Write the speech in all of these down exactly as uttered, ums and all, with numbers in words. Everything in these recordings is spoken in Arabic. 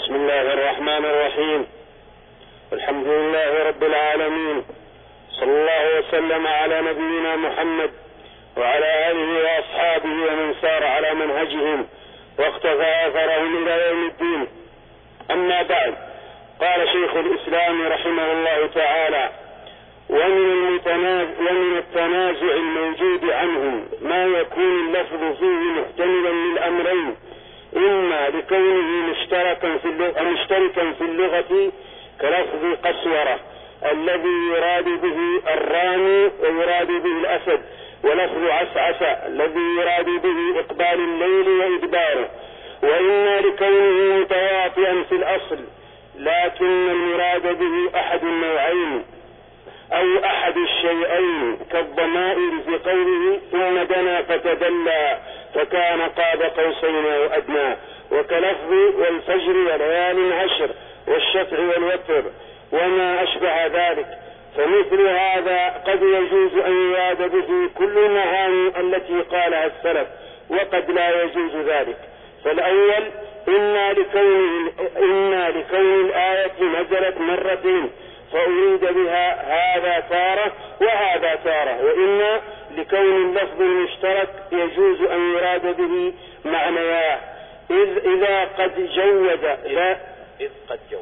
بسم الله الرحمن الرحيم. الحمد لله رب العالمين، صلى الله وسلم على نبينا محمد وعلى آله وأصحابه ومن سار على منهجهم واقتفى أثرهم إلى يوم الدين. أما بعد، قال شيخ الإسلام رحمه الله تعالى: ومن, ومن التنازع الموجود عنهم ما يكون اللفظ فيه محتملا للأمرين، إما لكونه مشتركا في اللغة, مشتركا في اللغة كلفظ قسورة الذي يراد به الرامي ويراد به الأسد، ولفظ عسعس الذي يراد به إقبال الليل وإدباره، وإما لكونه متواطئا في الأصل لكن المراد به أحد النوعين أو أحد الشيئين كالضمائر في قوله ثم دنا فتدلى فكان قاب قوسين أو أدنى، وكلفظ والفجر وليال عشر والشفع والوتر وما أشبه ذلك. فمثل هذا قد يجوز أن يراد به كل المعاني التي قالها السلف، وقد لا يجوز ذلك. فالأول إما لكون, إما لكون الآية نزلت مرتين فأريد بها هذا تارة وهذا تارة، وإما لكون اللفظ المشترك يجوز أن يراد به معنياه، إذ إذا قد جوز إذ قد جوز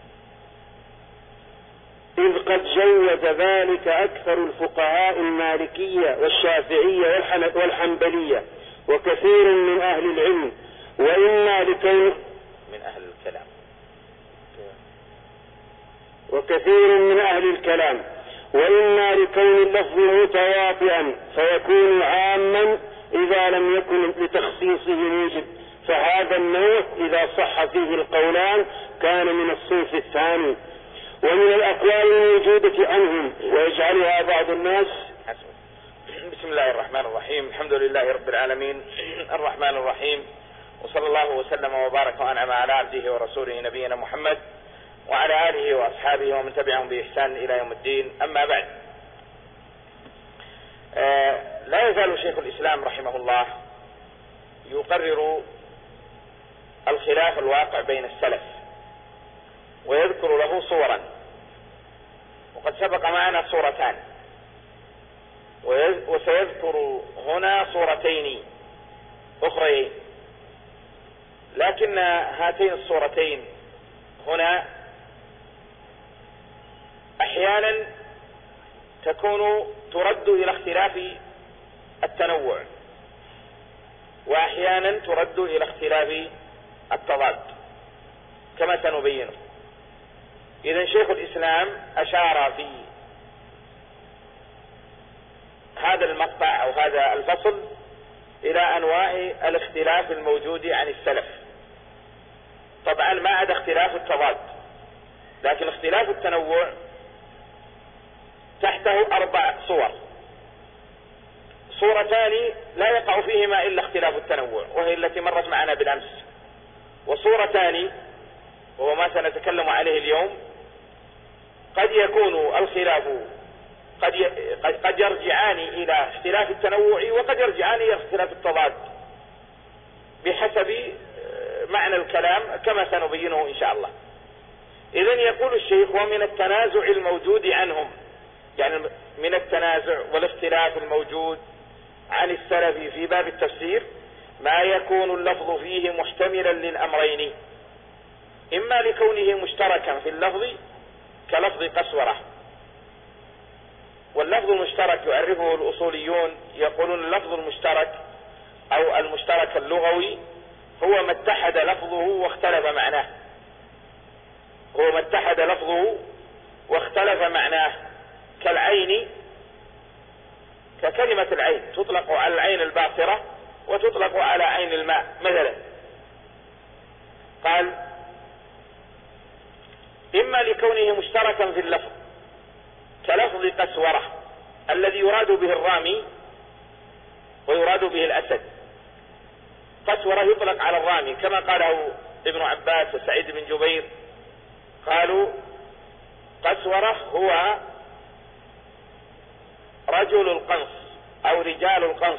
إذ قد جوز ذلك أكثر الفقهاء المالكية والشافعية والحنبلية وكثير من أهل العلم، وإما لكون من أهل الكلام وكثير من أهل الكلام وإما لكون اللفظ متواطئا فيكون عاما إذا لم يكن لتخصيصه موجب، فهذا النوع إذا صح فيه القولان كان من الصنف الثاني. ومن الأقوال الموجودة عنهم ويجعلها بعض الناس. بسم الله الرحمن الرحيم. الحمد لله رب العالمين الرحمن الرحيم، وصلى الله وسلم وبارك وأنعم على عبده ورسوله نبينا محمد وعلى آله وأصحابه ومن تبعهم بإحسان إلى يوم الدين. أما بعد، آه لا يزال شيخ الإسلام رحمه الله يقرر الخلاف الواقع بين السلف ويذكر له صورا، وقد سبق معنا صورتان وسيذكر هنا صورتين أخرين، لكن هاتين الصورتين هنا أحيانا تكون ترد إلى اختلاف التنوع، وأحيانا ترد إلى اختلاف التضاد كما سنبينه. إذن شيخ الإسلام أشار في هذا المقطع أو هذا الفصل إلى أنواع الاختلاف الموجود عن السلف، طبعا ما عدا اختلاف التضاد، لكن اختلاف التنوع تحته أربع صور. صورتان لا يقع فيهما إلا اختلاف التنوع وهي التي مرت معنا بالأمس، وصورتان وهو ما سنتكلم عليه اليوم قد يكون الخلاف قد قد يرجعان إلى اختلاف التنوع وقد يرجعان إلى اختلاف التضاد بحسب معنى الكلام كما سنبينه إن شاء الله. إذن يقول الشيخ: ومن التنازع الموجود عنهم، يعني من التنازع والاختلاف الموجود عن السلف في باب التفسير ما يكون اللفظ فيه محتملا للأمرين، إما لكونه مشتركا في اللفظ كلفظ قسورة. واللفظ المشترك يعرفه الأصوليون، يقولون اللفظ المشترك أو المشترك اللغوي هو ما اتحد لفظه واختلف معناه، هو ما اتحد لفظه واختلف معناه، كالعين، ككلمة العين تطلق على العين الباصرة وتطلق على عين الماء مثلا. قال: إما لكونه مشتركا في اللفظ كلفظ قسورة الذي يراد به الرامي ويراد به الأسد. قسورة يطلق على الرامي كما قاله ابن عباس وسعيد بن جبير، قالوا قسورة هو رجل القنص أو رجال القنص،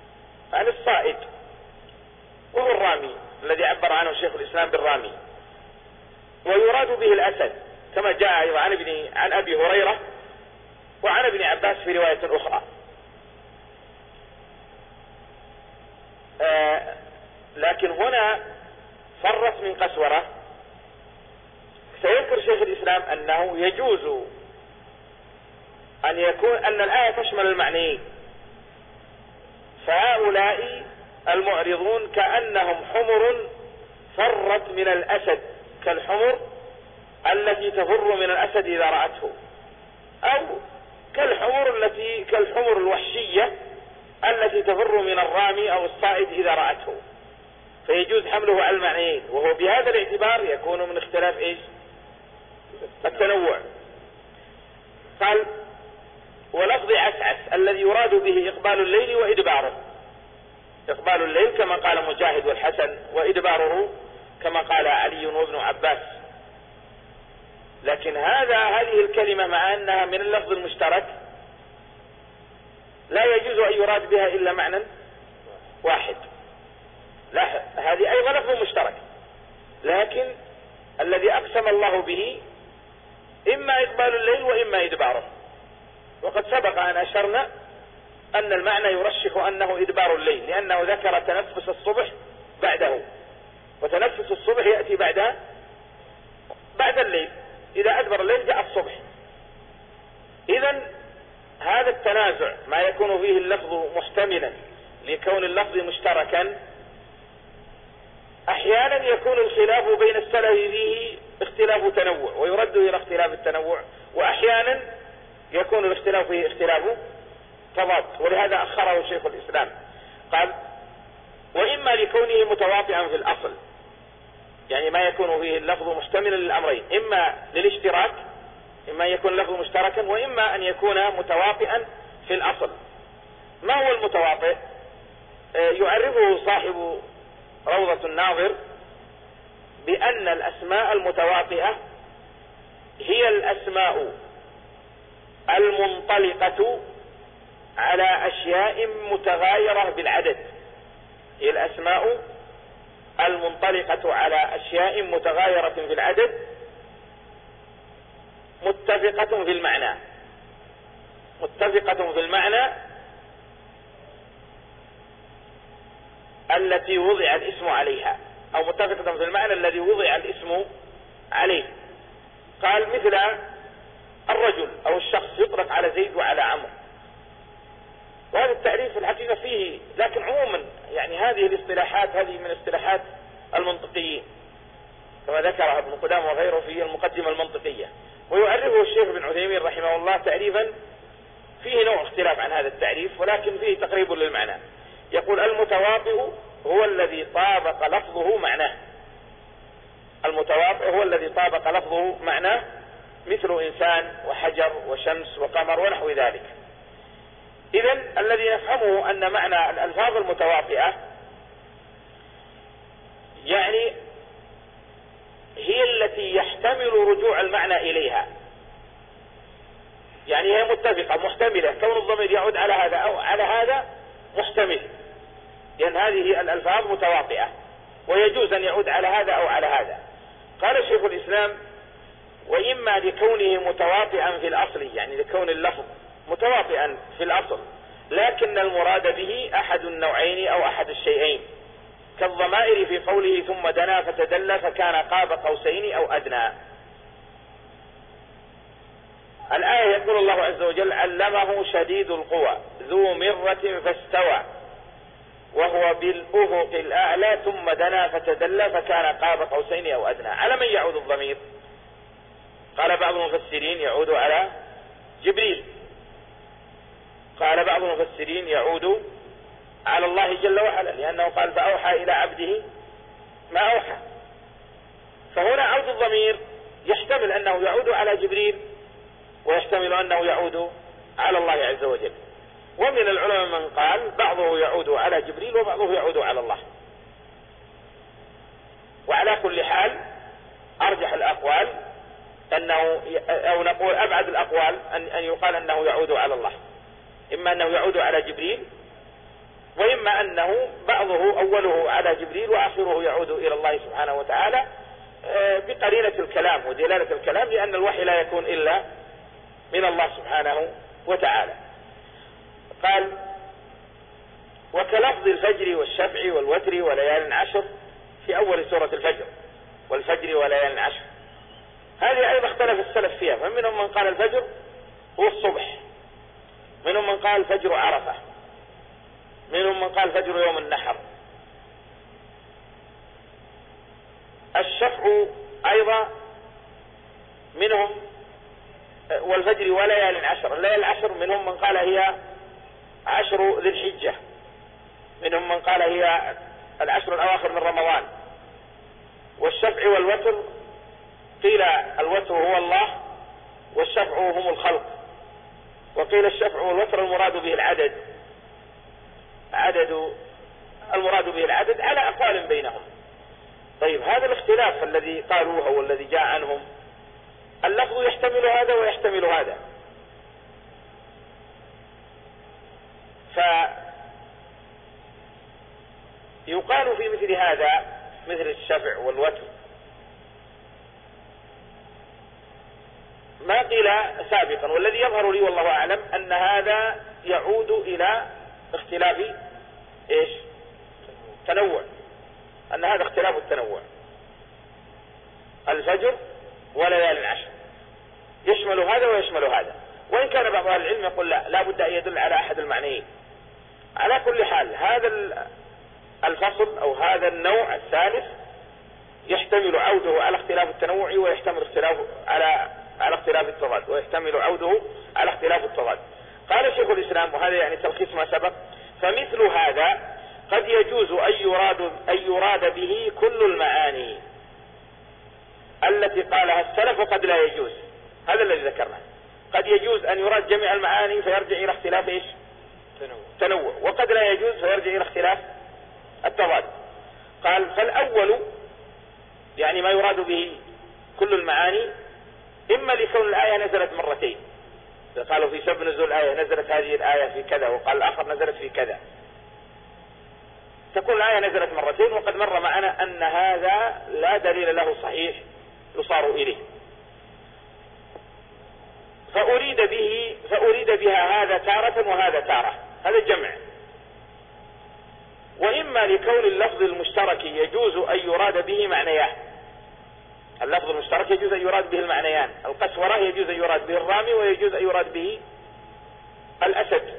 عن الصائد، وهو الرامي الذي عبر عنه شيخ الإسلام بالرامي. ويراد به الأسد كما جاء أيضا عن ابن عن أبي هريرة وعن ابن عباس في رواية أخرى. آه لكن هنا فرت من قسورة. سيذكر شيخ الإسلام أنه يجوز أن يكون أن الآية تشمل المعنيين، فهؤلاء المعرضون كأنهم حمر فرت من الأسد كالحمر التي تفر من الأسد إذا رأته، أو كالحمر التي كالحمر الوحشية التي تفر من الرامي أو الصائد إذا رأته، فيجوز حمله على المعنيين، وهو بهذا الاعتبار يكون من اختلاف إيش؟ التنوع. قال ولفظ عسعس الذي يراد به إقبال الليل وإدباره، إقبال الليل كما قال مجاهد والحسن، وإدباره كما قال علي وابن عباس. لكن هذا هذه الكلمة مع أنها من اللفظ المشترك لا يجوز أن يراد بها إلا معنى واحد. لا، هذه أيضا لفظ مشترك، لكن الذي أقسم الله به إما إقبال الليل وإما إدباره. وقد سبق أن أشرنا أن المعنى يرشح أنه إدبار الليل، لأنه ذكر تنفس الصبح بعده، وتنفس الصبح يأتي بعد بعد الليل، إذا أدبر الليل جاء الصبح. إذن هذا التنازع ما يكون فيه اللفظ محتملا لكون اللفظ مشتركا، أحيانا يكون الخلاف بين السلف فيه اختلاف تنوع ويرد إلى اختلاف التنوع، وأحيانا يكون الاختلاف فيه اختلاف تضاد، ولهذا أخره شيخ الإسلام. قال وإما لكونه متواطئا في الأصل، يعني ما يكون فيه اللفظ محتملا للأمرين، إما للاشتراك، إما يكون اللفظ مشتركا، وإما أن يكون متواطئا في الأصل. ما هو المتواطئ؟ يعرفه صاحب روضة الناظر بأن الأسماء المتواطئة هي الأسماء المنطلقة على أشياء متغايرة بالعدد، هي الأسماء المنطلقة على أشياء متغايرة في العدد متفقة في المعنى، متفقة في المعنى التي وضع الاسم عليها، أو متفقة في المعنى الذي وضع الاسم عليه. قال مثل الرجل أو الشخص يطلق على زيد وعلى عمرو، وهذا التعريف في الحقيقة فيه، لكن عموما يعني هذه الاصطلاحات هذه من اصطلاحات المنطقيين كما ذكر ابن قدامة وغيره في المقدمة المنطقية. ويعرفه الشيخ ابن عثيمين رحمه الله تعريفا فيه نوع اختلاف عن هذا التعريف، ولكن فيه تقريب للمعنى. يقول المتواطئ هو الذي طابق لفظه معناه، المتواطئ هو الذي طابق لفظه معناه، مثل إنسان وحجر وشمس وقمر ونحو ذلك. إذن الذي نفهمه أن معنى الألفاظ المتواطئة يعني هي التي يحتمل رجوع المعنى إليها، يعني هي متفقة محتملة، كون الضمير يعود على هذا أو على هذا محتمل، لأن هذه الألفاظ متواطئة ويجوز أن يعود على هذا أو على هذا. قال شيخ الإسلام وإما لكونه متواطئا في الأصل، يعني لكون اللفظ متواطئا في الأصل، لكن المراد به أحد النوعين أو أحد الشيئين، كالضمائر في قوله ثم دنا فتدلى فكان قاب قوسين أو أدنى. الآية يقول الله عز وجل علمه شديد القوى ذو مرة فاستوى وهو بالأفق الأعلى ثم دنا فتدلى فكان قاب قوسين أو أدنى. على من يعود الضمير؟ قال بعض المفسرين يعود على جبريل، قال بعض المفسرين يعود على الله جل وعلا، لأنه قال فأوحى إلى عبده ما أوحى. فهنا عود الضمير يحتمل أنه يعود على جبريل ويحتمل أنه يعود على الله عز وجل. ومن العلماء من قال بعضه يعود على جبريل وبعضه يعود على الله. وعلى كل حال أرجح الأقوال أنه، أو نقول أبعد الأقوال أن أن يقال أنه يعود على الله، إما أنه يعود على جبريل، وإما أنه بعضه أوله على جبريل وآخره يعود إلى الله سبحانه وتعالى بقرينة الكلام ودلالة الكلام، لأن الوحي لا يكون إلا من الله سبحانه وتعالى. قال: وكلفظ الفجر والشفع والوتر وليال عشر في أول سورة الفجر، والفجر وليال عشر، هذه أيضا اختلف السلف فيها، فمنهم من قال الفجر هو الصبح، منهم من قال فجر عرفة، منهم من قال فجر يوم النحر. الشفع أيضا منهم، والفجر وليال عشر، الليالي العشر منهم من قال هي عشر ذي الحجة، منهم من قال هي العشر الأواخر من رمضان. والشفع والوتر قيل الوتر هو الله والشفع هم الخلق، وقيل الشفع والوتر المراد به العدد، عدد المراد به العدد، على أقوال بينهم. طيب، هذا الاختلاف الذي قالوه والذي جاء عنهم، اللفظ يحتمل هذا ويحتمل هذا، فيقال في مثل هذا، مثل الشفع والوتر، ما قيل سابقا، والذي يظهر لي والله أعلم أن هذا يعود إلى اختلاف إيش؟ تنوع، أن هذا اختلاف التنوع. الفجر وليال العشر يشمل هذا ويشمل هذا، وإن كان بعض أهل العلم يقول لا، لا بد أن يدل على أحد المعنيين. على كل حال، هذا الفصل أو هذا النوع الثالث يحتمل عوده على اختلاف التنوع، ويحتمل اختلاف على على اختلاف التضاد، ويحتمل عوده على اختلاف التضاد. قال شيخ الإسلام، وهذا يعني تلخيص ما سبق: فمثل هذا قد يجوز أن يراد, أن يراد به كل المعاني التي قالها السلف، وقد لا يجوز. هذا الذي ذكرناه، قد يجوز أن يراد جميع المعاني فيرجع إلى اختلاف إيش؟ تنوع. تنوع، وقد لا يجوز فيرجع إلى اختلاف التضاد. قال: فالأول يعني ما يراد به كل المعاني، إما لكون الآية نزلت مرتين، قالوا في سبب نزول الآية نزلت هذه الآية في كذا، وقال الآخر نزلت في كذا، تكون الآية نزلت مرتين، وقد مر معنا أن هذا لا دليل له صحيح يصار إليه، فأريد به فأريد بها هذا تارة وهذا تارة، هذا الجمع. وإما لكون اللفظ المشترك يجوز أن يراد به معنيان، اللفظ المشترك يجوز أن يراد به المعنيان، القسورة يجوز أن يراد به الرامي، ويجوز أن يراد به الأسد،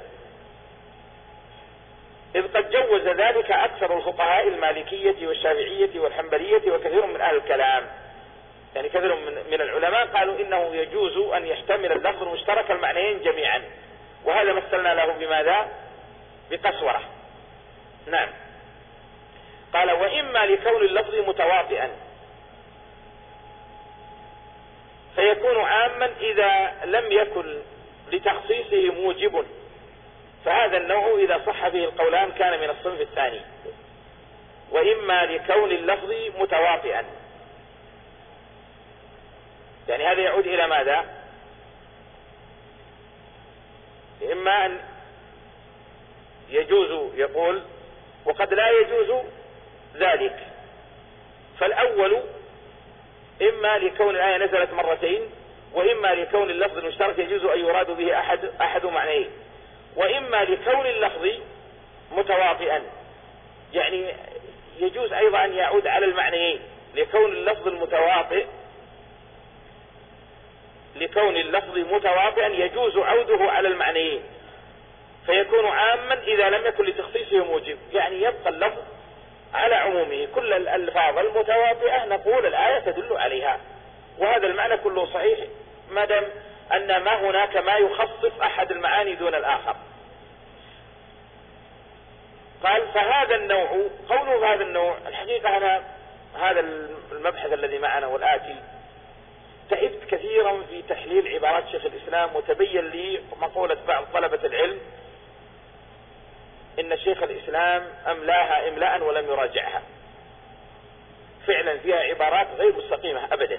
إذ قد جوز ذلك أكثر الفقهاء المالكية والشافعية والحنبلية وكثير من أهل الكلام. يعني كثير من العلماء قالوا إنه يجوز أن يحتمل اللفظ المشترك المعنيين جميعا، وهذا مثلنا له بماذا؟ بقسورة. نعم. قال: وإما لكون اللفظ متواطئا فيكون عاما إذا لم يكن لتخصيصه موجب، فهذا النوع إذا صح فيه القولان كان من الصنف الثاني. وإما لكون اللفظ متواطئا، يعني هذا يعود إلى ماذا؟ إما أن يجوز، يقول وقد لا يجوز ذلك. فالأول إما لكون الآية نزلت مرتين، وإما لكون اللفظ المشترك يجوز أن يراد به أحد أحد معنيه، وإما لكون اللفظ متواطئا، يعني يجوز أيضا أن يعود على المعنيين، لكون اللفظ المتواطئ لكون اللفظ متواطئا يجوز عوده على المعنيين، فيكون عاما إذا لم يكن لتخصيصه موجب، يعني يبقى اللفظ على عمومه. كل الألفاظ المتواطئة نقول الآية تدل عليها، وهذا المعنى كله صحيح ما دام أن ما هناك ما يخصص أحد المعاني دون الآخر. قال: فهذا النوع، قوله هذا النوع، الحقيقة أنا هذا المبحث الذي معنا والآتي تعبت كثيرا في تحليل عبارات شيخ الإسلام، وتبين لي مقولة بعض طلبة العلم إن شيخ الإسلام أملاها إملاء ولم يراجعها. فعلا فيها عبارات غير مستقيمة أبدا،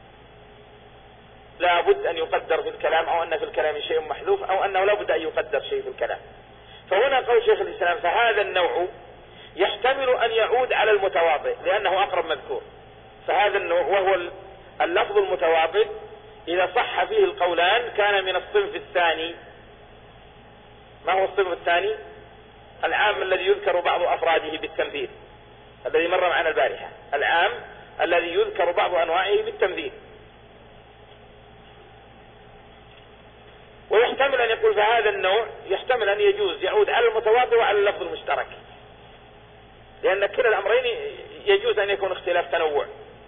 لا بد أن يقدر في الكلام، أو أن في الكلام شيء محذوف، أو أنه لا بد أن يقدر شيء في الكلام. فهنا قول شيخ الإسلام: فهذا النوع يحتمل أن يعود على المتواطئ لأنه أقرب مذكور، فهذا النوع وهو اللفظ المتواطئ إذا صح فيه القولان كان من الصنف الثاني. ما هو الصنف الثاني؟ العام الذي يذكر بعض أفراده بالتمثيل، الذي مر معنا البارحة، العام الذي يذكر بعض أنواعه بالتمثيل. ويحتمل أن يقول فهذا النوع يحتمل أن يجوز يعود على المتواطئ وعلى اللفظ المشترك، لأن كلا الأمرين يجوز أن يكون اختلاف تنوع.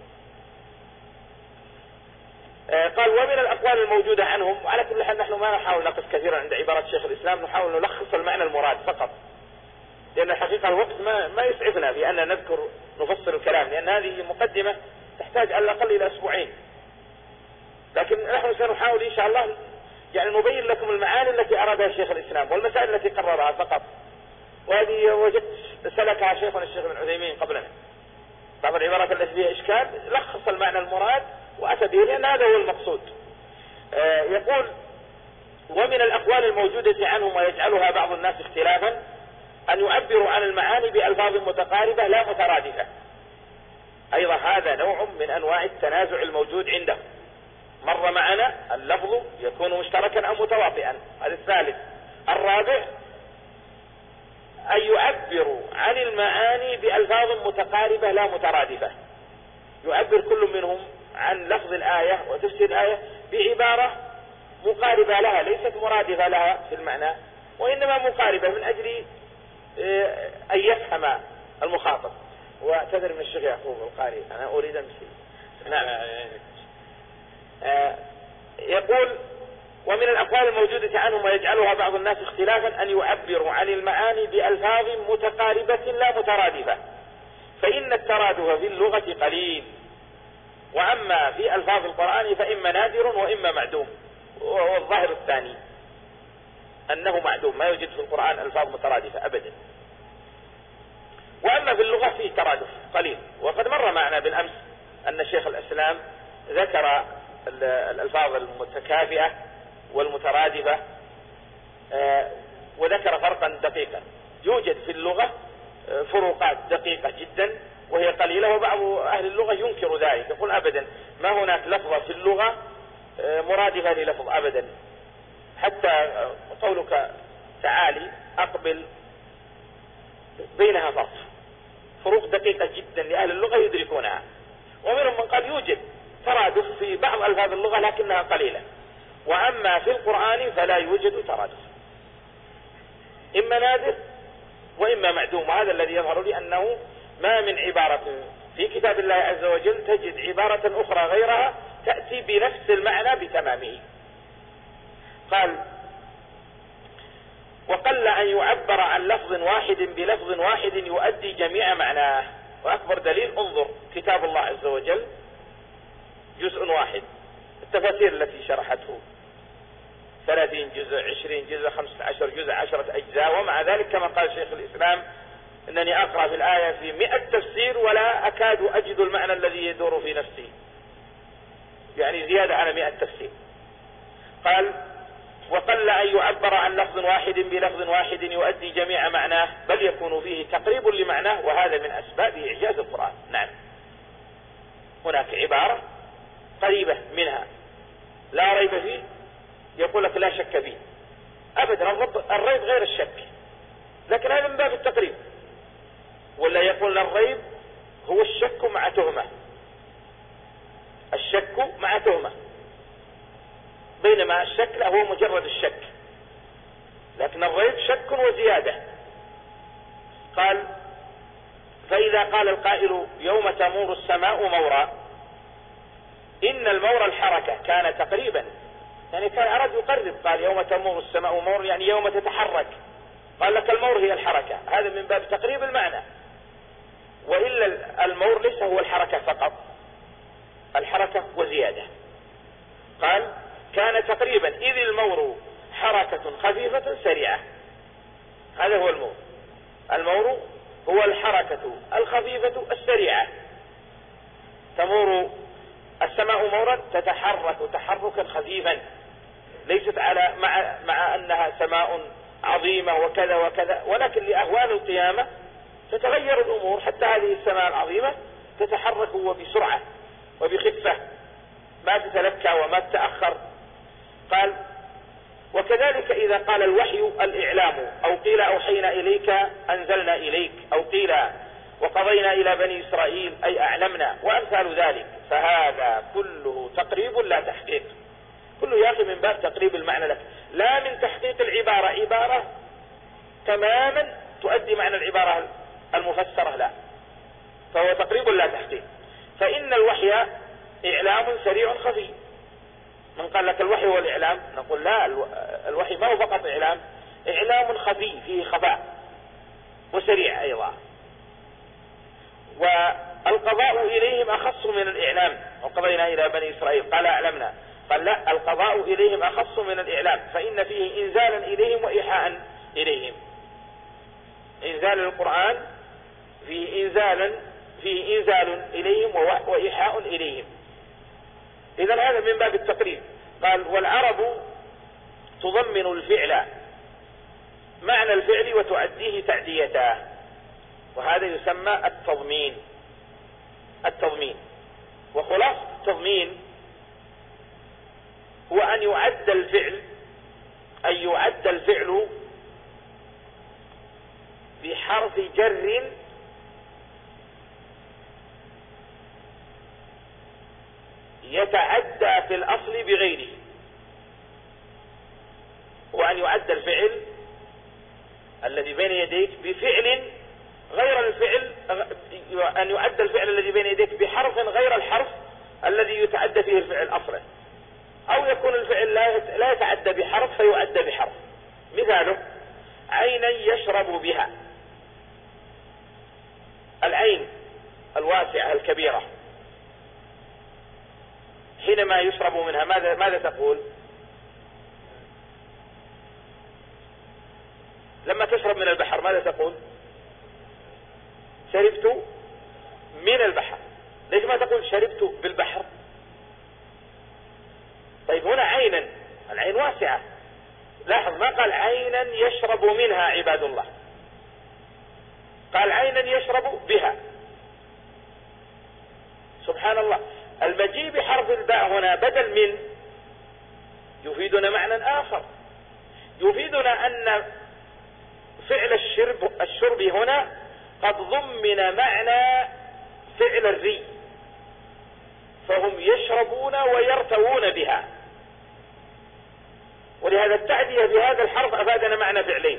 قال ومن الأقوال الموجودة عنهم، وعلى كل حال نحن ما نحاول نقف كثيرا عند عبارة شيخ الإسلام، نحاول نلخص المعنى المراد فقط، لأن الحقيقة الوقت ما, ما يسعفنا في أن نذكر نفصل الكلام، لأن هذه مقدمة تحتاج على الأقل إلى أسبوعين. لكن نحن سنحاول إن شاء الله يعني نبين لكم المعاني التي أرادها شيخ الإسلام والمسائل التي قررها فقط، وهذه وجدت سلكها شيخنا الشيخ ابن عثيمين قبلنا. بعض العبارات التي فيها إشكال لخص المعنى المراد وأتى به، لأن هذا هو المقصود. آه يقول ومن الأقوال الموجودة عنهم ويجعلها بعض الناس اختلافا أن يعبروا عن المعاني بألفاظ متقاربة لا مترادفة. أيضا هذا نوع من أنواع التنازع الموجود عندهم. مر معنا اللفظ يكون مشتركا أو متواطئا، هذا الثالث. الرابع أن يعبروا عن المعاني بألفاظ متقاربة لا مترادفة، يعبر كل منهم عن لفظ الآية وتفسير الآية بعبارة مقاربة لها ليست مرادفة لها في المعنى، وإنما مقاربة من أجل أن يفهم المخاطب. وتدري من الشيخ يعقوب القاري أنا أريد أن أسأل. نعم. آه يقول ومن الأقوال الموجودة عنهم ويجعلها بعض الناس اختلافا أن يعبروا عن المعاني بألفاظ متقاربة لا مترادفة، فإن الترادف في اللغة قليل، وأما في ألفاظ القرآن فإما نادر وإما معدوم، وهو الظاهر الثاني أنه معدوم، ما يوجد في القرآن ألفاظ مترادفة أبدا. وأما في اللغة فيه ترادف قليل، وقد مر معنا بالأمس أن شيخ الإسلام ذكر الألفاظ المتكافئة والمترادفة، وذكر فرقا دقيقا. يوجد في اللغة فروقات دقيقة جدا وهي قليلة، وبعض أهل اللغة ينكر ذلك، يقول أبدا ما هناك لفظة في اللغة مرادفة للفظ أبدا، حتى قولك تعالي أقبل بينها فرق، فروق دقيقة جدا لأهل اللغة يدركونها. ومنهم من قال يوجد ترادف في بعض ألفاظ اللغة لكنها قليلة، وأما في القرآن فلا يوجد ترادف، إما نادر وإما معدوم. وهذا الذي يظهر لي أنه ما من عبارة في كتاب الله عز وجل تجد عبارة أخرى غيرها تأتي بنفس المعنى بتمامه. قال وقل أن يعبر عن لفظ واحد بلفظ واحد يؤدي جميع معناه. وأكبر دليل انظر كتاب الله عز وجل جزء واحد، التفاسير التي شرحته ثلاثين جزء، عشرين جزء، خمسة عشر جزء، عشرة أجزاء، ومع ذلك كما قال شيخ الإسلام أنني أقرأ في الآية في مئة تفسير ولا أكاد أجد المعنى الذي يدور في نفسي، يعني زيادة على مئة تفسير. قال وقل أن يعبر عن لفظ واحد بلفظ واحد يؤدي جميع معناه، بل يكون فيه تقريب لمعناه، وهذا من أسباب إعجاز القرآن. نعم، هناك عبارة قريبة منها لا ريب فيه، يقول لك لا شك فيه أبدا، الريب غير الشك، لكن هذا من باب التقريب. ولا يقول الريب هو الشك مع تهمة، الشك مع تهمة، بينما الشك لا هو مجرد الشك، لكن الريب شك وزيادة. قال فإذا قال القائل يوم تمور السماء مورا، إن المور الحركة كان تقريبا، يعني كان أراد يقرب، قال يوم تمور السماء مور يعني يوم تتحرك، قال لك المور هي الحركة، هذا من باب تقريب المعنى. وإلا المور ليس هو الحركة فقط، الحركة وزيادة. قال كان تقريبا إذ المور حركة خفيفة سريعة، هذا هو المور. المور هو الحركة الخفيفة السريعة، تمور السماء مورا تتحرك تحركا خفيفا، ليست على مع, مع أنها سماء عظيمة وكذا وكذا، ولكن لأهوال القيامة تتغير الأمور، حتى هذه السماء العظيمة تتحرك وبسرعة وبخفة، ما تتلكى وما تتأخر. قال وكذلك إذا قال الوحي الإعلام، أو قيل أوحينا إليك أنزلنا إليك، أو قيل وقضينا إلى بني إسرائيل أي أعلمنا، وأمثال ذلك، فهذا كله تقريب لا تحقيق، كله يأخذ من باب تقريب المعنى لك، لا من تحقيق العبارة، عبارة تماما تؤدي معنى العبارة المفسرة، لا، فهو تقريب لا تحقيق. فإن الوحي إعلام سريع خفي. من قال لك الوحي هو الإعلام، نقول لا، الوحي ما هو فقط إعلام، إعلام خفي فيه خفاء وسريع أيضا. والقضاء إليهم أخص من الإعلام، وقضينا إلى بني إسرائيل قال أعلمنا، قال لا، القضاء إليهم أخص من الإعلام، فإن فيه إنزالا إليهم وإيحاء إليهم. إنزال القرآن فيه إنزالا فيه إنزال إليهم وإيحاء إليهم. إذن هذا من باب التقريب. قال والعرب تضمن الفعل معنى الفعل وتؤديه تعديته، وهذا يسمى التضمين. التضمين وخلاصة التضمين هو أن يعد الفعل، أن يعد الفعل بحرف جر يتعدى في الأصل بغيره، وأن يعد الفعل الذي بين يديك بفعل غير الفعل، أن يعد الفعل الذي بين يديك بحرف غير الحرف الذي يتعدى فيه الفعل أصلا، أو يكون الفعل لا يتعدى بحرف فيعدى بحرف. مثاله عينا يشرب بها، العين الواسعة الكبيرة حينما يشرب منها ماذا ماذا تقول؟ لما تشرب من البحر ماذا تقول؟ شربت من البحر. ليش ما تقول شربت بالبحر؟ طيب هنا عينا، العين واسعة، لاحظ ما قال عينا يشرب منها عباد الله، قال عينا يشرب بها. سبحان الله، المجيء بحرف الباء هنا بدل من يفيدنا معنى آخر، يفيدنا أن فعل الشرب الشرب هنا قد ضمن معنى فعل الري، فهم يشربون ويرتوون بها، ولهذا التعدية بهذا الحرف أفادنا معنى فعلين،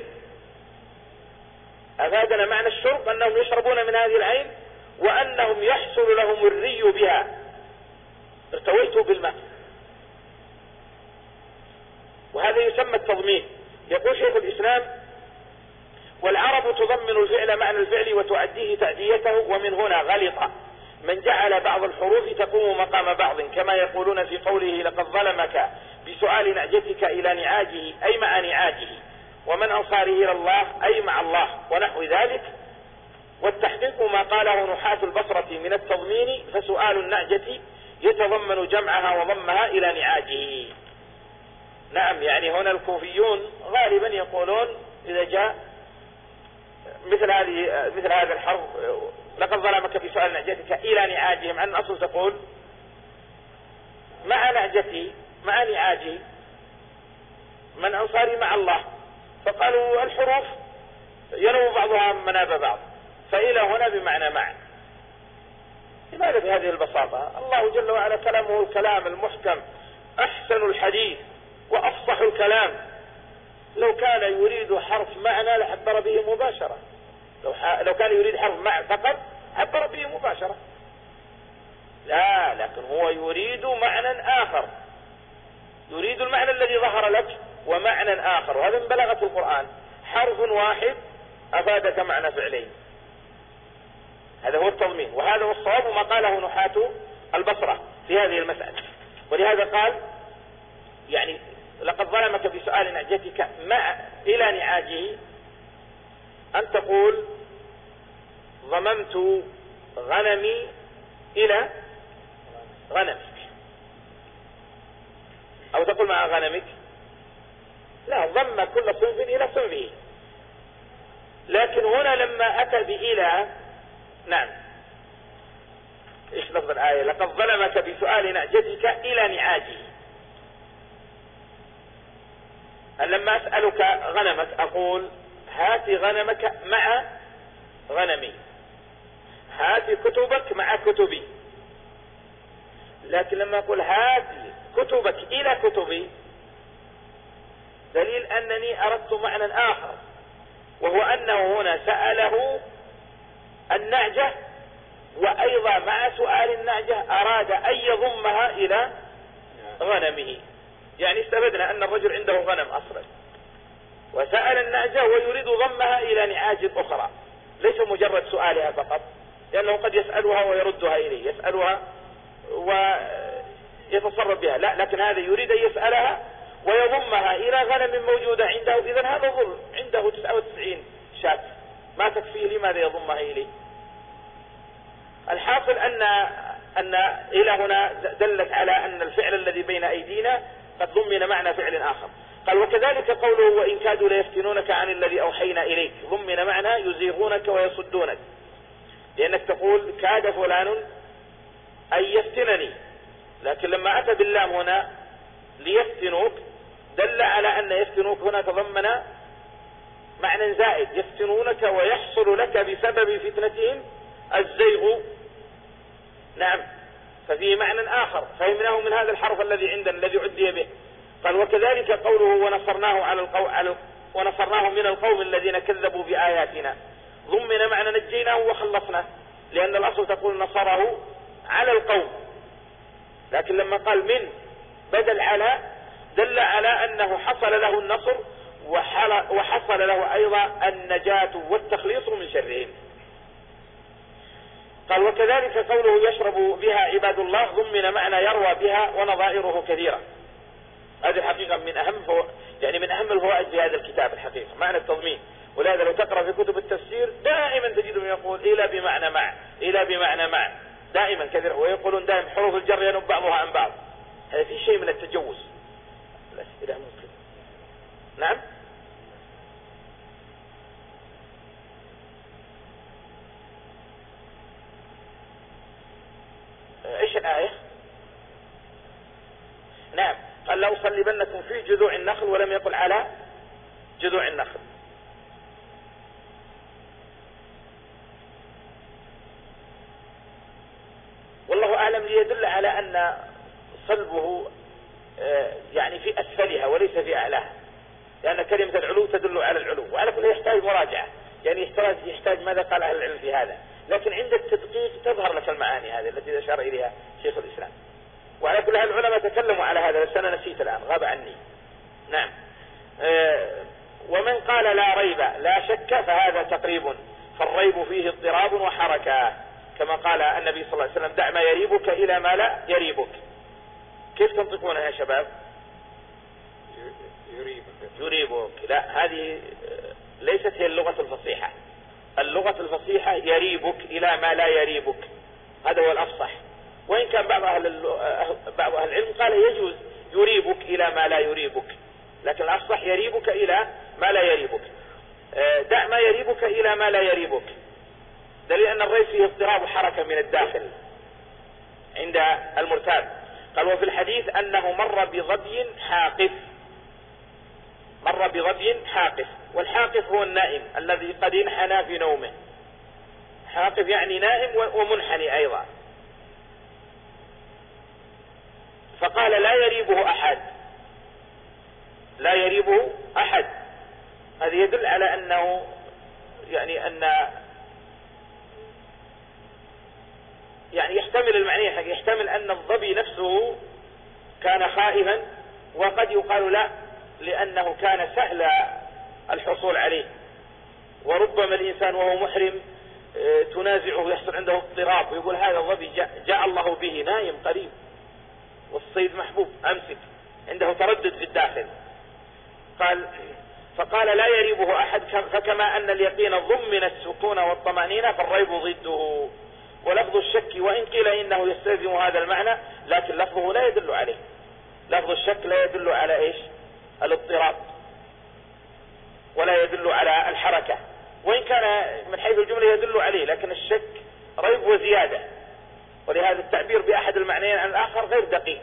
أفادنا معنى الشرب أنهم يشربون من هذه العين، وأنهم يحصل لهم الري بها، ارتويتوا بالماء. وهذا يسمى التضمين. يقول شيخ الإسلام والعرب تضمن الفعل معنى الفعل وتؤديه تأديته، ومن هنا غلط من جعل بعض الحروف تقوم مقام بعض، كما يقولون في قوله لقد ظلمك بسؤال نعجتك إلى نعاجه أي مع نعاجه، ومن أنصاره إلى الله أي مع الله، ونحو ذلك. والتحقيق ما قاله نحاة البصرة من التضمين، فسؤال النعجة يتضمن جمعها وضمها إلى نعاجه. نعم، يعني هنا الكوفيون غالبا يقولون إذا جاء مثل هذه مثل هذا الحرف لقد ظلمك بسؤال نعجتك إلى نعاجه، مع أن الأصل تقول مع نعجتي مع نعاجه، من أنصاري مع الله، فقالوا الحروف ينوب بعضها مناب بعض، فإلى هنا بمعنى مع. لماذا بهذه البساطة؟ الله جل وعلا كلامه الكلام المحكم أحسن الحديث وأفصح الكلام، لو كان يريد حرف معنى لعبر به مباشرة، لو, لو كان يريد حرف مع فقط عبر به مباشرة، لا، لكن هو يريد معنى آخر، يريد المعنى الذي ظهر لك ومعنى آخر، وهذا من بلاغة القرآن، حرف واحد أفادك معنى فعلين. هذا هو التضمين، وهذا هو الصواب ما قاله نحاة البصرة في هذه المسألة. ولهذا قال يعني لقد ظلمك بسؤال نعجتك مع إلى نعاجه، أن تقول ضممت غنمي إلى غنمك، أو تقول مع غنمك، لا، ضم كل صنف إلى صنفه. لكن هنا لما أتى بإلى، نعم، لفظ الآية لقد ظلمك بسؤال نعجتك إلى نعاجه. لما أسألك غنمك أقول هات غنمك مع غنمي، هات كتبك مع كتبي. لكن لما أقول هات كتبك إلى كتبي دليل أنني أردت معنى آخر، وهو أنه هنا سأله النعجة، وأيضا مع سؤال النعجة أراد أن يضمها إلى غنمه. يعني استفدنا أن الرجل عنده غنم أصلا وسأل النعجة ويريد ضمها إلى نعاج أخرى، ليس مجرد سؤالها فقط، لأنه قد يسألها ويردها إليه، يسألها ويتصرف بها، لا، لكن هذا يريد أن يسألها ويضمها إلى غنم موجودة عنده. إذن هذا ظلم، عنده تسعة وتسعين شاة ما تكفيه، لماذا يضمها إليه؟ الحاصل أن أن إلى هنا دلت على أن الفعل الذي بين أيدينا قد ضمن معنى فعل آخر. قال وكذلك قوله وإن كادوا ليفتنونك عن الذي أوحينا إليك، ضمن معنى يزيغونك ويصدونك، لأنك تقول كاد فلان أن يفتنني، لكن لما أتى باللام هنا ليفتنوك دل على أن يفتنوك هنا تضمن معنى زائد، يفتنونك ويحصل لك بسبب فتنتهم الزيغ. نعم، ففيه معنى آخر فهمناه من هذا الحرف الذي عندنا الذي عدي به. قال وكذلك قوله ونصرناه على القو... على ونصرناه من القوم الذين كذبوا بآياتنا، ضمن معنى نجيناه وخلصناه، لأن الأصل تقول نصره على القوم، لكن لما قال من بدل على دل على أنه حصل له النصر وحصل له أيضا النجاة والتخليص من شرهم. قال وكذلك قوله يشرب بها عباد الله، ضمن معنى يروى بها ونظائره كثيرة. هذه الحقيقة من أهم فو... يعني من أهم الفوائد في هذا الكتاب الحقيقة، معنى التضمين. ولهذا لو تقرأ في كتب التفسير دائما تجدهم يقول إلى بمعنى مع، إلى بمعنى مع، دائما كثيرا، ويقولون دائما حروف الجر ينب بعضها عن بعض. هذا في شيء من التجوز. الأسئلة ممكن. نعم. ايش الآية؟ نعم، قال لا أصلبنكم في جذوع النخل، ولم يقل على جذوع النخل. والله أعلم، ليدل على أن صلبه يعني في أسفلها وليس في أعلاها، لأن كلمة العلو تدل على العلو، وعلى كل يحتاج مراجعة، يعني يحتاج, يحتاج ماذا قال أهل العلم في هذا، لكن عند التدقيق تظهر لك المعاني هذه التي أشار إليها شيخ الإسلام. وعلى كل هؤلاء العلماء تكلموا على هذا، بس أنا نسيت الآن، غاب عني. نعم. أه ومن قال لا ريب لا شك فهذا تقريب، فالريب فيه اضطراب وحركة، كما قال النبي صلى الله عليه وسلم دع ما يريبك إلى ما لا يريبك. كيف تنطقونها يا شباب؟ يريبك. يريبك، لا، هذه ليست هي اللغة الفصيحة. اللغة الفصيحة يريبك إلى ما لا يريبك، هذا هو الأفصح. وإن كان بعض أهل بعض أهل العلم قال يجوز يريبك إلى ما لا يريبك، لكن الأفصح يريبك إلى ما لا يريبك. دع ما يريبك إلى ما لا يريبك، دليل أن الريب فيه اضطراب حركة من الداخل عند المرتاب. قال وفي الحديث أنه مر بظبي حاقف، مر بظبي حاقف، والحاقف هو النائم الذي قد انحنى في نومه. حاقف يعني نائم ومنحني أيضا. فقال لا يريبه أحد، لا يريبه أحد، هذا يدل على أنه يعني أن يعني يحتمل المعنى، يحتمل أن الظبي نفسه كان خائفا، وقد يقال لا لأنه كان سهل الحصول عليه، وربما الإنسان وهو محرم تنازعه يحصل عنده اضطراب ويقول هذا الظبي جاء, جاء الله به نايم قريب والصيد محبوب أمسك، عنده تردد في الداخل. قال فقال لا يريبه أحد، فكما أن اليقين ضمن السكون والطمأنينة فالريب ضده. ولفظ الشك وإن قيل إنه يستلزم هذا المعنى، لكن لفظه لا يدل عليه. لفظ الشك لا يدل على إيش؟ الاضطراب، ولا يدل على الحركة، وإن كان من حيث الجملة يدل عليه، لكن الشك ريب وزيادة، ولهذا التعبير بأحد المعنيين عن الآخر غير دقيق.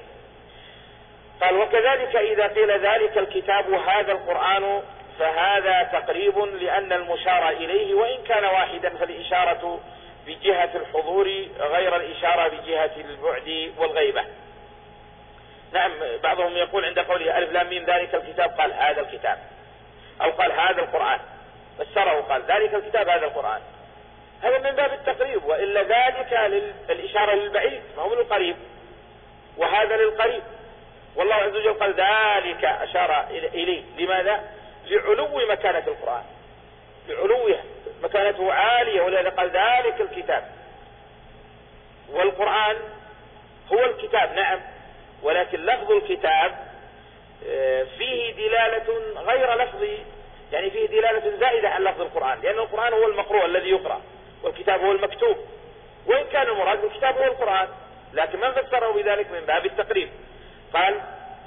قال وكذلك إذا قيل ذلك الكتاب هذا القرآن فهذا تقريب لأن المشار إليه وإن كان واحدا فالإشارة بجهة الحضور غير الإشارة بجهة البعد والغيبة. نعم بعضهم يقول عند قوله ألف لام ميم ذلك الكتاب قال هذا الكتاب، أو قال هذا القرآن، فسره قال ذلك الكتاب هذا القرآن، هذا من باب التقريب، وإلا ذلك الإشارة للبعيد ما هو للقريب، وهذا للقريب. والله عز وجل قال ذلك أشار إليه، لماذا؟ لعلو مكانة القرآن، لعلوها مكانته عالية، ولهذا قال ذلك الكتاب. والقرآن هو الكتاب نعم، ولكن لفظ الكتاب فيه دلالة غير لفظ، يعني فيه دلالة زائدة عن لفظ القرآن، لأن القرآن هو المقروء الذي يقرأ، والكتاب هو المكتوب، وإن كان المراد بالكتاب هو القرآن، لكن من فسره بذلك من باب التقريب. قال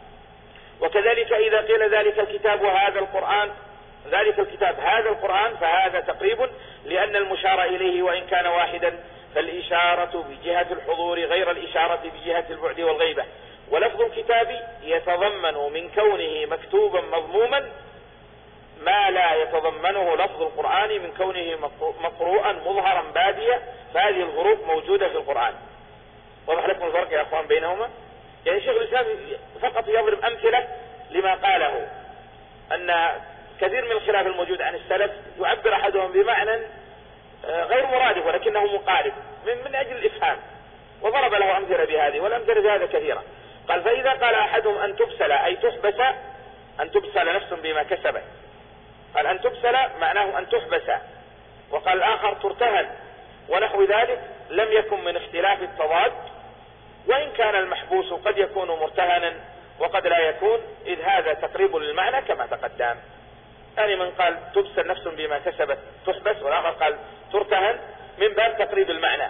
وكذلك إذا قيل ذلك الكتاب وهذا القرآن ذلك الكتاب هذا القرآن فهذا تقريب لأن المشار إليه وإن كان واحدا فالإشارة بجهة الحضور غير الإشارة بجهة البعد والغيبة. ولفظ الكتاب يتضمن من كونه مكتوبا مضموما ما لا يتضمنه لفظ القرآن من كونه مقروءا مظهرا باديا، فهذه الظروف موجودة في القرآن. وضح لكم الفرق يا أخوان بينهما؟ يعني شيخ الإسلام فقط يضرب أمثلة لما قاله، أن كثير من الخلاف الموجود عن السلف يعبر أحدهم بمعنى غير مرادف ولكنه مقارب من, من أجل الإفهام، وضرب له أمثلة بهذه، والأمثلة بهذا كثيرة. قال فإذا قال أحدهم أن تبسل أي تحبس، أن تبسل نفس بما كسبت، قال أن تبسل معناه أن تحبس، وقال الآخر ترتهن ونحو ذلك، لم يكن من اختلاف التضاد، وإن كان المحبوس قد يكون مرتهنا وقد لا يكون، إذ هذا تقريب للمعنى كما تقدم. يعني من قال تبسل نفس بما كسبت تحبس، والآخر قال ترتهن، من باب تقريب المعنى،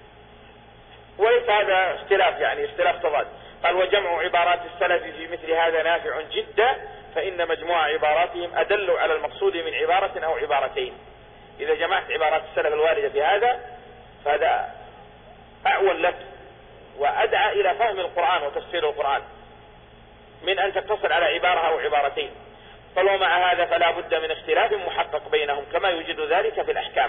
وليس هذا اختلاف يعني اختلاف تضاد. قال وجمع عبارات السلف في مثل هذا نافع جدا، فإن مجموع عباراتهم أدل على المقصود من عبارة أو عبارتين. إذا جمعت عبارات السلف الواردة في هذا فهذا أعول لك وأدعى إلى فهم القرآن وتفسير القرآن من أن تقتصر على عبارة أو عبارتين. قال ومع هذا فلا بد من اختلاف محقق بينهم كما يوجد ذلك في الأحكام.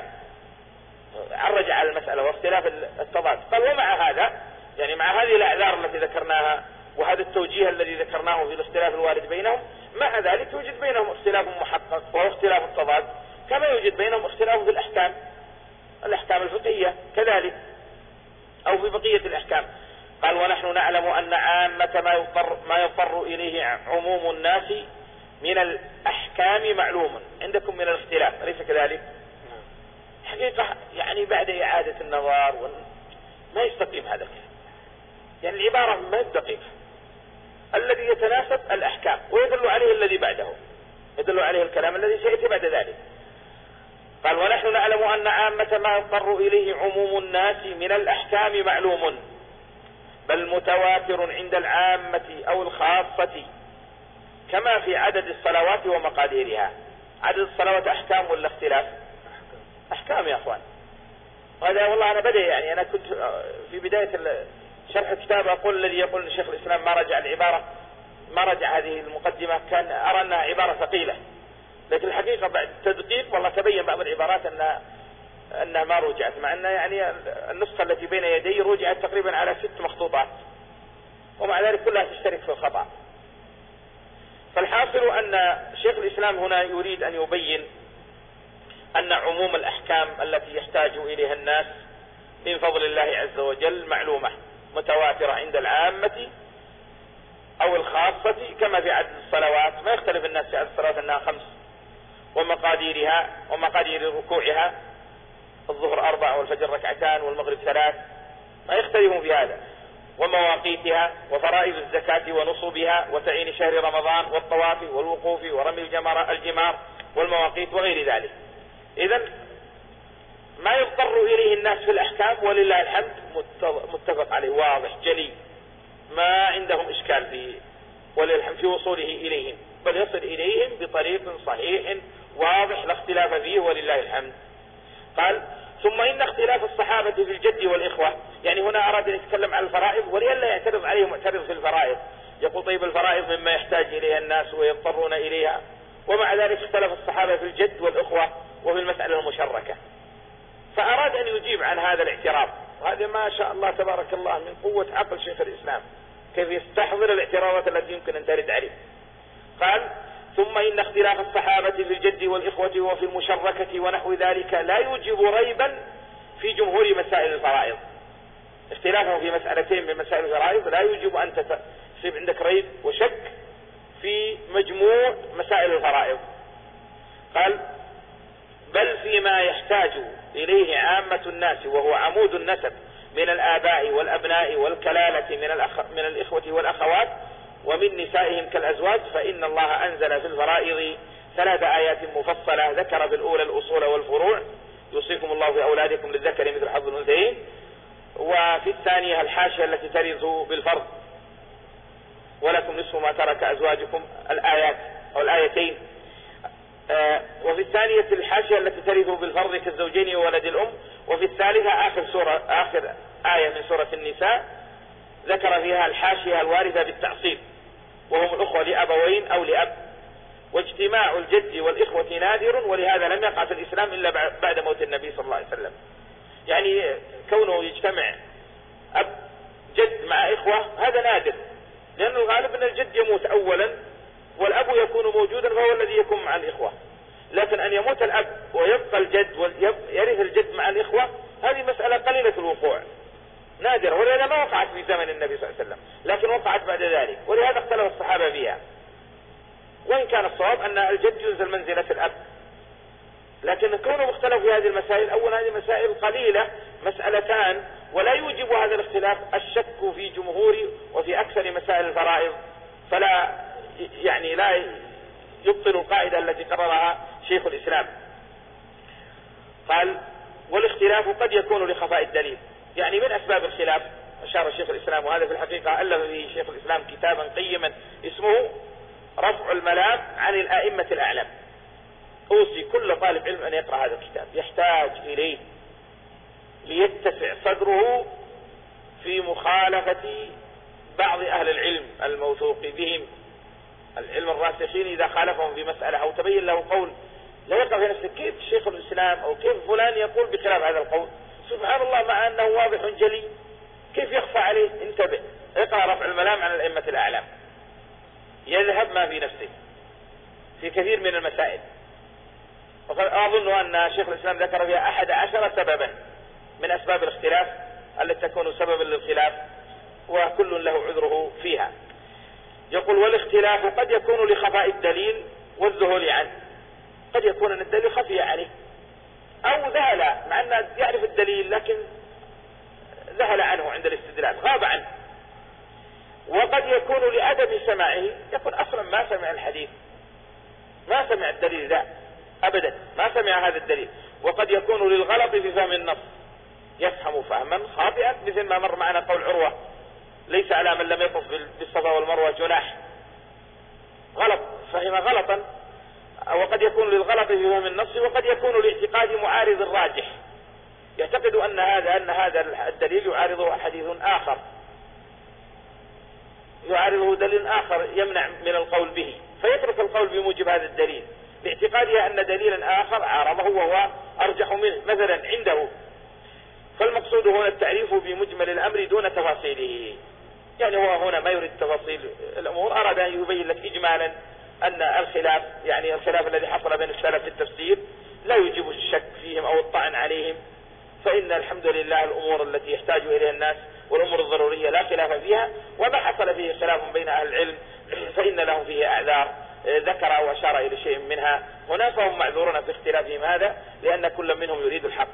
عرج على المسألة واختلاف التضاد. قال ومع هذا يعني مع هذه الأعذار التي ذكرناها وهذا التوجيه الذي ذكرناه في الاختلاف الوارد بينهم، مع ذلك يوجد بينهم اختلاف محقق وهو اختلاف التضاد، كما يوجد بينهم اختلاف في الأحكام، الأحكام الفقهية كذلك أو في بقية الأحكام. قال ونحن نعلم أن عامة ما يضطر, ما يضطر إليه عموم الناس من الأحكام معلوم عندكم من الاختلاف، أليس كذلك؟ حقيقة يعني بعد إعادة النظر ما يستقيم هذا الكلام، يعني العبارة ما دقيقة، الذي يتناسب الأحكام ويدل عليه الذي بعده، يدل عليه الكلام الذي سيأتي بعد ذلك. قال ونحن نعلم أن عامة ما يضطر إليه عموم الناس من الأحكام معلوم، بل متواتر عند العامة أو الخاصة، كما في عدد الصلوات ومقاديرها. عدد الصلوات أحكام ولا اختلاف؟ أحكام يا أخوان. وهذا والله أنا بدأ يعني أنا كنت في بداية شرح الكتاب أقول الذي يقول شيخ الإسلام ما رجع العبارة، ما رجع هذه المقدمة، كان أرى أنها عبارة ثقيلة، لكن الحقيقة بعد تدقيق والله تبين بعض العبارات أنها أنها ما رجعت، مع أن يعني النسخة التي بين يدي رجعت تقريبا على ست مخطوطات، ومع ذلك كلها تشترك في الخطأ. فالحاصل أن شيخ الإسلام هنا يريد أن يبين أن عموم الأحكام التي يحتاج إليها الناس من فضل الله عز وجل معلومة متواترة عند العامة أو الخاصة، كما في عدد الصلوات ما يختلف الناس في عدد الصلوات أنها خمس، ومقاديرها ومقادير ركوعها، الظهر أربع والفجر ركعتان والمغرب ثلاث، ما يختلفون في هذا، ومواقيتها وفرائض الزكاة ونصوبها وتعيين شهر رمضان والطواف والوقوف ورمي الجمار, الجمار والمواقيت وغير ذلك. إذن ما يضطر إليه الناس في الأحكام ولله الحمد متفق عليه واضح جلي، ما عندهم إشكال في ولله الحمد في وصوله إليهم، بل يصل إليهم بطريق صحيح واضح لا اختلاف فيه ولله الحمد. قال ثم إن اختلاف الصحابة في الجد والإخوة يعني هنا أراد أن يتكلم عن الفرائض ولئلا يعترض عليه معترض في الفرائض، يقول طيب الفرائض مما يحتاج إليها الناس ويضطرون إليها، ومع ذلك اختلف الصحابة في الجد والأخوة وفي المسألة المشركة. فأراد أن يجيب عن هذا الاعتراض، وهذا ما شاء الله تبارك الله من قوة عقل شيخ الإسلام كيف يستحضر الاعتراضات التي يمكن أن ترد عليه. قال ثم إن اختلاف الصحابة في الجد والإخوة وفي المشركة ونحو ذلك لا يوجب ريبا في جمهور مسائل الفرائض. اختلافهم في مسألتين من مسائل الفرائض لا يوجب أن تصيب عندك ريب وشك في مجموع مسائل الفرائض. قال بل فيما يحتاج إليه عامة الناس وهو عمود النسب من الآباء والأبناء والكلالة من, الأخ... من الإخوة والأخوات ومن نسائهم كالأزواج، فإن الله أنزل في الفرائض ثلاث آيات مفصلة ذكر في الأولى الأصول والفروع يوصيكم الله في أولادكم للذكر مثل حظ الأنثيين، وفي الثانية الحاشية التي ترث بالفرض ولكم نصف ما ترك أزواجكم الآيات أو الآيتين، آه وفي الثانية الحاشية التي ترث بالفرض كالزوجين وولد الأم، وفي الثالثة آخر سورة آخر آية من سورة النساء ذكر فيها الحاشية الواردة بالتعصيب وهم الأخوة لأبوين أو لأب، واجتماع الجد والإخوة نادر ولهذا لم يقع في الإسلام إلا بعد موت النبي صلى الله عليه وسلم. يعني كونه يجتمع أب جد مع إخوة هذا نادر، لأن الغالب أن الجد يموت أولا والأب يكون موجودا فهو الذي يكون مع الإخوة، لكن أن يموت الأب ويبقى الجد ويرث الجد مع الإخوة هذه مسألة قليلة الوقوع نادرة، ولهذا ما وقعت في زمن النبي صلى الله عليه وسلم لكن وقعت بعد ذلك، ولهذا اختلف الصحابة فيها. وإن كان الصواب أن الجد ينزل منزلة الأب، لكن كونه مختلف في هذه المسائل، أولا هذه مسائل قليلة مسألتان ولا يوجب هذا الاختلاف الشك في جمهور وفي أكثر مسائل الفرائض، فلا يعني لا يبطل القاعدة التي قررها شيخ الإسلام. قال والاختلاف قد يكون لخفاء الدليل، يعني من أسباب الخلاف أشار شيخ الإسلام، وهذا في الحقيقة ألف فيه شيخ الإسلام كتابا قيما اسمه رفع الملام عن الآئمة الأعلام. أوصي كل طالب علم أن يقرأ هذا الكتاب، يحتاج إليه ليتسع صدره في مخالفة بعض أهل العلم الموثوق بهم، العلم الراسخين إذا خالفهم في مسألة أو تبين له قول لا يقع في نفسه كيف شيخ الإسلام أو كيف فلان يقول بخلاف هذا القول، سبحان الله مع أنه واضح جلي كيف يخفى عليه؟ انتبه، اقرأ رفع الملام عن الأئمة الأعلام يذهب ما في نفسه في كثير من المسائل. وقد أظن أن شيخ الإسلام ذكر فيها أحد عشر سببا من أسباب الاختلاف التي تكون سببا للخلاف وكل له عذره فيها. يقول والاختلاف قد يكون لخفاء الدليل والذهول عنه، قد يكون أن الدليل خفي عليه أو ذهل مع أنه يعرف الدليل لكن ذهل عنه عند الاستدلال غاب عنه، وقد يكون لعدم سماعه، يكون أصلا ما سمع الحديث ما سمع الدليل ذا أبدا ما سمع هذا الدليل، وقد يكون للغلط في فهم النص يفهم فهما خاطئا مثل ما مر معنا قول عروة ليس على من لم يطف بالصفا والمروة جناح، غلط فهم غلطا. وقد يكون للغلط في فهم النص، وقد يكون لاعتقاد معارض الراجح، يعتقد أن هذا أن هذا الدليل يعارضه حديث آخر يعارضه دليل آخر يمنع من القول به، فيترك القول بموجب هذا الدليل باعتقادها أن دليلا آخر عارضه وهو أرجح منه مثلا عنده. فالمقصود هنا التعريف بمجمل الأمر دون تفاصيله، يعني هو هنا ما يريد تفاصيل الأمور، أراد أن يبين لك إجمالا أن الخلاف يعني الخلاف الذي حصل بين السلف في التفسير لا يجب الشك فيهم أو الطعن عليهم، فإن الحمد لله الأمور التي يحتاج إليها الناس والأمور الضرورية لا خلاف فيها، وما حصل فيه خلاف بين أهل العلم فإن لهم فيه أعذار ذكر أو أشار إلى شيء منها هنا، فهم معذورون في اختلافهم هذا لأن كل منهم يريد الحق.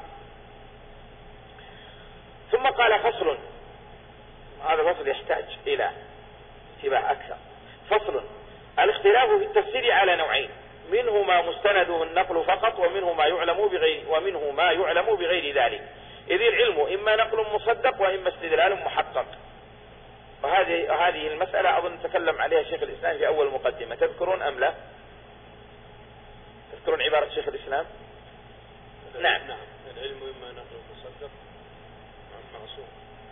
ثم قال فصل، هذا فصل يحتاج إلى انتباه أكثر. فصل الاختلاف في التفسير على نوعين، منه ما مستنده النقل فقط ومنه ما يعلم بغير ومنه ما يعلم بغير ذلك، إذ العلم إما نقل مصدق وإما استدلال محقق. وهذه هذه المسألة أظن تكلم عليها شيخ الإسلام في أول مقدمة، تذكرون أم لا؟ تذكرون عبارة شيخ الإسلام؟ نعم نعم العلم إما نقل مصدق معصوم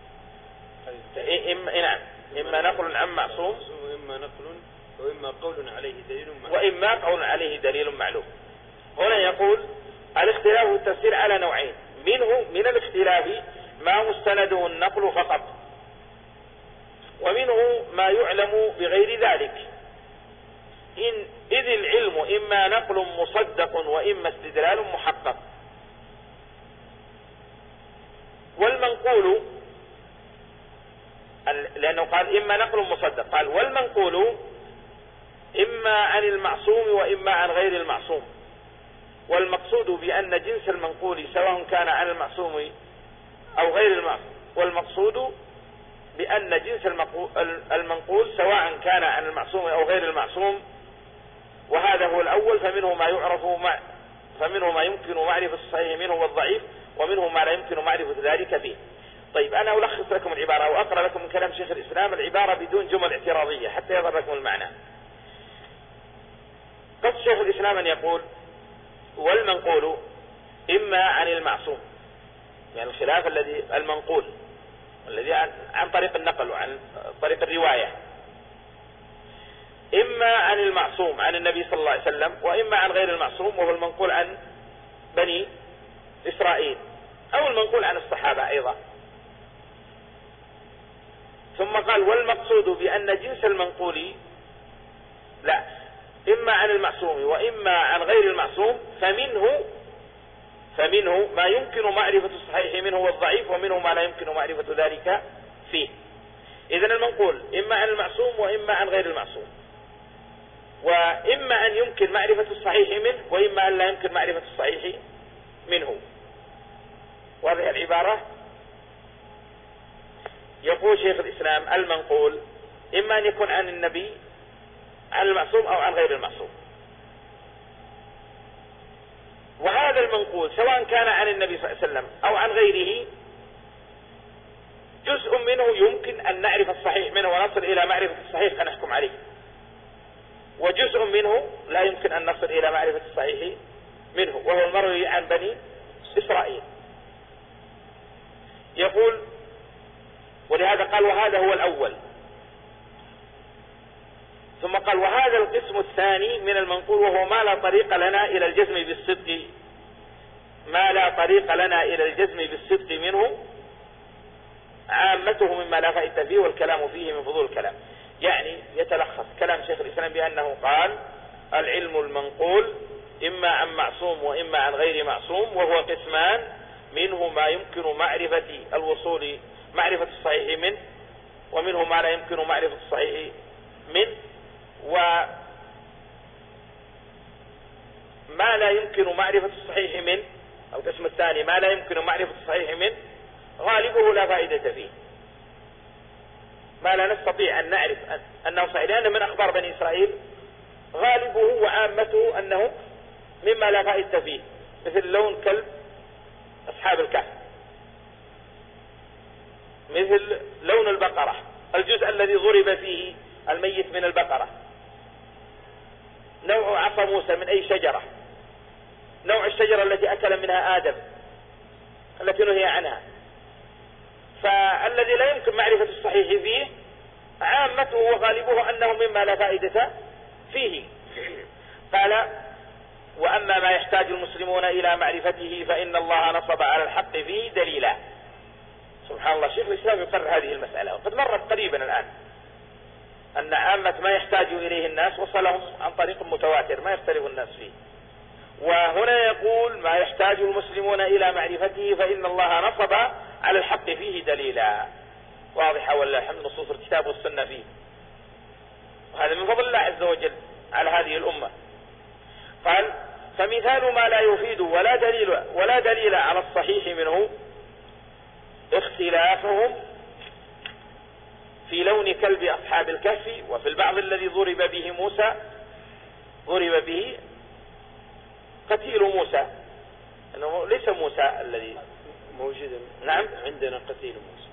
إما نعم إما نقل عن معصوم وإما نقل وإما قول عليه دليل معلوم وإما قول عليه دليل معلوم. هنا يقول الاختلاف في التفسير على نوعين، منه من الاختلاف ما مستنده النقل فقط، ومنه ما يعلم بغير ذلك. إن إذ العلم إما نقل مصدق وإما استدلال محقق. والمنقول لأنه قال إما نقل مصدق، قال والمنقول إما عن المعصوم وإما عن غير المعصوم. والمقصود بأن جنس المنقول سواء كان عن المعصوم أو غير المعصوم، والمقصود بأن جنس المنقول سواء كان عن المعصوم أو غير المعصوم، وهذا هو الأول. فمنه ما يعرف مع فمنه ما يمكن معرفة الصحيح منه والضعيف، ومنه ما لا يمكن معرفة ذلك فيه. طيب أنا ألخص لكم العبارة وأقرأ لكم من كلام شيخ الإسلام العبارة بدون جمل اعتراضية حتى يظهر لكم المعنى. قصد شيخ الإسلام أن يقول والمنقول إما عن المعصوم، يعني الخلاف الذي المنقول الذي عن, عن طريق النقل وعن طريق الرواية، إما عن المعصوم عن النبي صلى الله عليه وسلم، وإما عن غير المعصوم وهو المنقول عن بني إسرائيل، أو المنقول عن الصحابة أيضا. ثم قال والمقصود بأن جنس المنقول لا إما عن المعصوم وإما عن غير المعصوم، فمنه فمنه ما يمكن معرفة الصحيح منه والضعيف، ومنه ما لا يمكن معرفة ذلك فيه. إذن المنقول إما عن المعصوم وإما عن غير المعصوم، وإما أن يمكن معرفة الصحيح منه وإما أن لا يمكن معرفة الصحيح منه. وهذه العبارة يقول شيخ الإسلام المنقول إما أن يكون عن النبي عن المعصوم أو عن غير المعصوم. وهذا المنقول سواء كان عن النبي صلى الله عليه وسلم أو عن غيره جزء منه يمكن أن نعرف الصحيح منه ونصل إلى معرفة الصحيح فنحكم عليه، وجزء منه لا يمكن أن نصل إلى معرفة الصحيح منه، وهو المروي عن بني إسرائيل. يقول ولهذا قال وهذا هو الأول. ثم قال وهذا القسم الثاني من المنقول وهو ما لا طريق لنا إلى الجزم بالصدق ما لا طريق لنا إلى الجزم بالصدق منه عامته مما لا فائدة فيه والكلام فيه من فضول الكلام. يعني يتلخص كلام شيخ الإسلام بأنه قال العلم المنقول إما عن معصوم وإما عن غير معصوم، وهو قسمان، منه ما يمكن معرفة الوصول معرفة الصحيح منه، ومنه ما لا يمكن معرفة الصحيح منه، وما لا يمكن معرفة الصحيح منه أو القسم الثاني ما لا يمكن معرفة الصحيح منه غالبه لا فائدة فيه، ما لا نستطيع أن نعرف أنه صحيح، لأن من أخبار بني إسرائيل غالبه وعامته أنه مما لا فائدة فيه، مثل لون كلب أصحاب الكهف، مثل لون البقرة، الجزء الذي ضرب فيه الميت من البقرة، نوع عصا موسى من أي شجرة، نوع الشجرة التي أكل منها آدم التي نهي عنها. فالذي لا يمكن معرفة الصحيح فيه عامته وغالبه أنه مما لا فائدة فيه. قال وأما ما يحتاج المسلمون إلى معرفته فإن الله نصب على الحق فيه دليلا. سبحان الله، شيخ الإسلام يقرر هذه المسألة، وقد مرت قريبا الآن أن عامة ما يحتاج إليه الناس وصلهم عن طريق متواتر ما يختلف الناس فيه. وهنا يقول ما يحتاج المسلمون إلى معرفته فإن الله نصب على الحق فيه دليلا. واضحة ولا الحمد؟ نصوص الكتاب والسنة فيه، وهذا من فضل الله عز وجل على هذه الأمة. قال فمثال ما لا يفيد ولا دليل ولا دليل على الصحيح منه اختلافهم في لون كلب أصحاب الكهف، وفي البعض الذي ضرب به موسى ضرب به قتيل موسى، أنه ليس موسى الذي موجود. نعم عندنا قتيل موسى.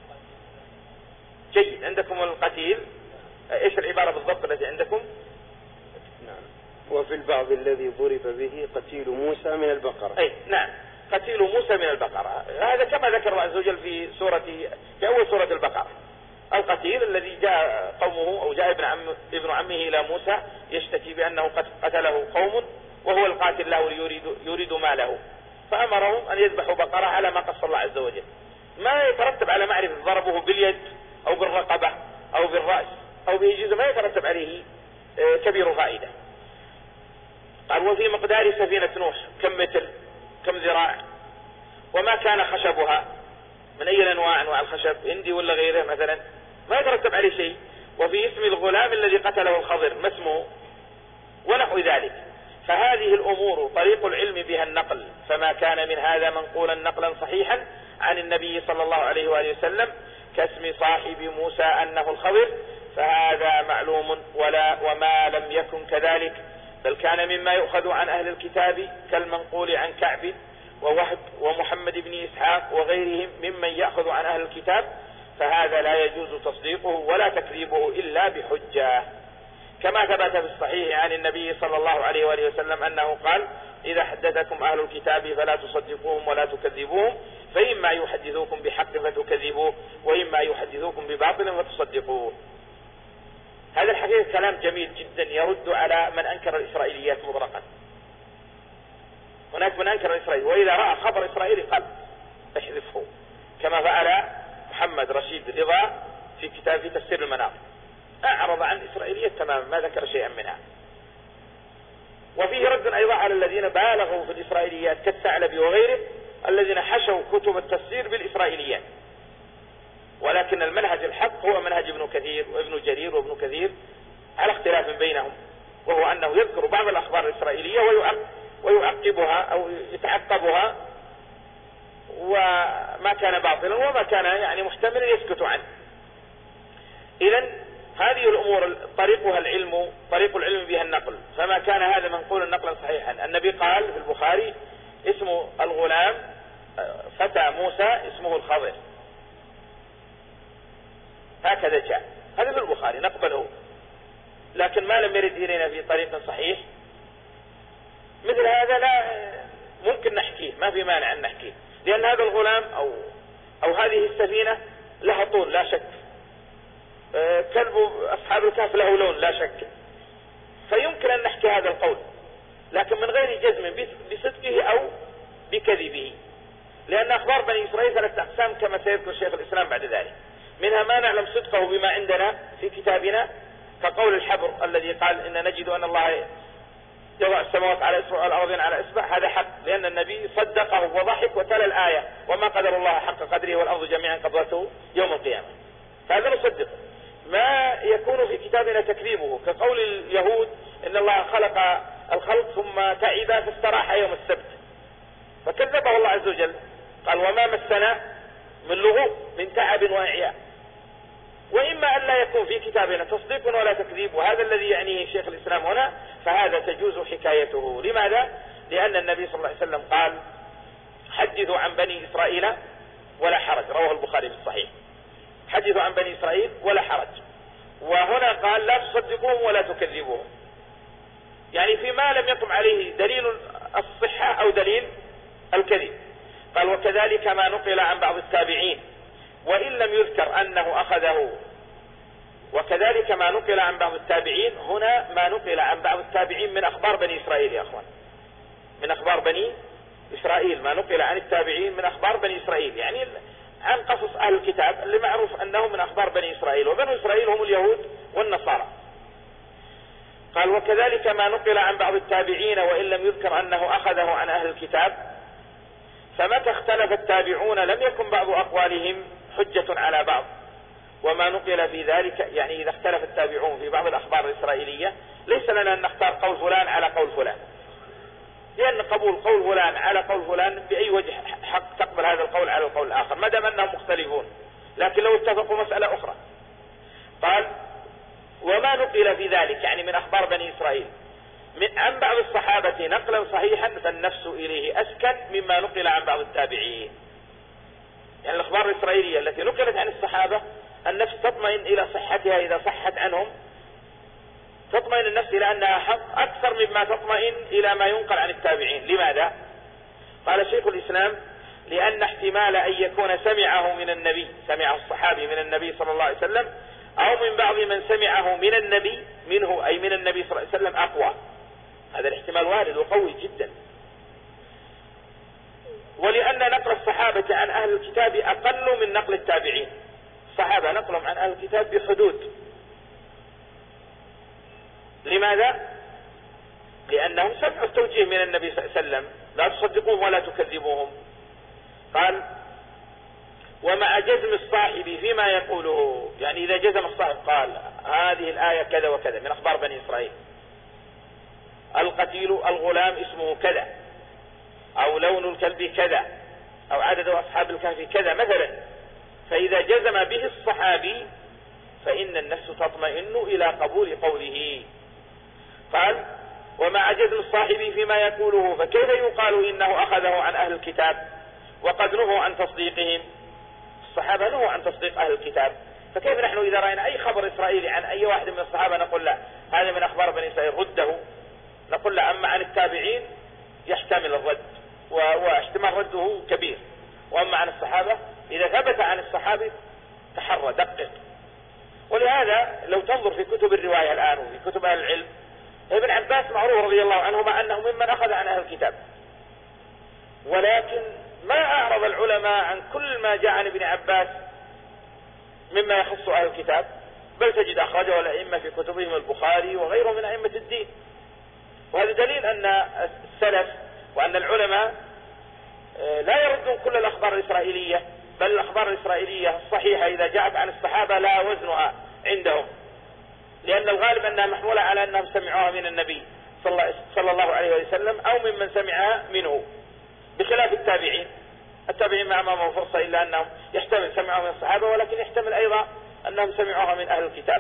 جيد، عندكم القتيل، ايش العبارة بالضبط التي عندكم؟ نعم وفي البعض الذي ضرب به قتيل موسى من البقرة. اي نعم، قتيل موسى من البقرة. هذا كما ذكر الله عز وجل في سورة في أول سورة البقرة، القتيل الذي جاء قومه أو جاء ابن عم ابن عمه إلى موسى يشتكي بأنه قد قتله قوم وهو القاتل له يريد يريد ماله، فأمرهم أن يذبحوا بقرة على ما قص الله عز وجل. ما يترتب على معرفة ضربه باليد أو بالرقبة أو بالرأس أو بإجازة، ما يترتب عليه كبير فائدة. قال وفي مقدار سفينة نوح كم متر كم ذراع وما كان خشبها، من أي أنواع أنواع الخشب، هندي ولا غيره مثلا، ما يترتب عليه شيء. وفي اسم الغلام الذي قتله الخضر ما اسمه ونحو ذلك. فهذه الأمور طريق العلم بها النقل، فما كان من هذا منقولا نقلا صحيحا عن النبي صلى الله عليه وآله وسلم كاسم صاحب موسى أنه الخضر فهذا معلوم، ولا وما لم يكن كذلك بل كان مما يؤخذ عن أهل الكتاب كالمنقول عن كعب ووهب ومحمد بن إسحاق وغيرهم ممن يأخذ عن أهل الكتاب، فهذا لا يجوز تصديقه ولا تكذيبه إلا بحجة، كما ثبت في الصحيح عن النبي صلى الله عليه وآله وسلم أنه قال إذا حدثكم أهل الكتاب فلا تصدقوهم ولا تكذبوهم، فإما يحدثوكم بحق فتكذبوه وإما يحدثوكم بباطل فتصدقوه. هذا الحقيقة كلام جميل جدا يرد على من أنكر الإسرائيليات مطلقا. هناك من أنكر الإسرائيل وإذا رأى خبر إسرائيلي قال احذفه، كما فعل محمد رشيد رضا في كتاب في تفسير المنار، أعرض عن الإسرائيليات تماما ما ذكر شيئا منها. وفيه رد أيضا على الذين بالغوا في الإسرائيليات كالثعلبي وغيره الذين حشوا كتب التفسير بالإسرائيليات، ولكن المنهج الحق هو منهج ابن كثير وابن جرير وابن كثير على اختلاف بينهم، وهو أنه يذكر بعض الأخبار الإسرائيلية ويعقبها أو يتعقبها، وما كان باطلا وما كان يعني محتملا يسكت عنه. إذن هذه الأمور طريقها العلم، طريق العلم بها النقل، فما كان هذا منقول نقلا صحيحا. النبي قال في البخاري اسم الغلام فتى موسى اسمه الخضر، هكذا جاء، هذا في البخاري نقبله، لكن ما لم يرد إلينا في طريق صحيح مثل هذا لا ممكن نحكيه، ما في مانع أن نحكيه، لأن هذا الغلام أو أو هذه السفينة لها طول لا شك، كلب أصحاب الكهف له لون لا شك، فيمكن أن نحكي هذا القول لكن من غير جزم بصدقه أو بكذبه، لأن أخبار بني إسرائيل ثلاثة أقسام كما سيذكر شيخ الإسلام بعد ذلك، منها ما نعلم صدقه بما عندنا في كتابنا كقول الحبر الذي قال إن نجد أن الله يضع السماوات على إصبع والأرضين على إصبع، هذا حق لأن النبي صدقه وضحك وتلا الآية وما قدر الله حق قدره والأرض جميعا قبضته يوم القيامة، فهذا نصدقه. ما يكون في كتابنا تكذيبه كقول اليهود إن الله خلق الخلق ثم تعب فاستراح يوم السبت، فكذبه الله عز وجل قال وما مسنا من لغوب من تعب وإعياء. وإما أن لا يكون في كتابنا تصديق ولا تكذيب، وهذا الذي يعنيه شيخ الإسلام هنا، فهذا تجوز حكايته. لماذا؟ لأن النبي صلى الله عليه وسلم قال حدثوا عن بني إسرائيل ولا حرج، رواه البخاري في الصحيح، حدثوا عن بني إسرائيل ولا حرج، وهنا قال لا تصدقوهم ولا تكذبوهم، يعني فيما لم يقم عليه دليل الصحة أو دليل الكذب. قال وكذلك ما نقل عن بعض التابعين وإن لم يذكر أنه أخذه، وكذلك ما نقل عن بعض التابعين، هنا ما نقل عن بعض التابعين من أخبار بني إسرائيل يا أخوان، من أخبار بني إسرائيل، ما نقل عن التابعين من أخبار بني إسرائيل، يعني عن قصص أهل الكتاب اللي معروف أنه من أخبار بني إسرائيل، وبني إسرائيل هم اليهود والنصارى. قال وكذلك ما نقل عن بعض التابعين وإن لم يذكر أنه أخذه عن أهل الكتاب، فمتى اختلف التابعون لم يكن بعض أقوالهم حجة على بعض، وما نقل في ذلك يعني إذا اختلف التابعون في بعض الأخبار الإسرائيلية ليس لنا أن نختار قول فلان على قول فلان، لأن قبول قول فلان على قول فلان بأي وجه حق تقبل هذا القول على القول الآخر ما دام أنهم مختلفون، لكن لو اتفقوا مسألة أخرى. قال وما نقل في ذلك يعني من أخبار بني إسرائيل من عن بعض الصحابة نقلا صحيحا فالنفس إليه أسكن مما نقل عن بعض التابعين، يعني الأخبار الإسرائيلية التي نقلت عن الصحابة النفس تطمئن إلى صحتها إذا صحت عنهم، تطمئن النفس إلى أنها حق أكثر مما تطمئن إلى ما ينقل عن التابعين. لماذا؟ قال شيخ الإسلام: لأن احتمال أن يكون سمعه من النبي، سمعه الصحابي من النبي صلى الله عليه وسلم، أو من بعض من سمعه من النبي منه أي من النبي صلى الله عليه وسلم أقوى. هذا الاحتمال وارد وقوي جدا. ولأن نقل الصحابة عن أهل الكتاب أقل من نقل التابعين. الصحابة نقلهم عن أهل الكتاب بحدود. لماذا؟ لأنهم سمعوا التوجيه من النبي صلى الله عليه وسلم: لا تصدقوهم ولا تكذبوهم. قال: ومع جزم الصاحب فيما يقوله، يعني إذا جزم الصاحب قال هذه الآية كذا وكذا من أخبار بني إسرائيل، القتيل الغلام اسمه كذا، أو لون الكلب كذا، أو عدد أصحاب الكهف كذا مثلا، فإذا جزم به الصحابي فإن النفس تطمئن إلى قبول قوله. قال: ومع جزم الصاحب فيما يقوله فكيف يقال إنه أخذه عن أهل الكتاب وقد نهوا عن تصديقهم؟ الصحابة نهوا عن تصديق أهل الكتاب، فكيف نحن إذا رأينا أي خبر إسرائيلي عن أي واحد من الصحابة نقول لا هذا من أخبار بني إسرائيل رده؟ نقول لا. أما عن التابعين يحتمل الرد واحتمال رده كبير، وأما عن الصحابة إذا ثبت عن الصحابي تحرى دقق. ولهذا لو تنظر في كتب الرواية الآن وفي كتب أهل العلم، ابن عباس معروف رضي الله عنهما أنه ممن أخذ عن أهل الكتاب، ولكن ما أعرض العلماء عن كل ما جاء عن ابن عباس مما يخص أهل الكتاب، بل تجد أخرجه الأئمة في كتبهم البخاري وغيره من أئمة الدين. وهذا دليل أن السلف وأن العلماء لا يردون كل الأخبار الإسرائيلية، بل الأخبار الإسرائيلية الصحيحة إذا جاءت عن الصحابة لا وزنها عندهم، لأن الغالب أنها محمولة على أنهم سمعوها من النبي صلى الله عليه وسلم أو ممن سمعها منه، بخلاف التابعين. التابعين ما أمامهم فرصة إلا أنهم يحتمل سمعوها من الصحابة، ولكن يحتمل أيضا أنهم سمعوها من أهل الكتاب.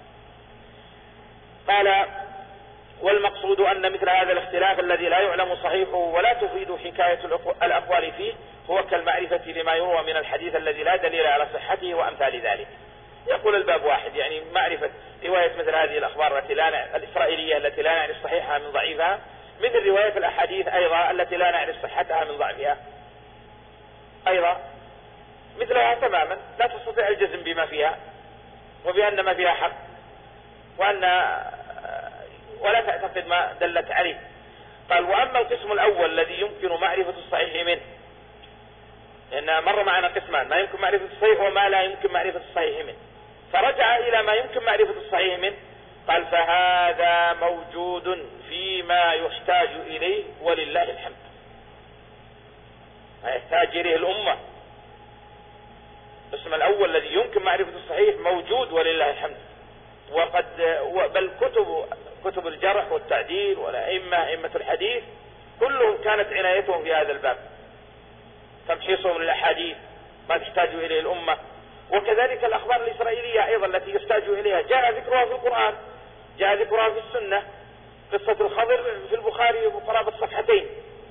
قال: والمقصود أن مثل هذا الاختلاف الذي لا يعلم صحيحه ولا تفيد حكاية الأقوال فيه هو كالمعرفة لما يروى من الحديث الذي لا دليل على صحته وأمثال ذلك. يقول الباب واحد، يعني معرفة رواية مثل هذه الأخبار التي لا الإسرائيلية التي لا نعرف صحيحها من ضعيفها، مثل رواية الأحاديث أيضا التي لا نعرف صحتها من ضعفها أيضا مثلها تماما، لا تستطيع الجزم بما فيها وبأن ما فيها حق، وأن ولا تعتقد ما دلت عليه. قال: وأما القسم الأول الذي يمكن معرفة الصحيح منه، لأن مر معنا قسمان: ما يمكن معرفة الصحيح وما لا يمكن معرفة الصحيح منه، فرجع إلى ما يمكن معرفة الصحيح منه. قال: فهذا موجود فيما يحتاج إليه ولله الحمد. ما يحتاج إليه الأمة. القسم الأول الذي يمكن معرفة الصحيح موجود ولله الحمد، وقد بل كتب كتب الجرح والتعديل والأئمة أئمة الحديث كلهم كانت عنايتهم في هذا الباب، تمحيصهم للأحاديث ما تحتاج إليه الأمة. وكذلك الأخبار الإسرائيلية أيضا التي يحتاج إليها جاء ذكرها في القرآن، جاء ذكرها في السنة. قصة الخضر في البخاري بقرابة صفحتين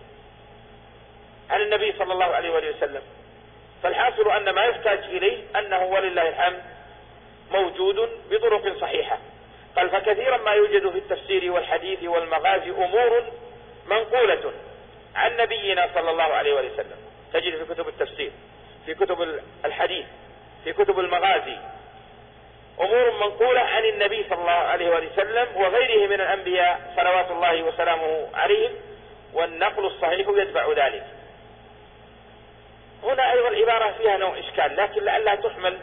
عن النبي صلى الله عليه وآله وسلم. فالحاصل أن ما يحتاج إليه أنه ولله الحمد موجود بطرق صحيحة. قال: فكثيرا ما يوجد في التفسير والحديث والمغازي أمور منقولة عن نبينا صلى الله عليه وآله وسلم، تجد في كتب التفسير، في كتب الحديث، في كتب المغازي، أمور منقولة عن النبي صلى الله عليه وآله وسلم وغيره من الأنبياء صلوات الله وسلامه عليهم، والنقل الصحيح يتبع ذلك. هنا أيضا العبارة فيها نوع إشكال، لكن لعلها تحمل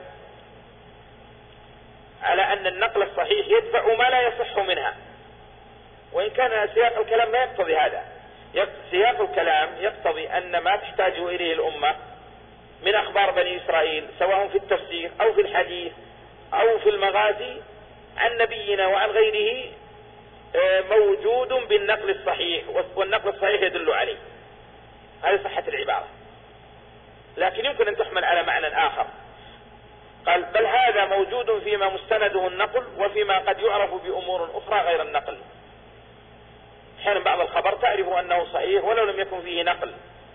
على أن النقل الصحيح يتبع ما لا يصح منها، وإن كان سياق الكلام لا يقتضي هذا. سياق الكلام يقتضي أن ما تحتاج إليه الأمة من أخبار بني إسرائيل سواء في التفسير أو في الحديث أو في المغازي عن نبينا وعن غيره موجود بالنقل الصحيح، والنقل الصحيح يدل عليه. هذه صحة العبارة، لكن يمكن أن تحمل على معنى آخر. قال: بل هذا موجود فيما مستنده النقل وفيما قد يعرف بأمور أخرى غير النقل. أحيانا بعض الخبر تعرف أنه صحيح ولو لم يكن فيه نقل،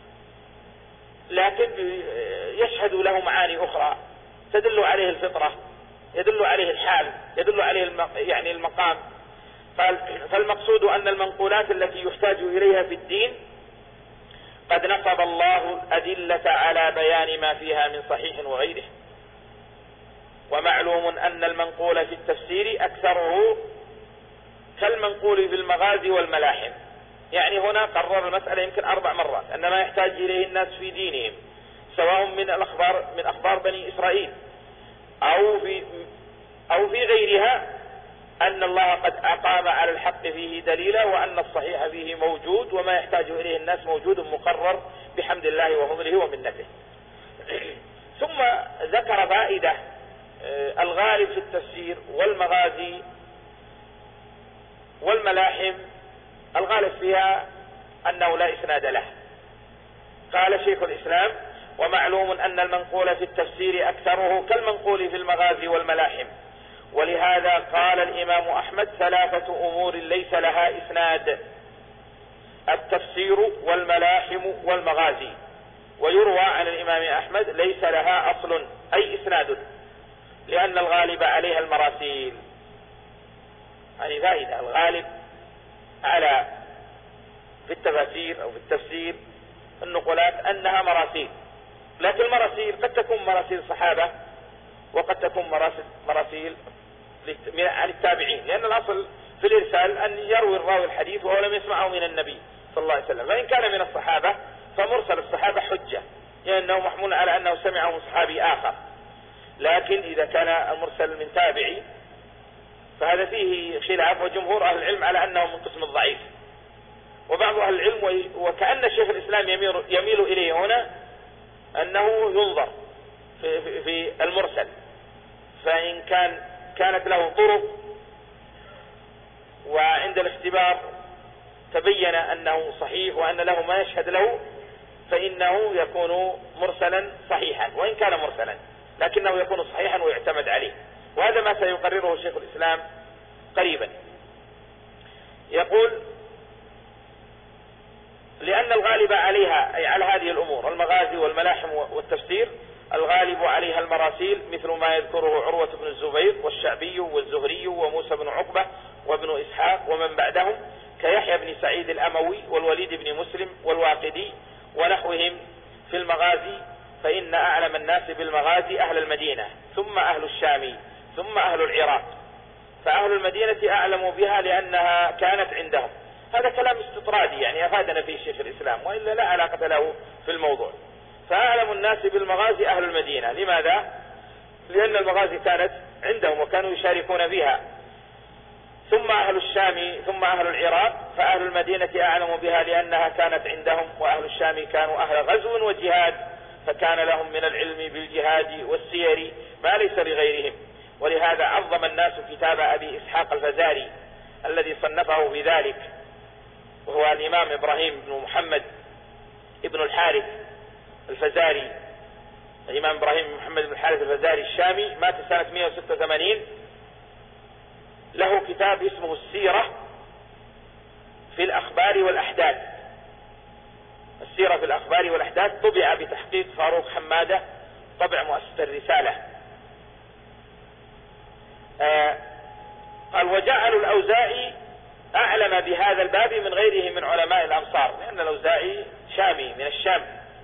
لكن يشهد له معاني أخرى تدل عليه الفطرة، يدل عليه الحال، يدل عليه يعني المقام. قال: فالمقصود أن المنقولات التي يحتاج إليها في الدين قد نصب الله الأدلة على بيان ما فيها من صحيح وغيره. ومعلوم أن المنقول في التفسير أكثره كالمنقول في المغازي والملاحم. يعني هنا قرر المسألة يمكن أربع مرات أن ما يحتاج إليه الناس في دينهم سواء من الأخبار من أخبار بني إسرائيل أو في أو في غيرها أن الله قد أقام على الحق فيه دليلا، وأن الصحيح فيه موجود، وما يحتاج إليه الناس موجود مقرر بحمد الله وفضله ومنته. ثم ذكر فائدة الغالب في التفسير والمغازي والملاحم الغالب فيها أنه لا إسناد له. قال شيخ الإسلام: ومعلوم أن المنقول في التفسير أكثره كالمنقول في المغازي والملاحم، ولهذا قال الإمام أحمد: ثلاثة أمور ليس لها إسناد: التفسير والملاحم والمغازي. ويروى عن الإمام أحمد: ليس لها أصل أي إسناد، لأن الغالب عليها المراسيل. يعني فائدة الغالب على في التفاسير أو في التفسير النقولات أنها مراسيل، لكن المراسيل قد تكون مراسيل صحابة وقد تكون مراسيل, مراسيل عن التابعين، لأن الأصل في الإرسال أن يروي الراوي الحديث وهو لم يسمعه من النبي صلى الله عليه وسلم. فإن كان من الصحابة فمرسل الصحابة حجة، لأنه يعني محمول على أنه سمعه من صحابي آخر. لكن إذا كان المرسل من تابعي فهذا فيه خلاف، وجمهور أهل العلم على أنه من قسم الضعيف. وبعض أهل العلم وكأن شيخ الإسلام يميل, يميل إليه هنا أنه ينظر في, في, في المرسل، فإن كان كانت له طرق وعند الاختبار تبين أنه صحيح وأن له ما يشهد له فإنه يكون مرسلا صحيحا، وإن كان مرسلا لكنه يكون صحيحا ويعتمد عليه. وهذا ما سيقرره شيخ الإسلام قريبا. يقول: لأن الغالب عليها أي على هذه الأمور المغازي والملاحم والتفسير الغالب عليها المراسيل، مثل ما يذكره عروة بن الزبير والشعبي والزهري وموسى بن عقبة وابن إسحاق ومن بعدهم كيحيى بن سعيد الأموي والوليد بن مسلم والواقدي ونحوهم في المغازي، فإن أعلم الناس بالمغازي أهل المدينة ثم أهل الشام ثم أهل العراق، فأهل المدينة أعلموا بها لأنها كانت عندهم. هذا كلام استطرادي يعني أفادنا فيه شيخ الإسلام، وإلا لا علاقة له في الموضوع. فأعلم الناس بالمغازي أهل المدينة. لماذا؟ لأن المغازي كانت عندهم وكانوا يشاركون بها. ثم أهل الشام ثم أهل العراق، فأهل المدينة أعلموا بها لأنها كانت عندهم، وأهل الشام كانوا أهل غزو وجهاد، فكان لهم من العلم بالجهاد والسير ما ليس لغيرهم. ولهذا عظم الناس كتاب أبي إسحاق الفزاري الذي صنفه بذلك، وهو الإمام إبراهيم بن محمد ابن الحارث الفزاري. الإمام إبراهيم بن محمد بن الحارث الفزاري الشامي مات سنة مئة وستة وثمانين، له كتاب اسمه السيرة في الأخبار والأحداث. السيرة في الأخبار والأحداث طبع بتحقيق فاروق حمادة، طبع مؤسسة الرسالة. آه قال: وجعلوا الأوزاعي أعلم بهذا الباب من غيره من علماء الأمصار، لأن الأوزاعي شامي من الشام.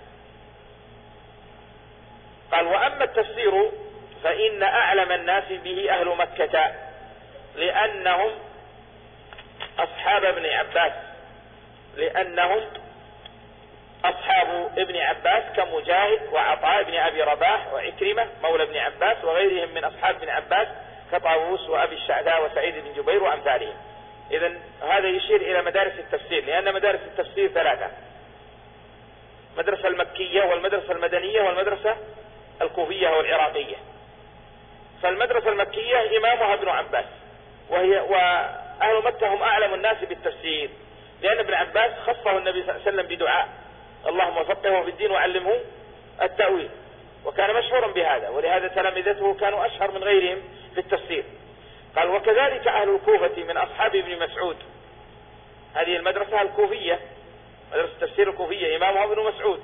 قال: وأما التفسير فإن أعلم الناس به أهل مكة، لأنهم أصحاب ابن عباس لأنهم أصحاب ابن عباس كمجاهد وعطاء بن أبي رباح وعكرمة مولى ابن عباس وغيرهم من أصحاب ابن عباس كطاووس وأبي الشعثاء وسعيد بن جبير وأمثالهم. إذن هذا يشير إلى مدارس التفسير، لأن مدارس التفسير ثلاثة: المدرسة المكية والمدرسة المدنية والمدرسة الكوفية والعراقية. فالمدرسة المكية إمامها ابن عباس، وهي وأهل مكة هم أعلم الناس بالتفسير، لأن ابن عباس خصه النبي صلى الله عليه وسلم بدعاء: اللهم فقهه في الدين وعلمه التأويل، وكان مشهورا بهذا، ولهذا تلامذته كانوا أشهر من غيرهم في التفسير. قال: وكذلك أهل الكوفة من أصحاب ابن مسعود. هذه المدرسة الكوفية، مدرسة التفسير الكوفية إمامها ابن مسعود،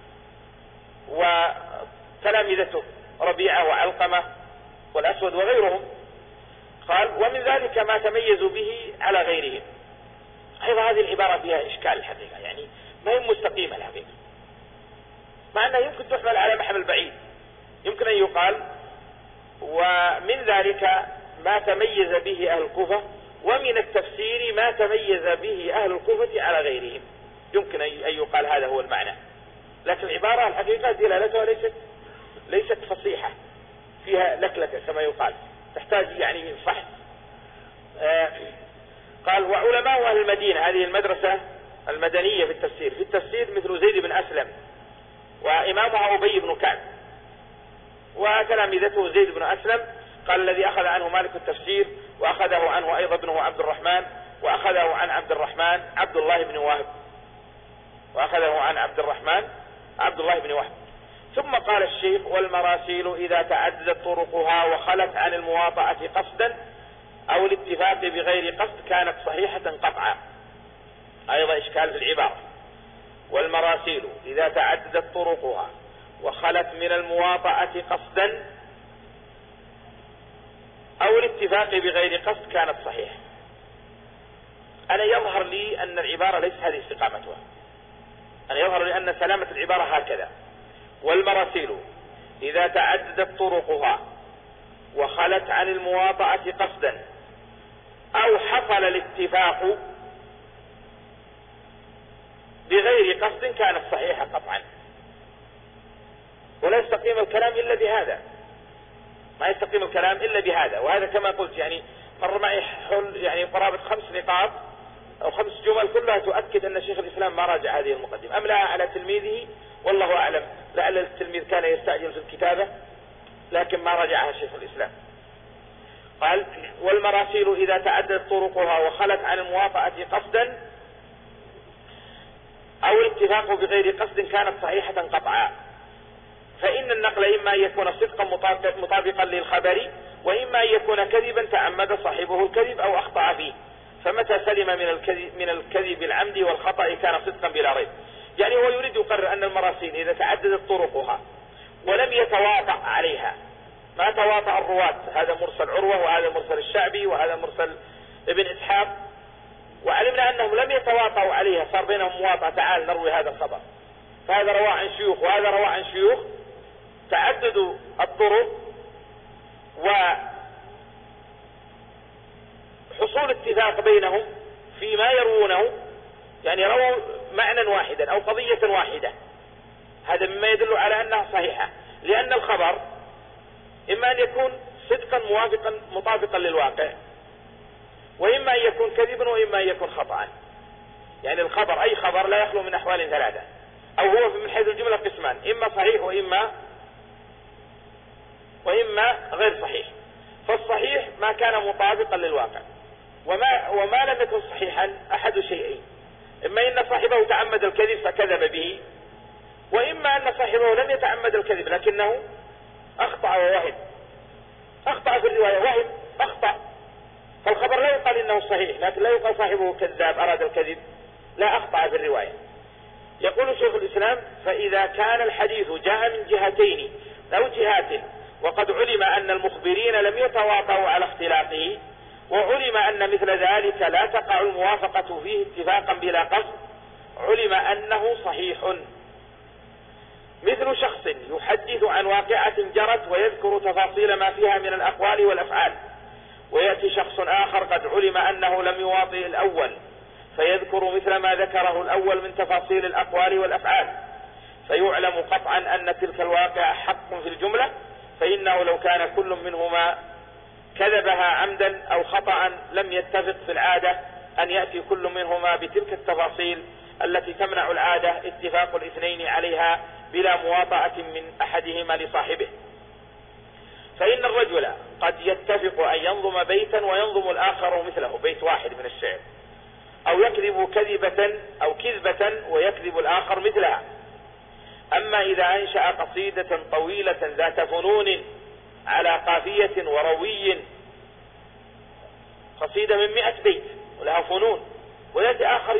وتلامذته ربيعة وعلقمة والأسود وغيرهم. قال: ومن ذلك ما تميزوا به على غيرهم. أيضا هذه العبارة فيها إشكال الحقيقة، يعني ما هي مستقيمة الحقيقة، مع أنها يمكن تحمل على محمل بعيد. يمكن أن يقال ومن ذلك ما تميز به أهل الكوفة، ومن التفسير ما تميز به أهل الكوفة على غيرهم. يمكن أن يقال هذا هو المعنى، لكن العبارة الحقيقة دلالتها ليست ليست فصيحة، فيها لكلكة كما يقال، تحتاج يعني فحص. آه قال وعلماء أهل المدينة، هذه المدرسة المدنية في التفسير، في التفسير مثل زيد بن أسلم وإمامها أبي بن كعب، وتلامذته زيد بن أسلم قال الذي أخذ عنه مالك التفسير، وأخذه عنه أيضا ابنه عبد الرحمن، وأخذه عن عبد الرحمن عبد الله بن وهب، وأخذه عن عبد الرحمن عبد الله بن وهب. ثم قال الشيخ والمراسيل إذا تعددت طرقها وخلت عن المواطأة قصدا أو الاتفاق بغير قصد كانت صحيحة قطعا. أيضا إشكال في العبارة، والمراسيل إذا تعددت طرقها وخلت من المواطأة قصدا أو الاتفاق بغير قصد كانت صحيحة. أنا يظهر لي أن العبارة ليس هذه استقامتها، أنا يظهر لي أن سلامة العبارة هكذا: والمراسيل إذا تعددت طرقها وخلت عن المواطأة قصدا أو حصل الاتفاق بغير قصد كانت صحيحة قطعا. ولا يستقيم الكلام إلا بهذا، ما يستقيم الكلام إلا بهذا. وهذا كما قلت يعني مر معي حول يعني قرابة خمس نقاط أو خمس جمل كلها تؤكد أن شيخ الإسلام ما راجع هذه المقدمة، أملا على تلميذه والله أعلم، لعل التلميذ كان يستعجل في الكتابة لكن ما راجعها شيخ الإسلام. قال والمراسيل إذا تعددت طرقها وخلت عن المواطأة قصدا أو الاتفاق بغير قصد كانت صحيحة قطعا، فإن النقل إما أن يكون صدقا مطابقا للخبر، وإما أن يكون كذبا تعمد صاحبه الكذب أو أخطأ فيه، فمتى سلم من الكذب, من الكذب العمد والخطأ كان صدقا بلا ريب. يعني هو يريد يقرر أن المراسيل إذا تعددت طرقها ولم يتواطأ عليها، ما تواطأ الرواة، هذا مرسل عروة وهذا مرسل الشعبي وهذا مرسل ابن إسحاق، وعلمنا أنهم لم يتواطؤوا عليها، صار بينهم مواطأة، تعال نروي هذا الخبر، فهذا رواه عن شيوخ وهذا رواه عن شيوخ، تعدد الطرق وحصول اتفاق بينهم فيما يروونه، يعني رووا معنى واحدا أو قضية واحدة، هذا مما يدل على أنها صحيحة، لأن الخبر إما أن يكون صدقا موافقا مطابقا للواقع، وإما أن يكون كذبا وإما أن يكون خطأ. يعني الخبر أي خبر لا يخلو من أحوال ثلاثة، أو هو من حيث الجملة قسمان، إما صحيح وإما وإما غير صحيح. فالصحيح ما كان مطابقا للواقع، وما, وما لم يكن صحيحا أحد شيئين: إما أن صاحبه تعمد الكذب فكذب به، وإما أن صاحبه لم يتعمد الكذب لكنه أخطأ ووهم، أخطأ في الرواية وهم أخطأ، فالخبر لا يقال إنه صحيح، لكن لا يقال صاحبه كذاب أراد الكذب، لا، أخطأ في الرواية. يقول شيخ الإسلام: فإذا كان الحديث جاء من جهتين أو جهات وقد علم أن المخبرين لم يتواطؤوا على اختلاقه، وعلم أن مثل ذلك لا تقع الموافقة فيه اتفاقا بلا قصد، علم أنه صحيح. مثل شخص يحدث عن واقعة جرت ويذكر تفاصيل ما فيها من الأقوال والأفعال، ويأتي شخص آخر قد علم أنه لم يواطئ الأول فيذكر مثل ما ذكره الأول من تفاصيل الأقوال والأفعال، فيعلم قطعا أن تلك الواقعة حق في الجملة، فإنه لو كان كل منهما كذبها عمدا أو خطأ لم يتفق في العادة أن يأتي كل منهما بتلك التفاصيل التي تمنع العادة اتفاق الاثنين عليها بلا مواطأة من أحدهما لصاحبه. فإن الرجل قد يتفق أن ينظم بيتا وينظم الآخر مثله، بيت واحد من الشعر، أو يكذب كذبة أو كذبة ويكذب الآخر مثلها. أما إذا أنشأ قصيدة طويلة ذات فنون على قافية وروي، قصيدة من مئة بيت ولها فنون، ويأتي آخر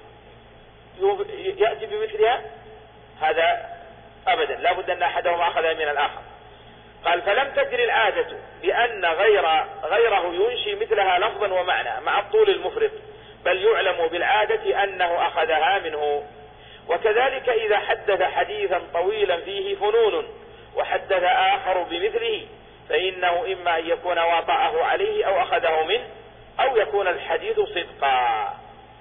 يأتي بمثلها، هذا أبدا لا بد أن أحدهما أخذ من الآخر. قال: فلم تجري العادة بأن غير غيره ينشي مثلها لفظا ومعنى مع الطول المفرط، بل يعلم بالعادة أنه أخذها منه. وكذلك إذا حدث حديثا طويلا فيه فنون وحدث آخر بمثله فإنه إما أن يكون واطأه عليه أو أخذه منه أو يكون الحديث صدقا.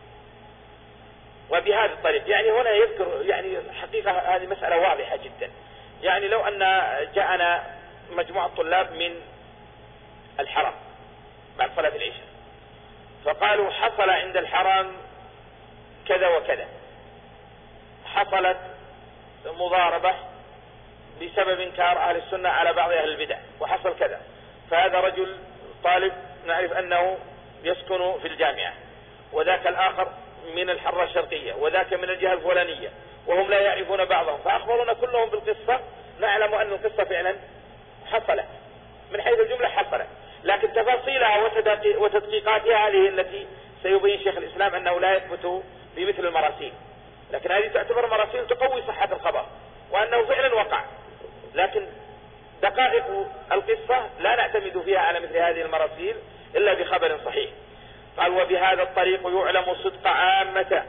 وبهذا الطريق يعني هنا يذكر يعني حقيقة هذه مسألة واضحة جدا. يعني لو أن جاءنا مجموعة طلاب من الحرم بعد صلاة العشاء فقالوا حصل عند الحرم كذا وكذا، حصلت مضاربة بسبب انكار أهل السنة على بعض أهل البدع وحصل كذا، فهذا رجل طالب نعرف أنه يسكن في الجامعة وذاك الآخر من الحرة الشرقية وذاك من الجهة الفلانية وهم لا يعرفون بعضهم، فأخبرونا كلهم بالقصة، نعلم أن القصة فعلا حصلت من حيث الجملة حصلت، لكن تفاصيلها وتدقيقاتها هذه التي سيبين شيخ الإسلام أنه لا يثبت بمثل المراسيل، لكن هذه تعتبر مراسيل تقوي صحة الخبر وأنه فعلا وقع، لكن دقائق القصة لا نعتمد فيها على مثل هذه المراسيل إلا بخبر صحيح. قال وبهذا الطريق يعلم صدق عامة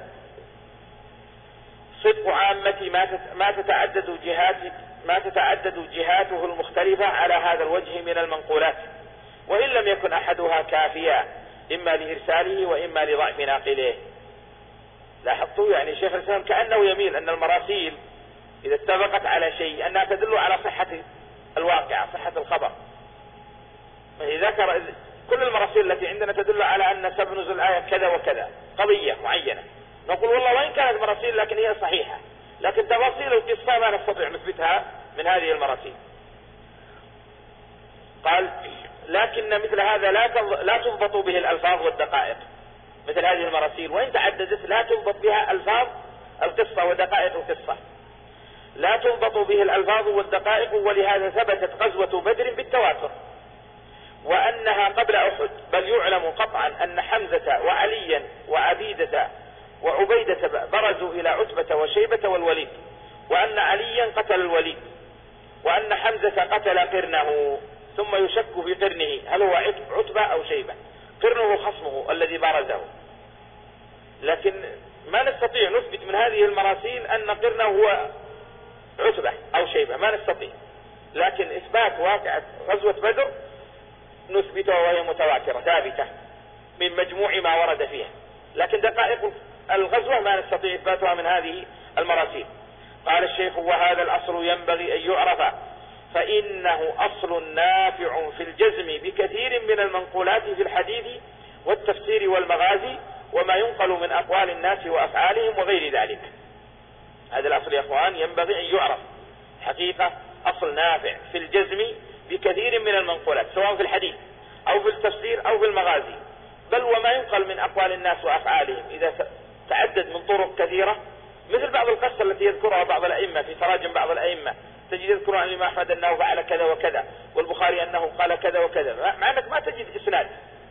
صدق عامة ما ما تتعدد جهات ما تتعدد جهاته المختلفة على هذا الوجه من المنقولات، وإن لم يكن أحدها كافيا إما لإرساله وإما لضعف ناقله. لاحظتوا يعني شيخ الإسلام كأنه يميل أن المراسيل إذا اتفقت على شيء أنها تدل على صحة الواقع صحة الخبر. ذكر كل المراسيل التي عندنا تدل على أن سبب نزول الآية كذا وكذا قضية معينة، نقول والله وإن كانت مراسيل لكن هي صحيحة، لكن تفاصيل القصة ما نستطيع نثبتها من هذه المراسيل. قال لكن مثل هذا لا لا تضبط به الألفاظ والدقائق، مثل هذه المراسيل وإن تعددت لا تضبط بها ألفاظ القصة ودقائق القصة، لا تضبط به الألفاظ والدقائق، ولهذا ثبتت غزوة بدر بالتواتر وأنها قبل أحد، بل يعلم قطعا أن حمزة وعليا وعبيدة وعبيدة برزوا إلى عتبة وشيبة والوليد، وأن عليا قتل الوليد، وأن حمزة قتل قرنه، ثم يشك في قرنه هل هو عتبة أو شيبة، قرنه خصمه الذي برزه، لكن ما نستطيع نثبت من هذه المراسيل أن قرنه هو عتبة أو شيبة، ما نستطيع، لكن إثبات واقعة غزوة بدر نثبتها وهي متواترة ثابتة من مجموع ما ورد فيها، لكن دقائق الغزوة ما نستطيع إثباتها من هذه المراسيل. قال الشيخ وهذا الأصل ينبغي أن يعرف، فإنه أصل نافع في الجزم بكثير من المنقولات في الحديث والتفسير والمغازي وما ينقل من أقوال الناس وأفعالهم وغير ذلك. هذا الأصل يا أخوان ينبغي أن يعرف حقيقة، أصل نافع في الجزم بكثير من المنقولات سواء في الحديث أو في التفسير أو في المغازي، بل وما ينقل من أقوال الناس وأفعالهم إذا تعدد من طرق كثيرة، مثل بعض القصة التي يذكرها بعض الأئمة في تراجم بعض الأئمة، تجد يذكر عن الإمام أحمد أنه فعل كذا وكذا والبخاري أنه قال كذا وكذا، مع أنك ما تجد إسناد،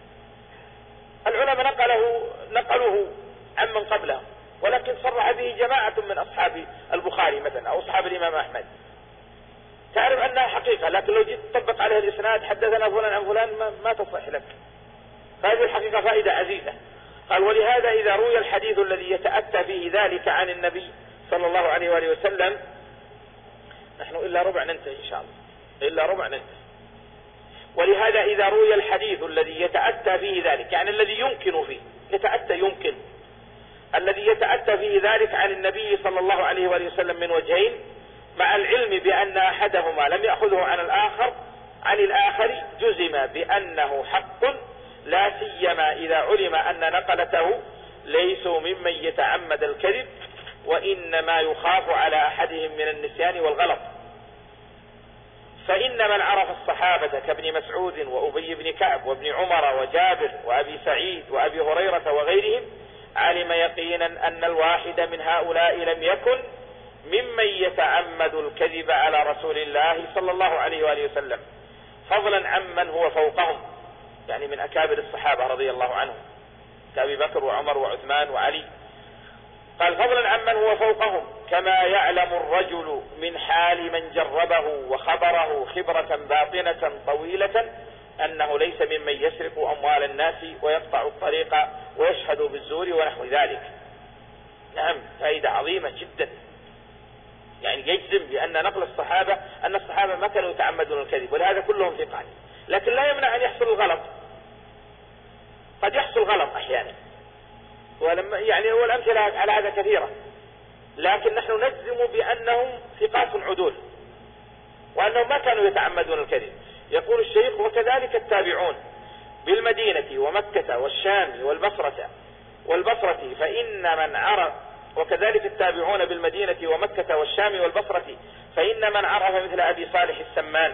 العلماء نقله نقلوه عمن قبله، ولكن صرح به جماعة من أصحاب البخاري مثلا أو أصحاب الإمام أحمد، تعرف أنها حقيقة، لكن لو جيت تطبق عليها الإسناد حدثنا فلان عن فلان ما, ما تصح لك. هذه الحقيقة فائدة عزيزة. قال ولهذا إذا روي الحديث الذي يتأتى فيه ذلك عن النبي صلى الله عليه وآله وسلم، نحن إلا ربع ننتهي إن شاء الله، إلا ربع ننتهي. ولهذا إذا روي الحديث الذي يتأتى فيه ذلك، يعني الذي يمكن فيه يتأتى يمكن الذي يتأتى فيه ذلك عن النبي صلى الله عليه وآله وسلم من وجهين، مع العلم بأن أحدهما لم يأخذه عن الآخر عن الآخر، جزم بأنه حق، لا سيما إذا علم أن نقلته ليسوا ممن يتعمد الكذب، وإنما يخاف على أحدهم من النسيان والغلط. فإن من عرف الصحابة كابن مسعود وأبي بن كعب وابن عمر وجابر وأبي سعيد وأبي هريرة وغيرهم علم يقينا أن الواحد من هؤلاء لم يكن ممن يتعمد الكذب على رسول الله صلى الله عليه وآله وسلم، فضلا عمن هو فوقهم، يعني من أكابر الصحابة رضي الله عنهم كأبي بكر وعمر وعثمان وعلي. قال فضلا عمن هو فوقهم، كما يعلم الرجل من حال من جربه وخبره خبرة باطنة طويلة أنه ليس ممن يسرق أموال الناس ويقطع الطريق ويشهد بالزور ونحو ذلك. نعم فائدة عظيمة جدا، يعني يجزم بأن نقل الصحابة أن الصحابة ما كانوا يتعمدون الكذب، ولهذا كلهم ثقات، لكن لا يمنع أن يحصل الغلط، قد يحصل غلط أحيانا، ولما يعني والأمثلة على هذا كثيرة، لكن نحن نجزم بأنهم ثقات عدول وأنهم ما كانوا يتعمدون الكذب. يقول الشيخ: وكذلك التابعون بالمدينة ومكة والشام والبصرة والبصرة فإن من عرف وكذلك التابعون بالمدينة ومكة والشام والبصرة فإن من عرف مثل أبي صالح السمان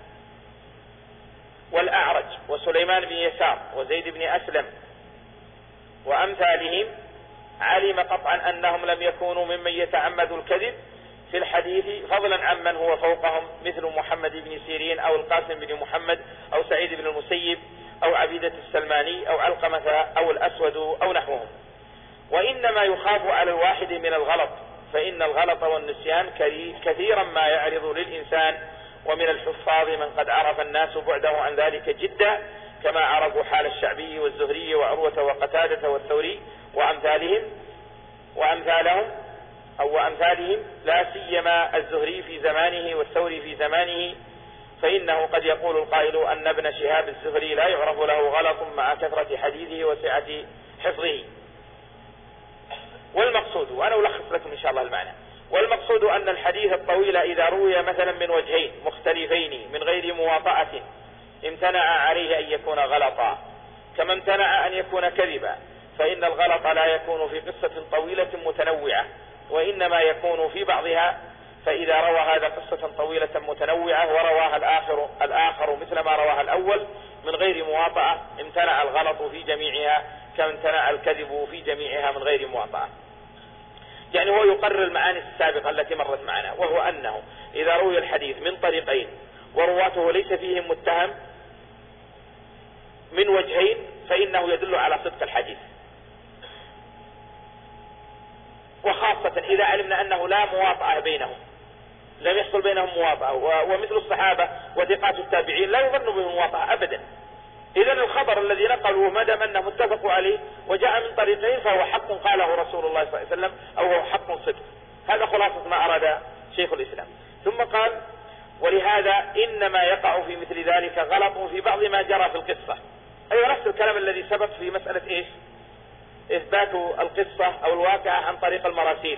والأعرج وسليمان بن يسار وزيد بن أسلم وأمثالهم علم قطعا أنهم لم يكونوا ممن يتعمد الكذب في الحديث، فضلا عمن هو فوقهم مثل محمد بن سيرين أو القاسم بن محمد أو سعيد بن المسيب أو عبيدة السلماني أو علقمة أو الأسود أو نحوهم. وإنما يخاف على الواحد من الغلط، فإن الغلط والنسيان كثيرا ما يعرض للإنسان، ومن الحفاظ من قد عرف الناس بعده عن ذلك جدا، كما عرفوا حال الشعبي والزهري وعروة وقتادة والثوري وأمثالهم وأمثالهم أو وأمثالهم، لا سيما الزهري في زمانه والثوري في زمانه، فإنه قد يقول القائل أن ابن شهاب الزهري لا يعرف له غلط مع كثرة حديثه وسعة حفظه. والمقصود، وأنا ألخص لكم إن شاء الله المعنى، والمقصود أن الحديث الطويل إذا روي مثلا من وجهين مختلفين من غير مواطأة امتنع عليه أن يكون غلطا، كما امتنع أن يكون كذبا، فإن الغلط لا يكون في قصة طويلة متنوعة، وإنما يكون في بعضها، فإذا روى هذا قصة طويلة متنوعة ورواها الآخر, الآخر مثل ما رواها الأول من غير مواطأة امتنع الغلط في جميعها كما امتنع الكذب في جميعها من غير مواطأة. يعني هو يقرر المعاني السابقة التي مرت معنا، وهو أنه إذا روي الحديث من طريقين ورواته ليس فيهم متهم من وجهين فإنه يدل على صدق الحديث، وخاصة إذا علمنا أنه لا مواطأة بينهم، لم يحصل بينهم مواطأة، ومثل الصحابة وثقات التابعين لا يظن بهم مواطأة أبدا. إذا الخبر الذي نقلوه ما دام أنه متفق عليه وجاء من طريقين فهو حق قاله رسول الله صلى الله عليه وسلم أو هو حق صدق. هذا خلاصة ما أراد شيخ الإسلام. ثم قال: ولهذا إنما يقع في مثل ذلك غلط في بعض ما جرى في القصة. أيوة، نفس الكلام الذي سبق في مسألة إيش؟ إثبات القصة أو الواقعة عن طريق المراسيل،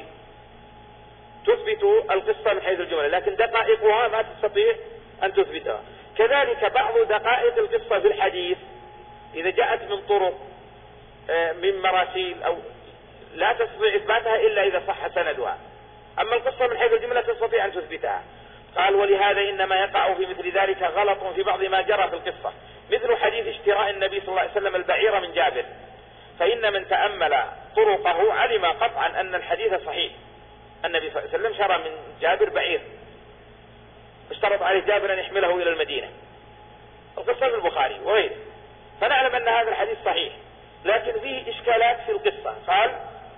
تثبت القصة من حيث الجملة، لكن دقائقها ما تستطيع أن تثبتها. كذلك بعض دقائق القصة في الحديث إذا جاءت من طرق من مراسيل أو لا تستطيع إثباتها إلا إذا صح سندها، أما القصة من حيث الجملة تستطيع أن تثبتها. قال: ولهذا إنما يقع في مثل ذلك غلط في بعض ما جرى في القصة، مثل حديث اشتراء النبي صلى الله عليه وسلم البعير من جابر، فإن من تأمل طرقه علم قطعا أن الحديث صحيح. النبي صلى الله عليه وسلم شرى من جابر بعير، اشترط عليه جابر أن يحمله إلى المدينة، القصة في البخاري وغيره، فنعلم أن هذا الحديث صحيح، لكن فيه إشكالات في القصة. قال: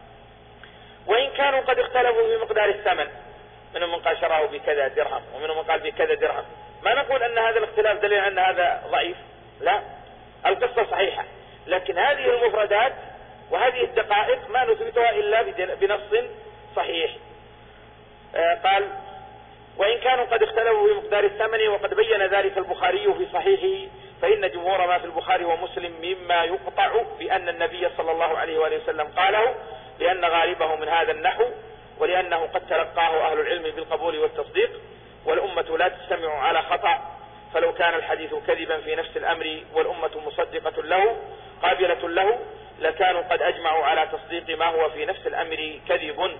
وإن كانوا قد اختلفوا في مقدار الثمن، منهم من قال شراه بكذا درهم ومنهم من قال بكذا درهم، ما نقول أن هذا الاختلاف دليل أن هذا ضعيف، لا، القصة صحيحة، لكن هذه المفردات وهذه الدقائق ما نثبتها إلا بنص صحيح. آه قال: وإن كانوا قد اختلفوا في مقدار الثمن وقد بين ذلك البخاري في صحيحه، فإن جمهور ما في البخاري ومسلم مما يقطع بأن النبي صلى الله عليه وآله وسلم قاله، لأن غالبه من هذا النحو، ولأنه قد تلقاه أهل العلم بالقبول والتصديق، والأمة لا تجتمع على خطأ، فلو كان الحديث كذبا في نفس الأمر والأمة مصدقة له قابلة له لكانوا قد أجمعوا على تصديق ما هو في نفس الأمر كذب،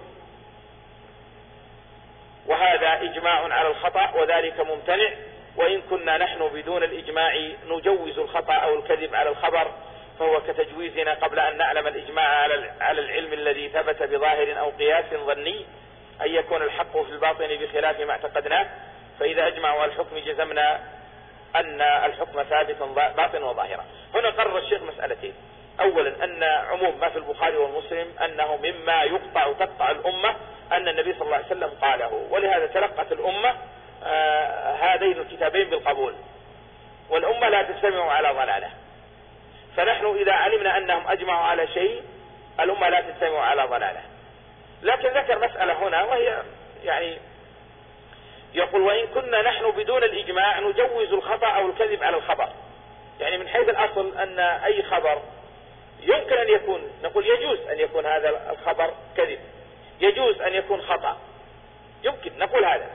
وهذا إجماع على الخطأ وذلك ممتنع، وإن كنا نحن بدون الإجماع نجوز الخطأ أو الكذب على الخبر، فهو كتجويزنا قبل أن نعلم الإجماع على العلم الذي ثبت بظاهر أو قياس ظني أن يكون الحق في الباطن بخلاف ما اعتقدناه، فإذا أجمعوا على الحكم جزمنا أن الحكم ثابت باطن وظاهرا. هنا قرر الشيخ مسألتين: أولا أن عموم ما في البخاري والمسلم أنه مما يقطع تقطع الأمة أن النبي صلى الله عليه وسلم قاله، ولهذا تلقت الأمة آه هذين الكتابين بالقبول، والأمة لا تجتمع على ضلاله، فنحن إذا علمنا أنهم أجمعوا على شيء الأمة لا تجتمع على ضلاله، لكن ذكر مسألة هنا وهي يعني يقول وإن كنا نحن بدون الإجماع نجوز الخطأ أو الكذب على الخبر. يعني من حيث الأصل أن أي خبر يمكن أن يكون، نقول يجوز أن يكون هذا الخبر كذب، يجوز أن يكون خطأ، يمكن نقول هذا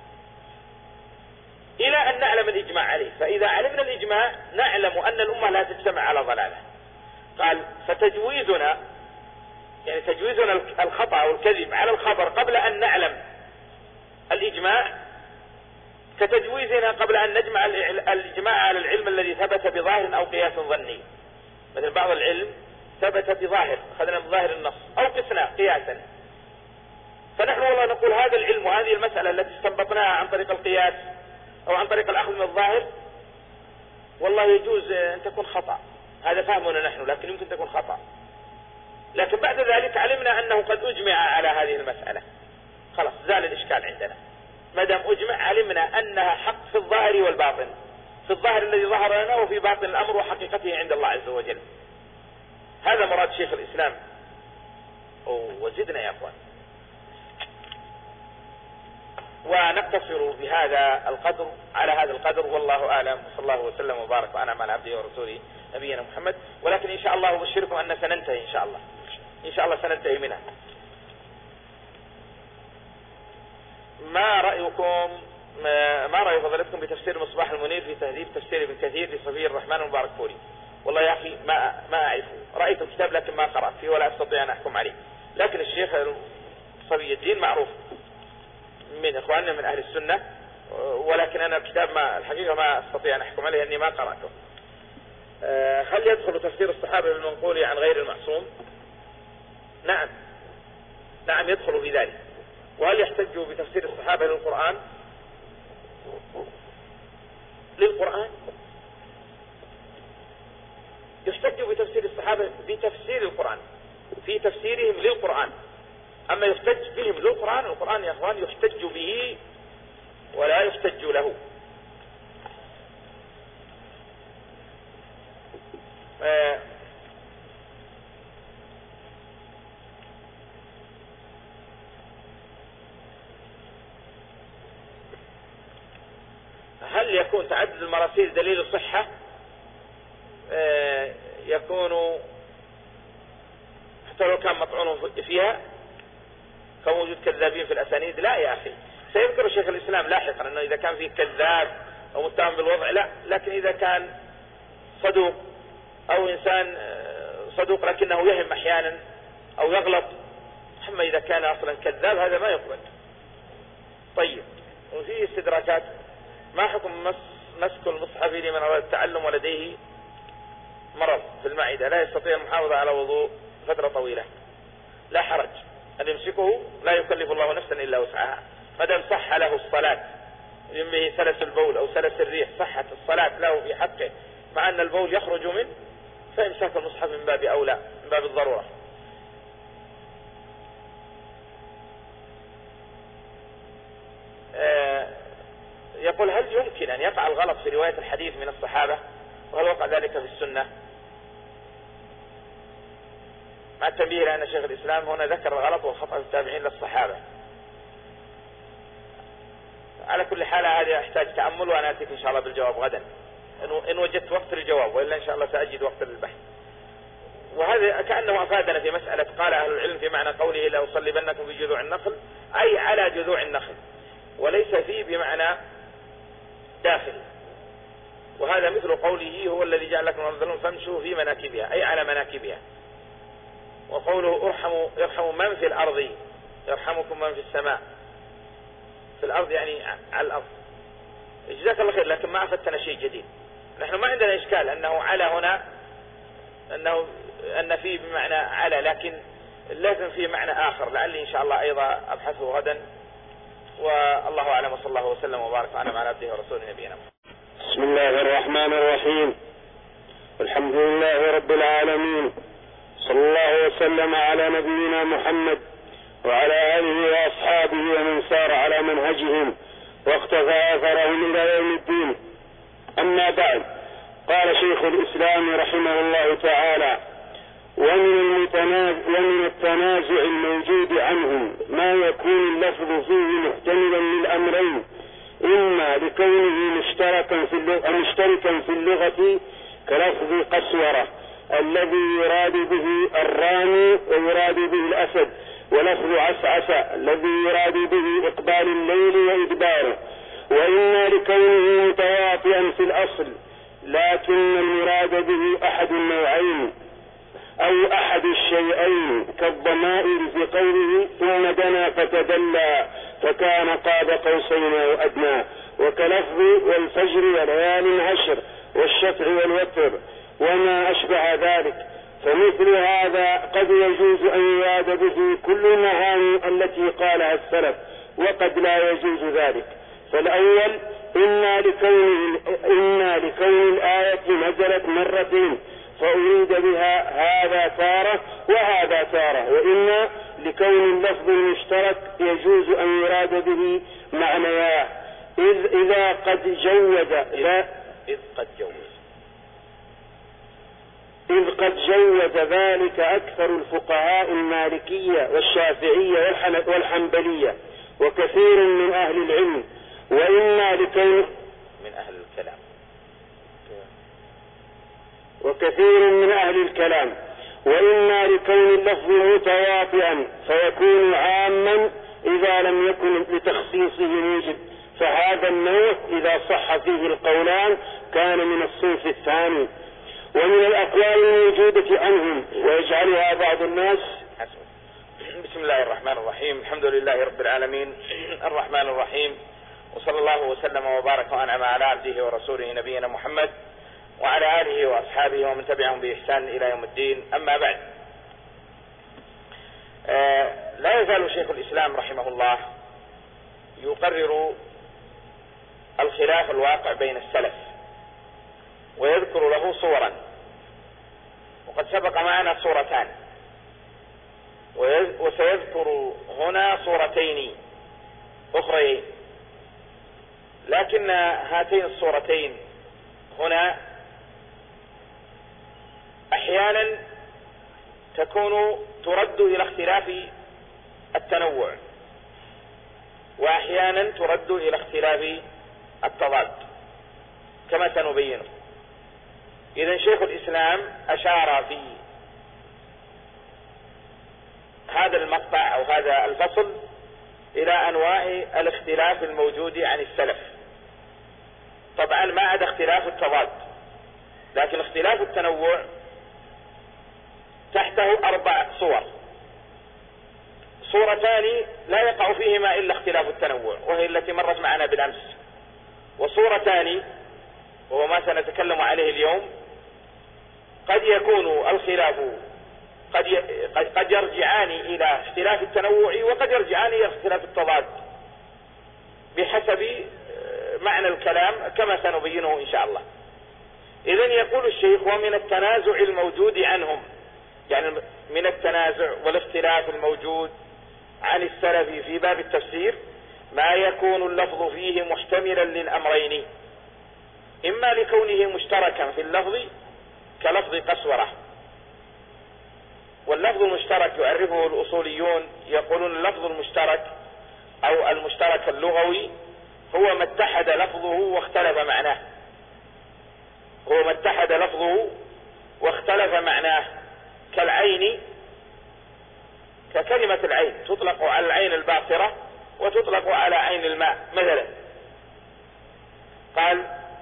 إلى أن نعلم الإجماع عليه. فإذا علمنا الإجماع نعلم أن الأمة لا تجتمع على ضلالة. قال فتجويزنا يعني تجويزنا الخطأ أو الكذب على الخبر قبل أن نعلم الإجماع كتجويزنا قبل أن نجمع الإجماع على العلم الذي ثبت بظاهر أو قياس ظني. مثل بعض العلم ثبت بظاهر، أخذنا بظاهر النص، أو قسنا قياسا، فنحن والله نقول هذا العلم وهذه المسألة التي استنبطناها عن طريق القياس أو عن طريق الأخذ من الظاهر والله يجوز أن تكون خطأ، هذا فهمنا نحن، لكن يمكن تكون خطأ. لكن بعد ذلك علمنا أنه قد أجمع على هذه المسألة، خلاص زال الإشكال عندنا، ما دام أجمع علمنا أنها حق في الظاهر والباطن، في الظاهر الذي ظهر لنا وفي باطن الأمر وحقيقته عند الله عز وجل. هذا مراد شيخ الإسلام. وزدنا يا أخوان، ونقتصر بهذا القدر على هذا القدر، والله أعلم، وصلى الله وسلم وبارك وأنعم على عبده ورسوله نبينا محمد. ولكن إن شاء الله أبشركم أن سننتهي إن شاء الله، إن شاء الله سننتهي منها. ما رأيكم ما رأي فضلتكم بتفسير مصباح المنير في تهذيب تفسير ابن كثير لصفي الرحمن المبارك فوري؟ والله يا أخي ما ما أعرفه، رأيت الكتاب لكن ما قرأت فيه ولا أستطيع أن أحكم عليه. لكن الشيخ صفي الدين معروف من إخواننا من أهل السنة، ولكن أنا الكتاب ما الحقيقة ما أستطيع أن أحكم عليه لأني ما قرأته. هل يدخل تفسير الصحابة بالمنقول عن غير المعصوم؟ نعم نعم يدخل في ذلك. وهل يحتج بتفسير الصحابة للقرآن؟ للقرآن يحتج بتفسير الصحابة بتفسير القرآن في تفسيرهم للقرآن. أما يحتج بهم للقرآن، القرآن يا أخوان يحتج به ولا يحتج له. آه هل يكون تعدد المراسيل دليل الصحة؟ آه يكون حتى لو كان مطعون فيها كوجود كذابين في الأسانيد؟ لا يا أخي، سيذكر شيخ الإسلام لاحقا أنه إذا كان فيه كذاب أو متهم بالوضع لا، لكن إذا كان صدوق أو إنسان صدوق لكنه يهم أحيانا أو يغلط، أما إذا كان أصلا كذاب هذا ما يقبل. طيب، وفي استدراكات: ما حكم مس مسك المصحف لمن أراد التعلم ولديه مرض في المعدة لا يستطيع المحافظة على وضوء فترة طويلة؟ لا حرج أن يمسكه، لا يكلف الله نفسا إلا وسعها، ما دام صح له الصلاة به سلس البول أو سلس الريح، صحت الصلاة له في حقه مع أن البول يخرج منه، فإمساك المصحف من باب أولى، من باب الضرورة. آه يقول: هل يمكن أن يقع الغلط في رواية الحديث من الصحابة؟ وهل وقع ذلك في السنة؟ مع التنبيه لأن شيخ الإسلام هنا ذكر الغلط والخطأ التابعين للصحابة. على كل حال هذا يحتاج تأمل، وأنا أتيك إن شاء الله بالجواب غدا إن وجدت وقت للجواب، وإلا إن شاء الله سأجد وقت للبحث. وهذا كأنه أفادنا في مسألة قال أهل العلم في معنى قوله: لا أصلبنكم في جذوع النخل، أي على جذوع النخل، وليس فيه بمعنى داخل. وهذا مثل قوله: هو الذي جعل لكم الأرض فامشوا في مناكبها، أي على مناكبها. وقوله: ارحموا يرحم من في الأرض يرحمكم من في السماء، في الأرض يعني على الأرض. جزاك الله خير، لكن ما أفدتنا شيء جديد. نحن ما عندنا إشكال أنه على هنا أنه أن فيه بمعنى على، لكن لازم فيه معنى آخر، لعلي إن شاء الله أيضا أبحثه غدا. والله أعلم، وصلى الله وسلم وبارك على عبده ورسوله نبينا محمد. بسم الله الرحمن الرحيم، الحمد لله رب العالمين، صلى الله وسلم على نبينا محمد وعلى آله وأصحابه ومن سار على منهجهم واقتفى أثرهم إلى يوم الدين. أما بعد، قال شيخ الإسلام رحمه الله تعالى: ومن ومن التنازع الموجود عنهم ما يكون اللفظ فيه محتملا للأمرين، إما لكونه مشتركا في اللغة, مشتركا في اللغة كلفظ قسورة الذي يراد به الرامي ويراد به الأسد، ولفظ عسعس الذي يراد به إقبال الليل وإدباره، وإما لكونه متواطئا في الأصل لكن المراد به أحد النوعين أو أحد الشيئين كالضمائر في قوله ثم دنا فتدلى فكان قاب قوسين أو أدنى، وكلفظ والفجر وليال عشر والشفع والوتر وما أشبه ذلك. فمثل هذا قد يجوز أن يراد به كل المعاني التي قالها السلف، وقد لا يجوز ذلك. فالأول إما لكون, إما لكون الآية نزلت مرتين فأريد بها هذا تارة وهذا تارة، وإما لكون اللفظ المشترك يجوز أن يراد به معنياه إذ إذا قد جود إذا إذ قد جود إذ قد جود ذلك أكثر الفقهاء المالكية والشافعية والحنبلية وكثير من أهل العلم، وإما لكون من أهل الكلام وكثير من أهل الكلام وإما لكون اللفظ متواطئا فيكون عاما إذا لم يكن لتخصيصه موجب، فهذا النوع إذا صح فيه القولان كان من الصنف الثاني. ومن الأقوال الموجودة عنهم ويجعلها بعض الناس. بسم الله الرحمن الرحيم، الحمد لله رب العالمين الرحمن الرحيم، وصلى الله وسلم وبارك وأنعم على عبده ورسوله نبينا محمد وعلى آله وأصحابه ومن تبعهم بإحسان إلى يوم الدين. أما بعد، آه لا يزال شيخ الإسلام رحمه الله يقرر الخلاف الواقع بين السلف ويذكر له صورا، وقد سبق معنا صورتان وسيذكر هنا صورتين أخرين، لكن هاتين الصورتين هنا أحيانا تكون ترد إلى اختلاف التنوع، وأحيانا ترد إلى اختلاف التضاد كما سنبينه. إذن شيخ الإسلام أشار في هذا المقطع أو هذا الفصل إلى أنواع الاختلاف الموجود عن السلف، طبعا ما عدا اختلاف التضاد، لكن اختلاف التنوع تحته أربع صور. صورتان لا يقع فيهما إلا اختلاف التنوع وهي التي مرت معنا بالأمس، وصورتان وهو ما سنتكلم عليه اليوم قد يكون الخلاف قد قد يرجعان إلى اختلاف التنوع وقد يرجعان إلى اختلاف التضاد بحسب معنى الكلام كما سنبينه إن شاء الله. إذن يقول الشيخ ومن التنازع الموجود عنهم، يعني من التنازع والاختلاف الموجود عن السلف في باب التفسير ما يكون اللفظ فيه محتملا للأمرين، إما لكونه مشتركا في اللفظ كلفظ قسورة، واللفظ المشترك يعرفه الأصوليون يقولون اللفظ المشترك أو المشترك اللغوي هو ما اتحد لفظه واختلف معناه، هو ما اتحد لفظه واختلف معناه، كالعين، ككلمة العين تطلق على العين الباصرة وتطلق على عين الماء مثلا. قال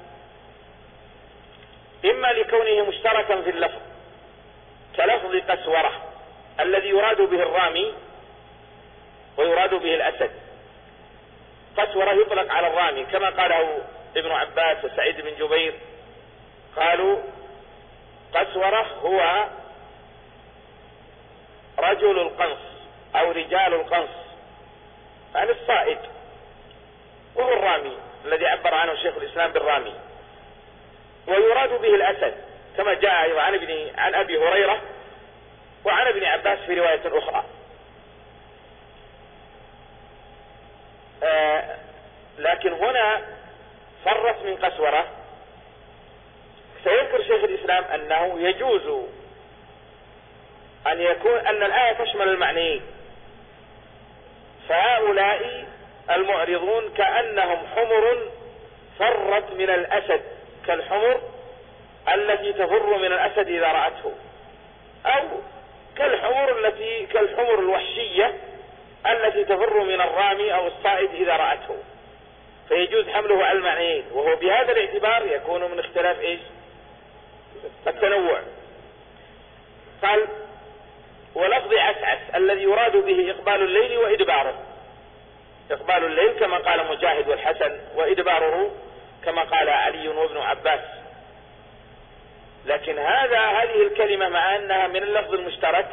إما لكونه مشتركا في اللفظ كلفظ قسورة الذي يراد به الرامي ويراد به الأسد. قسورة يطلق على الرامي كما قاله ابن عباس وسعيد بن جبير، قالوا قسورة هو رجل القنص أو رجال القنص عن الصائد، وهو الرامي الذي عبر عنه شيخ الإسلام بالرامي، ويراد به الأسد كما جاء أيضا عن ابن عن أبي هريرة وعن ابن عباس في رواية أخرى. آه لكن هنا فرت من قسورة. سيذكر شيخ الإسلام أنه يجوز أن يكون أن الآية تشمل المعنيين، فهؤلاء المعرضون كأنهم حمر فرت من الأسد، كالحمر التي تفر من الأسد إذا رأته، أو كالحمر التي كالحمر الوحشية التي تفر من الرامي أو الصائد إذا رأته، فيجوز حمله على المعنيين، وهو بهذا الاعتبار يكون من اختلاف إيش؟ التنوع. قال ولفظ عسعس الذي يراد به إقبال الليل وإدباره، إقبال الليل كما قال مجاهد والحسن، وإدباره كما قال علي وابن عباس. لكن هذا هذه الكلمة مع أنها من اللفظ المشترك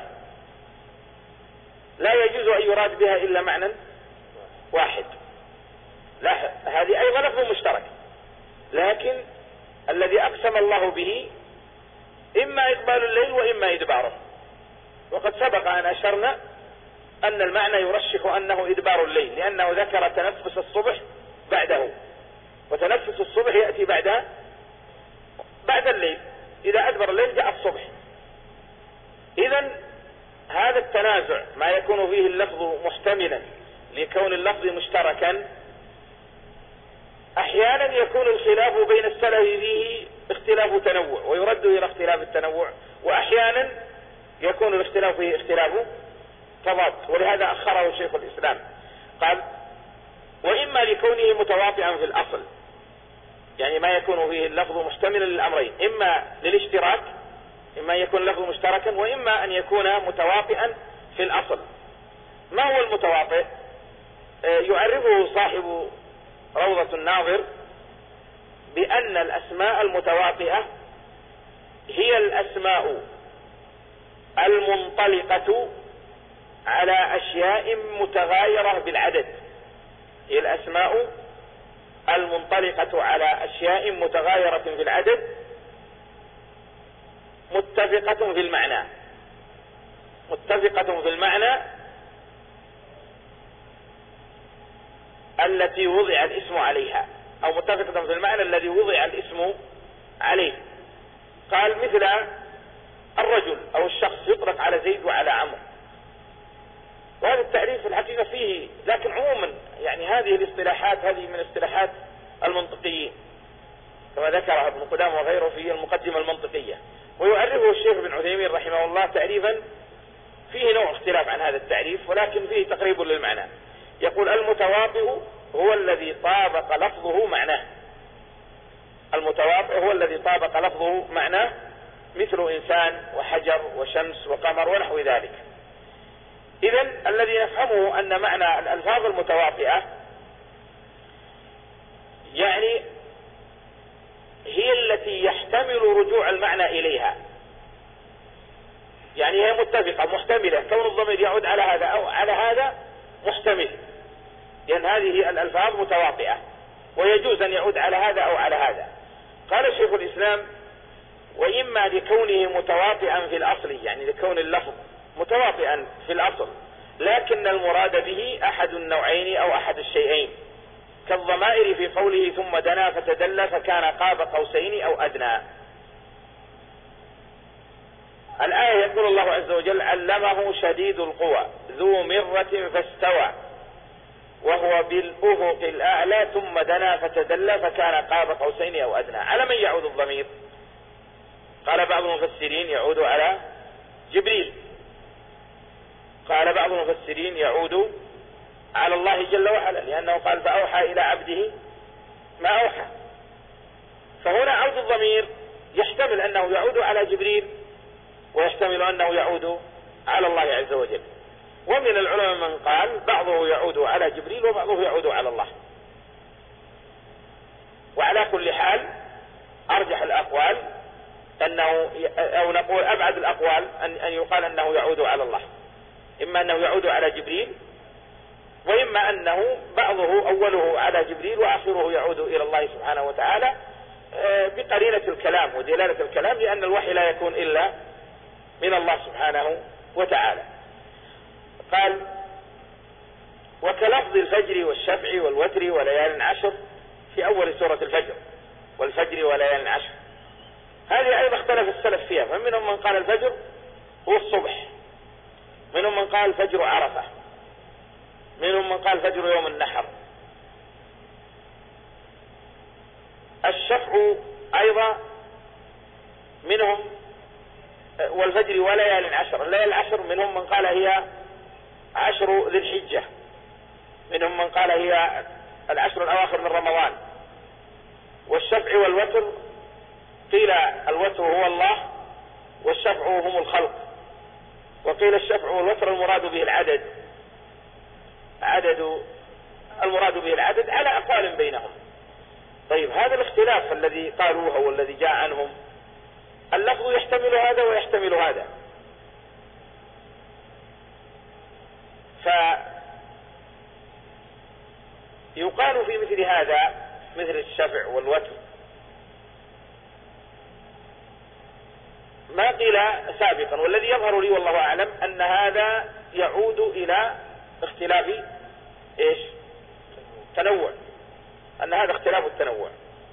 لا يجوز أن يراد بها إلا معنى واحد، لا هذه أيضا لفظ مشترك، لكن الذي أقسم الله به إما إقبال الليل وإما إدباره. وقد سبق أن أشرنا أن المعنى يرشح أنه إدبار الليل، لأنه ذكر تنفس الصبح بعده، وتنفس الصبح يأتي بعد بعد الليل، إذا أدبر الليل جاء الصبح. إذن هذا التنازع ما يكون فيه اللفظ محتملا لكون اللفظ مشتركا، أحيانا يكون الخلاف بين السلف فيه اختلاف تنوع ويرد إلى اختلاف التنوع، وأحيانا يكون الاختلاف فيه اختلاف تضاد، ولهذا أخره شيخ الإسلام قال وإما لكونه متواطئا في الأصل، يعني ما يكون فيه اللفظ محتملا للأمرين، إما للاشتراك، إما يكون اللفظ مشتركا، وإما أن يكون متواطئا في الأصل. ما هو المتواطئ؟ يعرفه صاحب روضة الناظر بأن الأسماء المتواطئة هي الأسماء المنطلقة على أشياء متغايرة بالعدد، هي الأسماء المنطلقة على أشياء متغايرة في العدد متفقة في المعنى، متفقة في المعنى التي وضع الاسم عليها، أو متفقة في المعنى الذي وضع الاسم عليه. قال مثل الرجل أو الشخص يطلق على زيد وعلى عمرو، وهذا التعريف في الحقيقة فيه، لكن عموما يعني هذه الاصطلاحات هذه من اصطلاحات المنطقيين كما ذكر ابن قدامة وغيره في المقدمة المنطقية. ويعرفه الشيخ ابن عثيمين رحمه الله تعريفا فيه نوع اختلاف عن هذا التعريف، ولكن فيه تقريب للمعنى. يقول المتواطئ هو الذي طابق لفظه معناه، المتواطئ هو الذي طابق لفظه معناه، مثل إنسان وحجر وشمس وقمر ونحو ذلك. إذن الذي نفهمه أن معنى الألفاظ المتواطئة يعني هي التي يحتمل رجوع المعنى إليها، يعني هي متفقة محتملة، كون الضمير يعود على هذا أو على هذا محتمل، لأن هذه الألفاظ متواطئة ويجوز أن يعود على هذا أو على هذا. قال شيخ الإسلام وإما لكونه متواطئا في الأصل، يعني لكون اللفظ متواطئا في الأصل لكن المراد به أحد النوعين أو أحد الشيئين، كالضمائر في قوله ثم دنا فتدلى فكان قاب قوسين أو أدنى. الآية يقول الله عز وجل علمه شديد القوى ذو مرة فاستوى وهو بالأفق الأعلى ثم دنا فتدلى فكان قاب قوسين أو أدنى. على من يعود الضمير؟ قال بعض المفسرين يعود على جبريل، قال بعض المفسرين يعود على الله جل وعلا، لأنه قال فأوحى إلى عبده ما أوحى. فهنا عود الضمير يحتمل أنه يعود على جبريل ويحتمل أنه يعود على الله عز وجل. ومن العلماء من قال بعضه يعود على جبريل وبعضه يعود على الله. وعلى كل حال أرجح الأقوال أنه، أو نقول أبعد الأقوال أن أن يقال أنه يعود على الله، إما أنه يعود على جبريل، وإما أنه بعضه أوله على جبريل وآخره يعود إلى الله سبحانه وتعالى بقرينة الكلام ودلالة الكلام، لأن الوحي لا يكون إلا من الله سبحانه وتعالى. قال وكلفظ الفجر والشفع والوتر وليال عشر في أول سورة الفجر، والفجر وليال عشر، هذه أيضا اختلف السلف فيها، فمنهم من قال الفجر هو الصبح قال فجر عرفة، منهم من قال فجر يوم النحر. الشفع أيضا منهم، والفجر وليال عشر، الليالي العشر منهم من قال هي عشر ذي الحجة، منهم من قال هي العشر الأواخر من رمضان. والشفع والوتر قيل الوتر هو الله والشفع هم الخلق، وقيل الشفع والوتر المراد به العدد، عدد المراد به العدد على أقوال بينهم. طيب هذا الاختلاف الذي قالوه والذي جاء عنهم، اللفظ يحتمل هذا ويحتمل هذا، فيقال في مثل هذا مثل الشفع والوتر ما قيل سابقا، والذي يظهر لي والله أعلم أن هذا يعود إلى اختلاف إيش؟ تنوع، أن هذا اختلاف التنوع.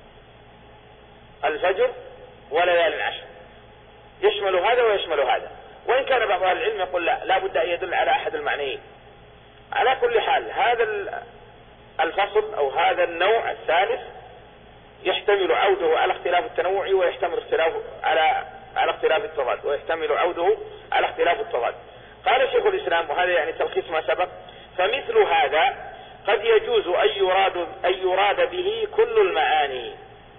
الفجر وليال العشر يشمل هذا ويشمل هذا، وإن كان بعض أهل العلم يقول لا، لا بد أن يدل على أحد المعنيين. على كل حال هذا الفصل أو هذا النوع الثالث يحتمل عوده على اختلاف التنوع، ويحتمل اختلاف على على اختلاف التضاد، ويحتمل عوده على اختلاف التضاد. قال شيخ الإسلام، وهذا يعني تلخيص ما سبق، فمثل هذا قد يجوز أن يراد, أن يراد به كل المعاني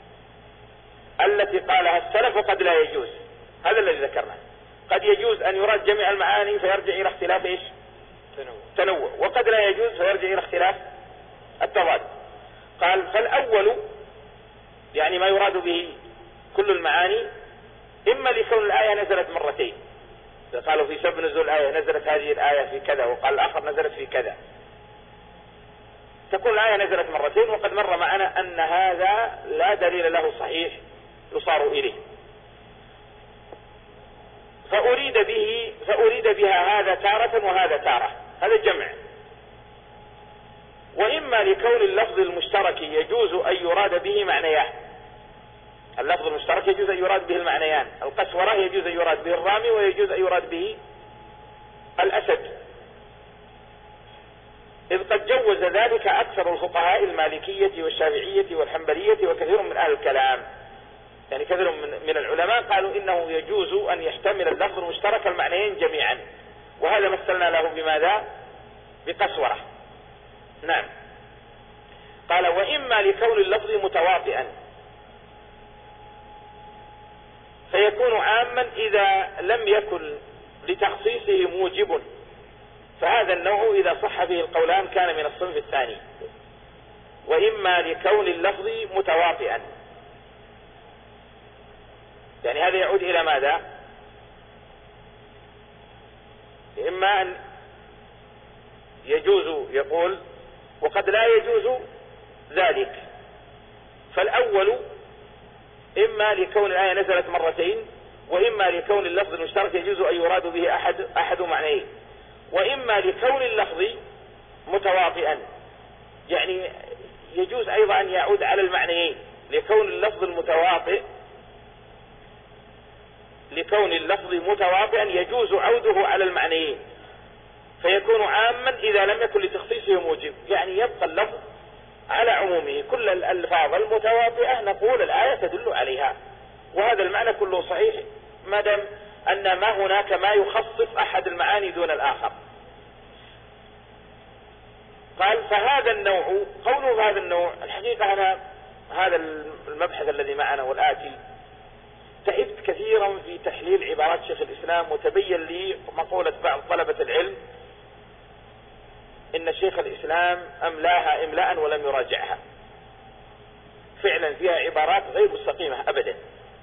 التي قالها السلف، وقد لا يجوز. هذا الذي ذكرناه، قد يجوز أن يراد جميع المعاني فيرجع إلى اختلاف إيش؟ تنوع. تنوع، وقد لا يجوز فيرجع إلى اختلاف التضاد. قال فالأول يعني ما يراد به كل المعاني، إما لكون الآية نزلت مرتين، قالوا في سبب نزول الآية نزلت هذه الآية في كذا، وقال الآخر نزلت في كذا، تكون الآية نزلت مرتين، وقد مر معنا أن هذا لا دليل له صحيح يصار إليه، فأريد به فأريد بها هذا تارة وهذا تارة، هذا الجمع. وإما لكون اللفظ المشترك يجوز أن يراد به معنيان، اللفظ المشترك يجوز أن يراد به المعنيان، القسورة يجوز أن يراد به الرامي، ويجوز أن يراد به الأسد، إذ قد جوز ذلك أكثر الفقهاء المالكية والشافعية والحنبلية وكثير من أهل الكلام. يعني كثير من العلماء قالوا إنه يجوز أن يحتمل اللفظ المشترك المعنيين جميعا، وهذا مثلنا له بماذا؟ بقسورة. نعم. قال وإما لكون اللفظ متواطئا فيكون عاما إذا لم يكن لتخصيصه موجب، فهذا النوع إذا صح فيه القولان كان من الصنف الثاني. وإما لكون اللفظ متواطئا، يعني هذا يعود إلى ماذا؟ إما أن يجوز، يقول وقد لا يجوز ذلك. فالأول إما لكون الآية نزلت مرتين، وإما لكون اللفظ المشترك يجوز أن يراد به أحد أحد معنيه، وإما لكون اللفظ متواطئا، يعني يجوز أيضا أن يعود على المعنيين، لكون اللفظ المتواطئ لكون اللفظ متواطئا يجوز عوده على المعنيين، فيكون عاما إذا لم يكن لتخصيصه موجب، يعني يبقى اللفظ على عمومه، كل الألفاظ المتواطئة نقول الآية تدل عليها، وهذا المعنى كله صحيح ما دام أن ما هناك ما يخصص أحد المعاني دون الآخر. قال فهذا النوع، قوله هذا النوع، الحقيقة أنا هذا المبحث الذي معنا والآتي تعبت كثيرا في تحليل عبارات شيخ الإسلام، وتبين لي مقولة بعض طلبة العلم إن شيخ الإسلام أملاها إملاء ولم يراجعها، فعلا فيها عبارات غير مستقيمة أبدا،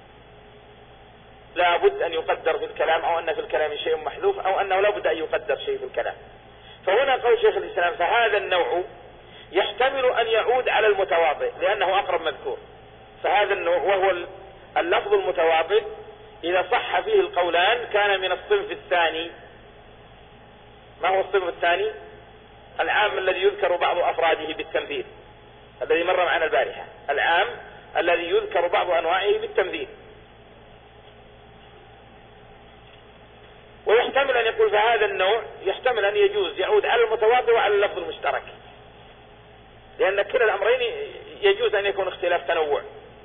لا بد أن يقدر في الكلام، أو أن في الكلام شيء محذوف، أو أنه لا بد أن يقدر شيء في الكلام. فهنا قول شيخ الإسلام فهذا النوع يحتمل أن يعود على المتواطئ لأنه أقرب مذكور، فهذا النوع وهو اللفظ المتواطئ إذا صح فيه القولان كان من الصنف الثاني. ما هو الصنف الثاني؟ العام الذي يذكر بعض أفراده بالتمثيل، الذي مر معنا البارحة، العام الذي يذكر بعض أنواعه بالتمثيل. ويحتمل أن يقول فهذا النوع يحتمل أن يجوز يعود على المتواطئ وعلى اللفظ المشترك، لأن كلا الأمرين يجوز أن يكون اختلاف تنوع.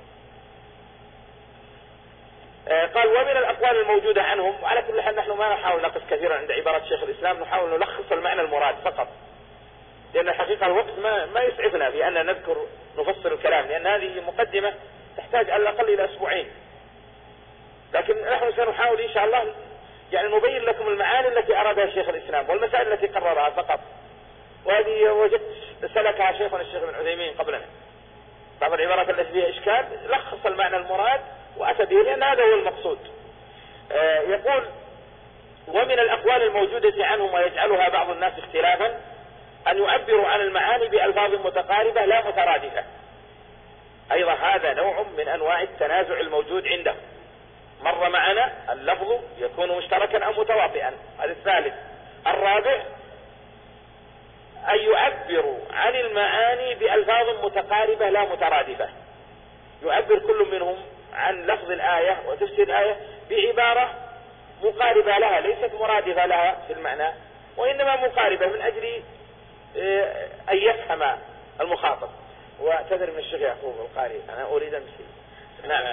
قال ومن الأقوال الموجودة عنهم، وعلى كل حال نحن ما نحاول نقف كثيرا عند عبارة شيخ الإسلام، نحاول نلخص المعنى المراد فقط، لأن الحقيقة الوقت ما, ما يسعفنا في أن نذكر نفصل الكلام، لأن هذه مقدمة تحتاج على الأقل إلى أسبوعين، لكن نحن سنحاول إن شاء الله يعني نبين لكم المعاني التي أرادها شيخ الإسلام والمسائل التي قررها فقط، وهذه وجدت سلكها شيخنا الشيخ ابن عثيمين قبلنا. بعض العبارات التي فيها إشكال لخص المعنى المراد وأتى به، لأن هذا هو المقصود. آه يقول ومن الأقوال الموجودة عنهم ويجعلها بعض الناس اختلافا أن يعبروا عن المعاني بألفاظ متقاربة لا مترادفة، أيضا هذا نوع من أنواع التنازع الموجود عندهم. مر معنا اللفظ يكون مشتركا أو متواطئا، هذا الثالث. الرابع أن يعبروا عن المعاني بألفاظ متقاربة لا مترادفة، يعبر كل منهم عن لفظ الآية وتفسير الآية بعبارة مقاربة لها ليست مرادفة لها في المعنى، وإنما مقاربة من أجل أن يفهم المخاطب. وتدري من الشيخ يعقوب القاري أنا أريد أمثل. نعم.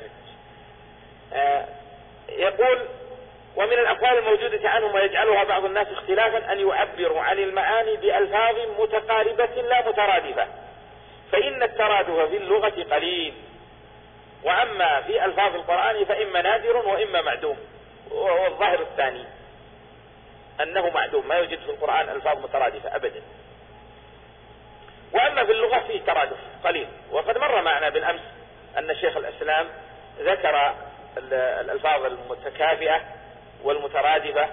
آه يقول ومن الأقوال الموجودة عنهم ويجعلها بعض الناس اختلافا أن يعبروا عن المعاني بألفاظ متقاربة لا مترادفة، فإن الترادف في اللغة قليل، وأما في ألفاظ القرآن فإما نادر وإما معدوم، والظاهر الثاني أنه معدوم، ما يوجد في القرآن ألفاظ مترادفة أبدا. وأما في اللغة فيه ترادف قليل، وقد مر معنا بالأمس أن شيخ الإسلام ذكر الألفاظ المتكافئة والمترادفة،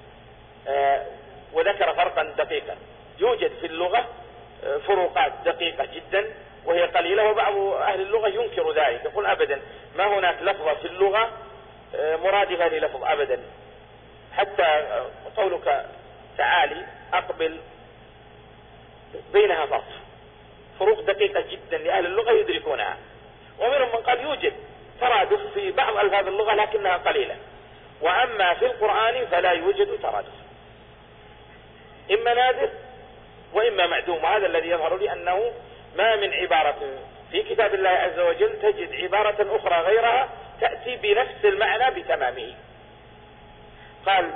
وذكر فرقا دقيقا. يوجد في اللغة فروقات دقيقة جدا وهي قليلة، وبعض أهل اللغة ينكر ذلك، يقول أبدا ما هناك لفظة في اللغة مرادفة للفظ أبدا، حتى قولك تعالي أقبل بينها فرق، فروق دقيقة جدا لأهل اللغة يدركونها. ومنهم من قال يوجد ترادف في بعض ألفاظ اللغة لكنها قليلة، وأما في القرآن فلا يوجد ترادف، إما نادر وإما معدوم. وهذا الذي يظهر لي أنه ما من عبارة في كتاب الله عز وجل تجد عبارة أخرى غيرها تأتي بنفس المعنى بتمامه. قال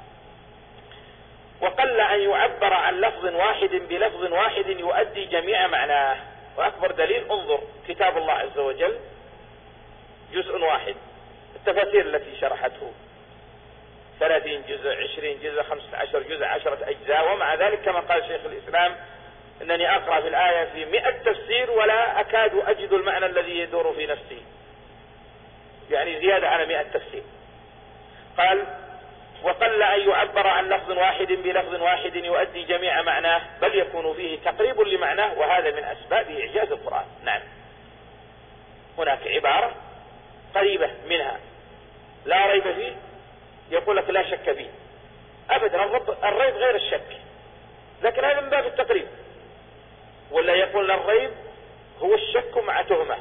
وقل أن يعبر عن لفظ واحد بلفظ واحد يؤدي جميع معناه. وأكبر دليل انظر كتاب الله عز وجل جزء واحد، التفاسير التي شرحته ثلاثين جزء، عشرين جزء، خمسة عشر جزء، عشرة أجزاء، ومع ذلك كما قال شيخ الإسلام أنني أقرأ في الآية في مئة تفسير ولا أكاد أجد المعنى الذي يدور في نفسي، يعني زيادة على مئة تفسير. قال وقل أن يعبر عن لفظ واحد بلفظ واحد يؤدي جميع معناه، بل يكون فيه تقريب لمعناه، وهذا من أسباب إعجاز القرآن. نعم، هناك عبارة قريبة منها لا ريب فيه، يقول لك لا شك فيه أبدا، الريب غير الشك، لكن هذا من باب التقريب. ولا يقول الريب هو الشك مع تهمة،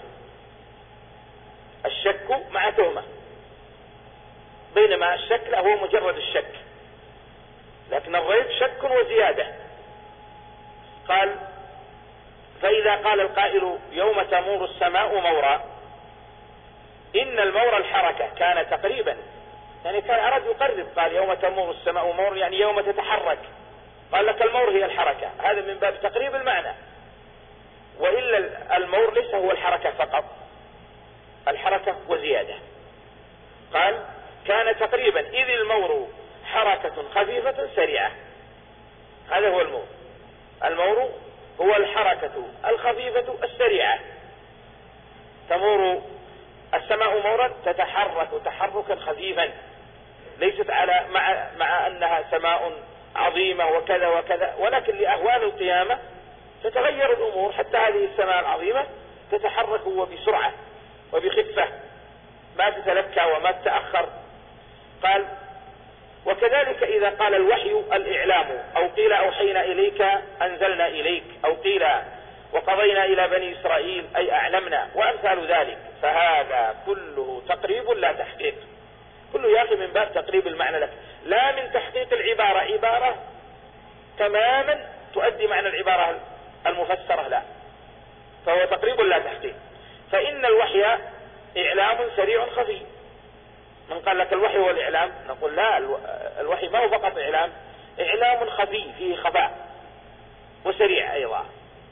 الشك مع تهمة، بينما الشك لا هو مجرد الشك، لكن الريب شك وزيادة. قال فإذا قال القائل يوم تمور السماء مورا، إن المور الحركة كان تقريبا، يعني كان أراد يقرب، قال يوم تمور السماء مور يعني يوم تتحرك، قال لك المور هي الحركة، هذا من باب تقريب المعنى. وإلا المور ليس هو الحركة فقط، الحركة وزيادة. قال كان تقريبا إذ المور حركة خفيفة سريعة، هذا هو المور. المور هو الحركة الخفيفة السريعة، تمور السماء مورا تتحرك تحركا خفيفا، ليست على مع, مع أنها سماء عظيمة وكذا وكذا، ولكن لأهوال القيامة تتغير الأمور، حتى هذه السماء العظيمة تتحرك وبسرعة وبخفة، ما تتلكى وما تتأخر. قال وكذلك إذا قال الوحي الإعلام، أو قيل أوحينا إليك أنزلنا إليك، أو قيل وقضينا إلى بني إسرائيل أي أعلمنا، وأمثال ذلك، فهذا كله تقريب لا تحقيق. كله يا أخي من باب تقريب المعنى لك، لا من تحقيق العبارة عبارة تماما تؤدي معنى العبارة المفسرة، لا، فهو تقريب لا تحقيق. فإن الوحي إعلام سريع خفي. من قال لك الوحي هو الإعلام، نقول لا، الوحي ما هو فقط إعلام، إعلام خفي فيه خفاء وسريع أيضا.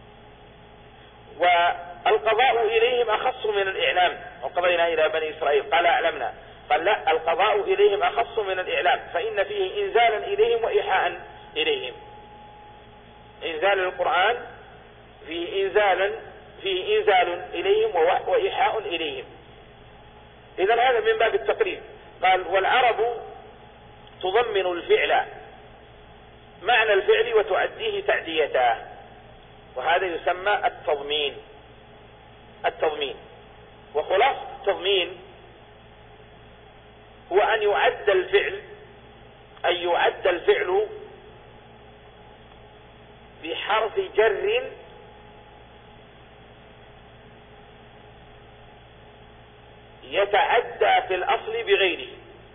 والقضاء إليهم أخص من الإعلام، وقضينا إلى بني إسرائيل قال أعلمنا، قال لا، القضاء إليهم أخص من الإعلام، فإن فيه إنزالا إليهم وإيحاء إليهم. إنزال القرآن فيه إنزالا فيه إنزال إليهم وإيحاء إليهم. إذن هذا من باب التقريب. قال والعرب تضمن الفعل معنى الفعل وتؤديه تعديته، وهذا يسمى التضمين. التضمين وخلاصة التضمين هو أن يعد الفعل، أن يعد الفعل بحرف جر يتعدى في الأصل بغيره،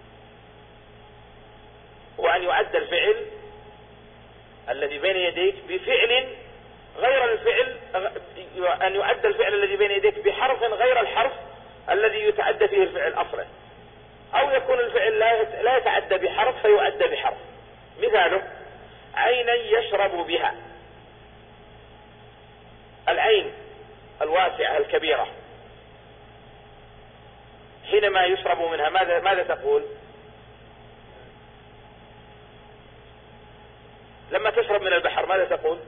وأن يعد الفعل الذي بين يديك بفعل غير الفعل، أن يعد الفعل الذي بين يديك بحرف غير الحرف الذي يتعدى فيه الفعل أصلا، أو يكون الفعل لا يتعدى بحرف فيعدى بحرف. مثاله عينا يشرب بها، العين الواسعة الكبيرة حينما يشرب منها ماذا ماذا تقول؟ لما تشرب من البحر ماذا تقول؟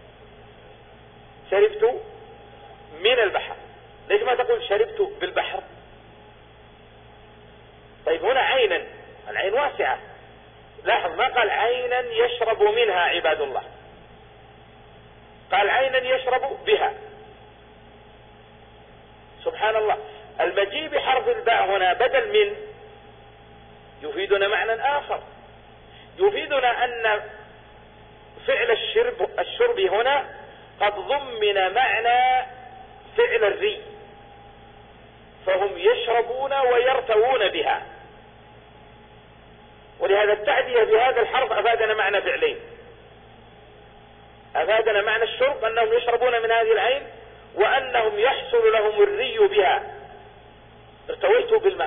شربت من البحر. ليش ما تقول شربت بالبحر؟ طيب هنا عينا، العين واسعة، لاحظ ما قال عينا يشرب منها عباد الله، قال عينا يشرب بها. سبحان الله، المجيء بحرف الباء هنا بدل من يفيدنا معنى آخر، يفيدنا أن فعل الشرب الشرب هنا قد ضمن معنى فعل الري، فهم يشربون ويرتوون بها، ولهذا التعدية بهذا الحرف أفادنا معنى فعلين، أفادنا معنى الشرب أنهم يشربون من هذه العين، وأنهم يحصل لهم الري بها، ارتويتوا بالماء.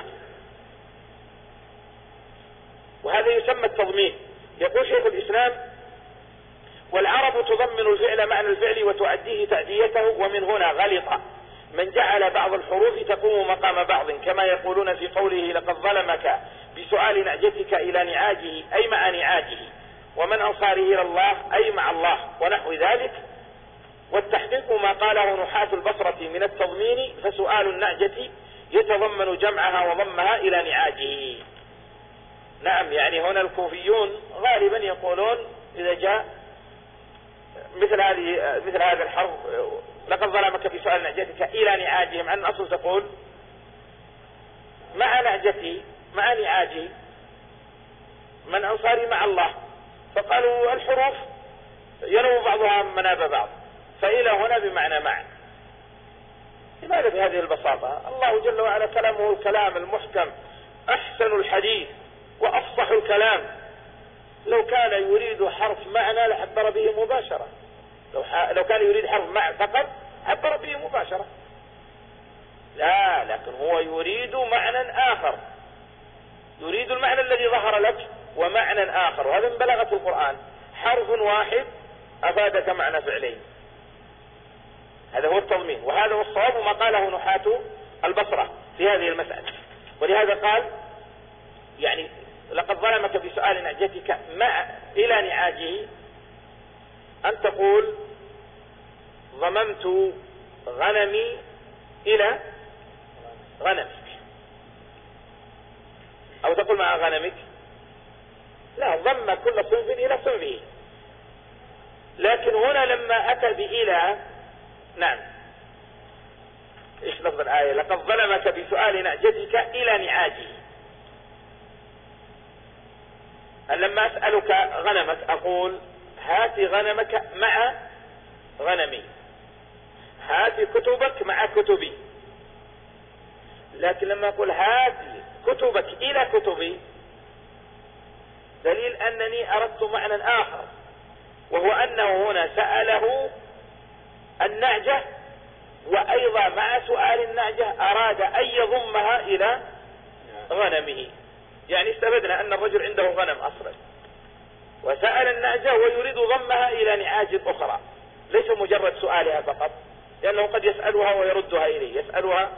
وهذا يسمى التضمين. يقول شيخ الإسلام والعرب تضمن الفعل معنى الفعل وتؤديه تأديته، ومن هنا غلط من جعل بعض الحروف تقوم مقام بعض، كما يقولون في قوله لقد ظلمك بسؤال نعجتك إلى نعاجه أي مع نعاجه، ومن أنصاره إلى الله أي مع الله، ونحو ذلك. والتحقيق ما قاله نحاة البصرة من التضمين، فسؤال النعجة يتضمن جمعها وضمها إلى نعاجه. نعم، يعني هنا الكوفيون غالبا يقولون إذا جاء مثل هذه مثل هذا الحرف لقد ظلمك بسؤال نعجتك إلى نعاجه، مع أن الأصل تقول مع نعجتي مع نعاجه، من أنصاري مع الله، فقالوا الحروف ينوب بعضها مناب بعض، فإلى هنا بمعنى مع. لماذا بهذه البساطة؟ الله جل وعلا كلامه الكلام المحكم أحسن الحديث وأفصح الكلام، لو كان يريد حرف معنى لعبر به مباشرة، لو, لو كان يريد حرف مع فقط عبر به مباشرة، لا، لكن هو يريد معنى آخر، يريد المعنى الذي ظهر لك ومعنى آخر، وهذا من بلاغة القرآن، حرف واحد أفادك معنى فعلين. هذا هو التضمين، وهذا هو الصواب ما قاله نحاة البصرة في هذه المسألة. ولهذا قال يعني لقد ظلمك بسؤال نعجتك مع إلى نعاجه، أن تقول ضممت غنمي إلى غنمك، أو تقول مع غنمك، لا، ضم كل صنف إلى صنفه. لكن هنا لما أتى بإلى، نعم، إيش لفظ الآية؟ لقد ظلمك بسؤال نعجتك إلى نعاجه. لما أسألك غنمك أقول هات غنمك مع غنمي، هات كتبك مع كتبي. لكن لما أقول هات كتبك إلى كتبي دليل أنني أردت معنى آخر، وهو أنه هنا سأله النعجة، وأيضا مع سؤال النعجة أراد أن يضمها إلى غنمه. يعني استفدنا أن الرجل عنده غنم أصلا وسأل النعجة ويريد ضمها إلى نعاج أخرى، ليس مجرد سؤالها فقط، لأنه قد يسألها ويردها إليه، يسألها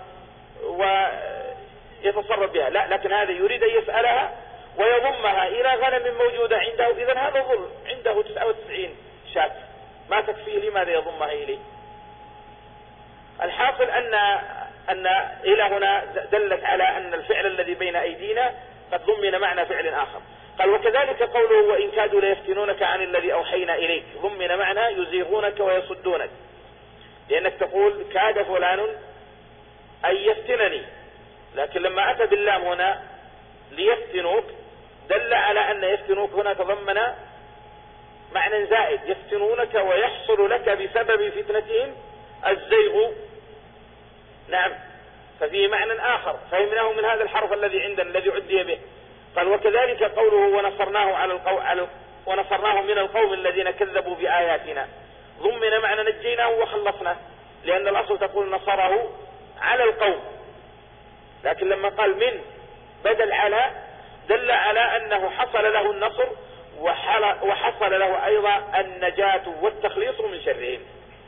ويتصرف بها، لا، لكن هذا يريد أن يسألها ويضمها إلى غنم موجودة عنده. إذن هذا ظلم، عنده تسعة وتسعين شاة ما تكفيه، لماذا يضمها إليه؟ الحاصل أن أن إلى هنا دلت على أن الفعل الذي بين أيدينا قد ضمن معنى فعل آخر. قال وكذلك قوله وإن كادوا ليفتنونك عن الذي أوحينا إليك، ضمن معنى يزيغونك ويصدونك، لأنك تقول كاد فلان أن يفتنني، لكن لما أتى باللام هنا ليفتنوك دل على أن يفتنوك هنا تضمن معنى زائد، يفتنونك ويحصل لك بسبب فتنتهم الزيغ. نعم، ففيه معنى آخر فهمناه من هذا الحرف الذي عندنا الذي عدي به. قال وكذلك قوله ونصرناه على القو... على ونصرناه من القوم الذين كذبوا بآياتنا، ضمن معنى نجيناه وخلصناه، لأن الأصل تقول نصره على القوم، لكن لما قال من بدل على دل على أنه حصل له النصر وحصل له أيضا النجاة والتخليص من شرهم.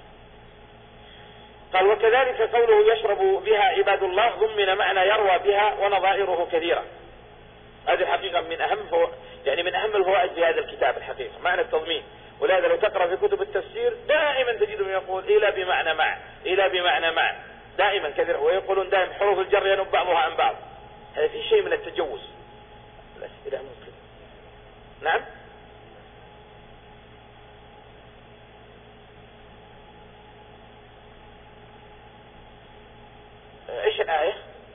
قال وكذلك قوله يشرب بها عباد الله، ضمن معنى يروى بها ونظائره كثيرة. هذه الحقيقة من أهم فو... يعني من أهم الفوائد في هذا الكتاب الحقيقة، معنى التضمين. ولهذا لو تقرأ في كتب التفسير دائما تجدهم يقول إلى بمعنى مع، إلى بمعنى مع، دائما كثير، ويقولون دائما حروف الجر ينب بعضها عن بعض. هذا في شيء من التجوز. الأسئلة ممكن. نعم. ايش الآية؟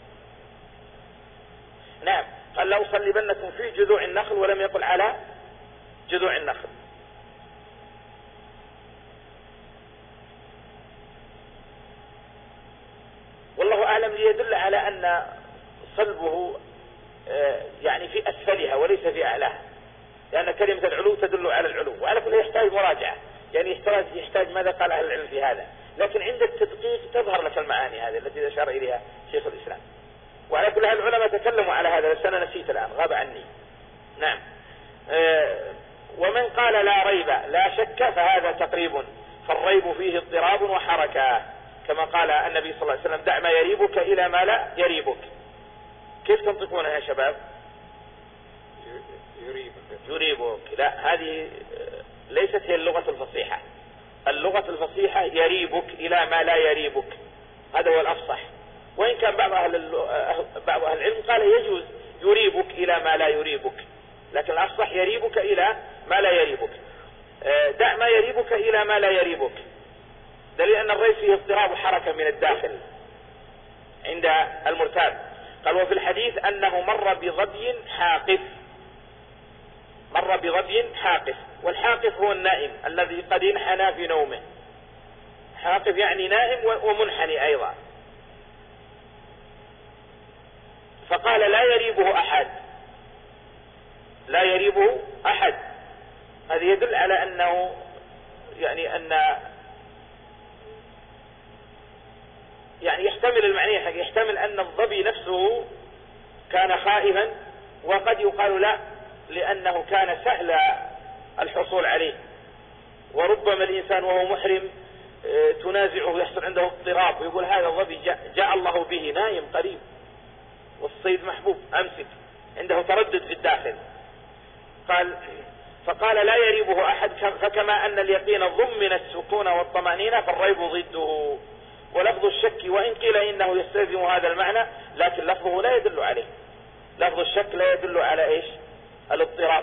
نعم، قال لأصلبنكم في جذوع النخل، ولم يقل على جذوع النخل. والله أعلم، ليدل على أن صلبه يعني في أسفلها وليس في أعلاها، لأن كلمة العلو تدل على العلو، وعلى كل يحتاج مراجعة، يعني يحتاج يحتاج ماذا قال أهل العلم في هذا، لكن عند التدقيق تظهر لك المعاني هذه التي أشار إليها شيخ الإسلام. وعلى كل هؤلاء العلماء تكلموا على هذا، بس أنا نسيت الآن، غاب عني. نعم. أه ومن قال لا ريب لا شك فهذا تقريب، فالريب فيه اضطراب وحركة، كما قال النبي صلى الله عليه وسلم دع ما يريبك إلى ما لا يريبك. كيف تنطقونها يا شباب؟ يريبك. يريبك، لا، هذه ليست هي اللغة الفصيحة. اللغة الفصيحة يريبك إلى ما لا يريبك، هذا هو الأفصح. وإن كان بعض أهل بعض أهل العلم قال يجوز يريبك إلى ما لا يريبك، لكن الأفصح يريبك إلى ما لا يريبك. دع ما يريبك إلى ما لا يريبك، دليل أن الريب فيه اضطراب حركة من الداخل عند المرتاب. قال وفي الحديث أنه مر بظبي حاقف، مر بظبي حاقف، والحاقف هو النائم الذي قد انحنى في نومه. حاقف يعني نائم ومنحني أيضا. فقال لا يريبه أحد، لا يريبه أحد، هذا يدل على أنه يعني أن يعني يحتمل المعنى، يحتمل أن الظبي نفسه كان خائفا، وقد يقال لا لأنه كان سهل الحصول عليه، وربما الإنسان وهو محرم تنازعه يحصل عنده اضطراب ويقول هذا الظبي جاء, جاء الله به نايم قريب والصيد محبوب أمسك، عنده تردد في الداخل. قال فقال لا يريبه أحد، فكما أن اليقين ضمن السكون والطمأنينة فالريب ضده. ولفظ الشك وإن قيل إنه يستلزم هذا المعنى، لكن لفظه لا يدل عليه. لفظ الشك لا يدل على إيش؟ الاضطراب،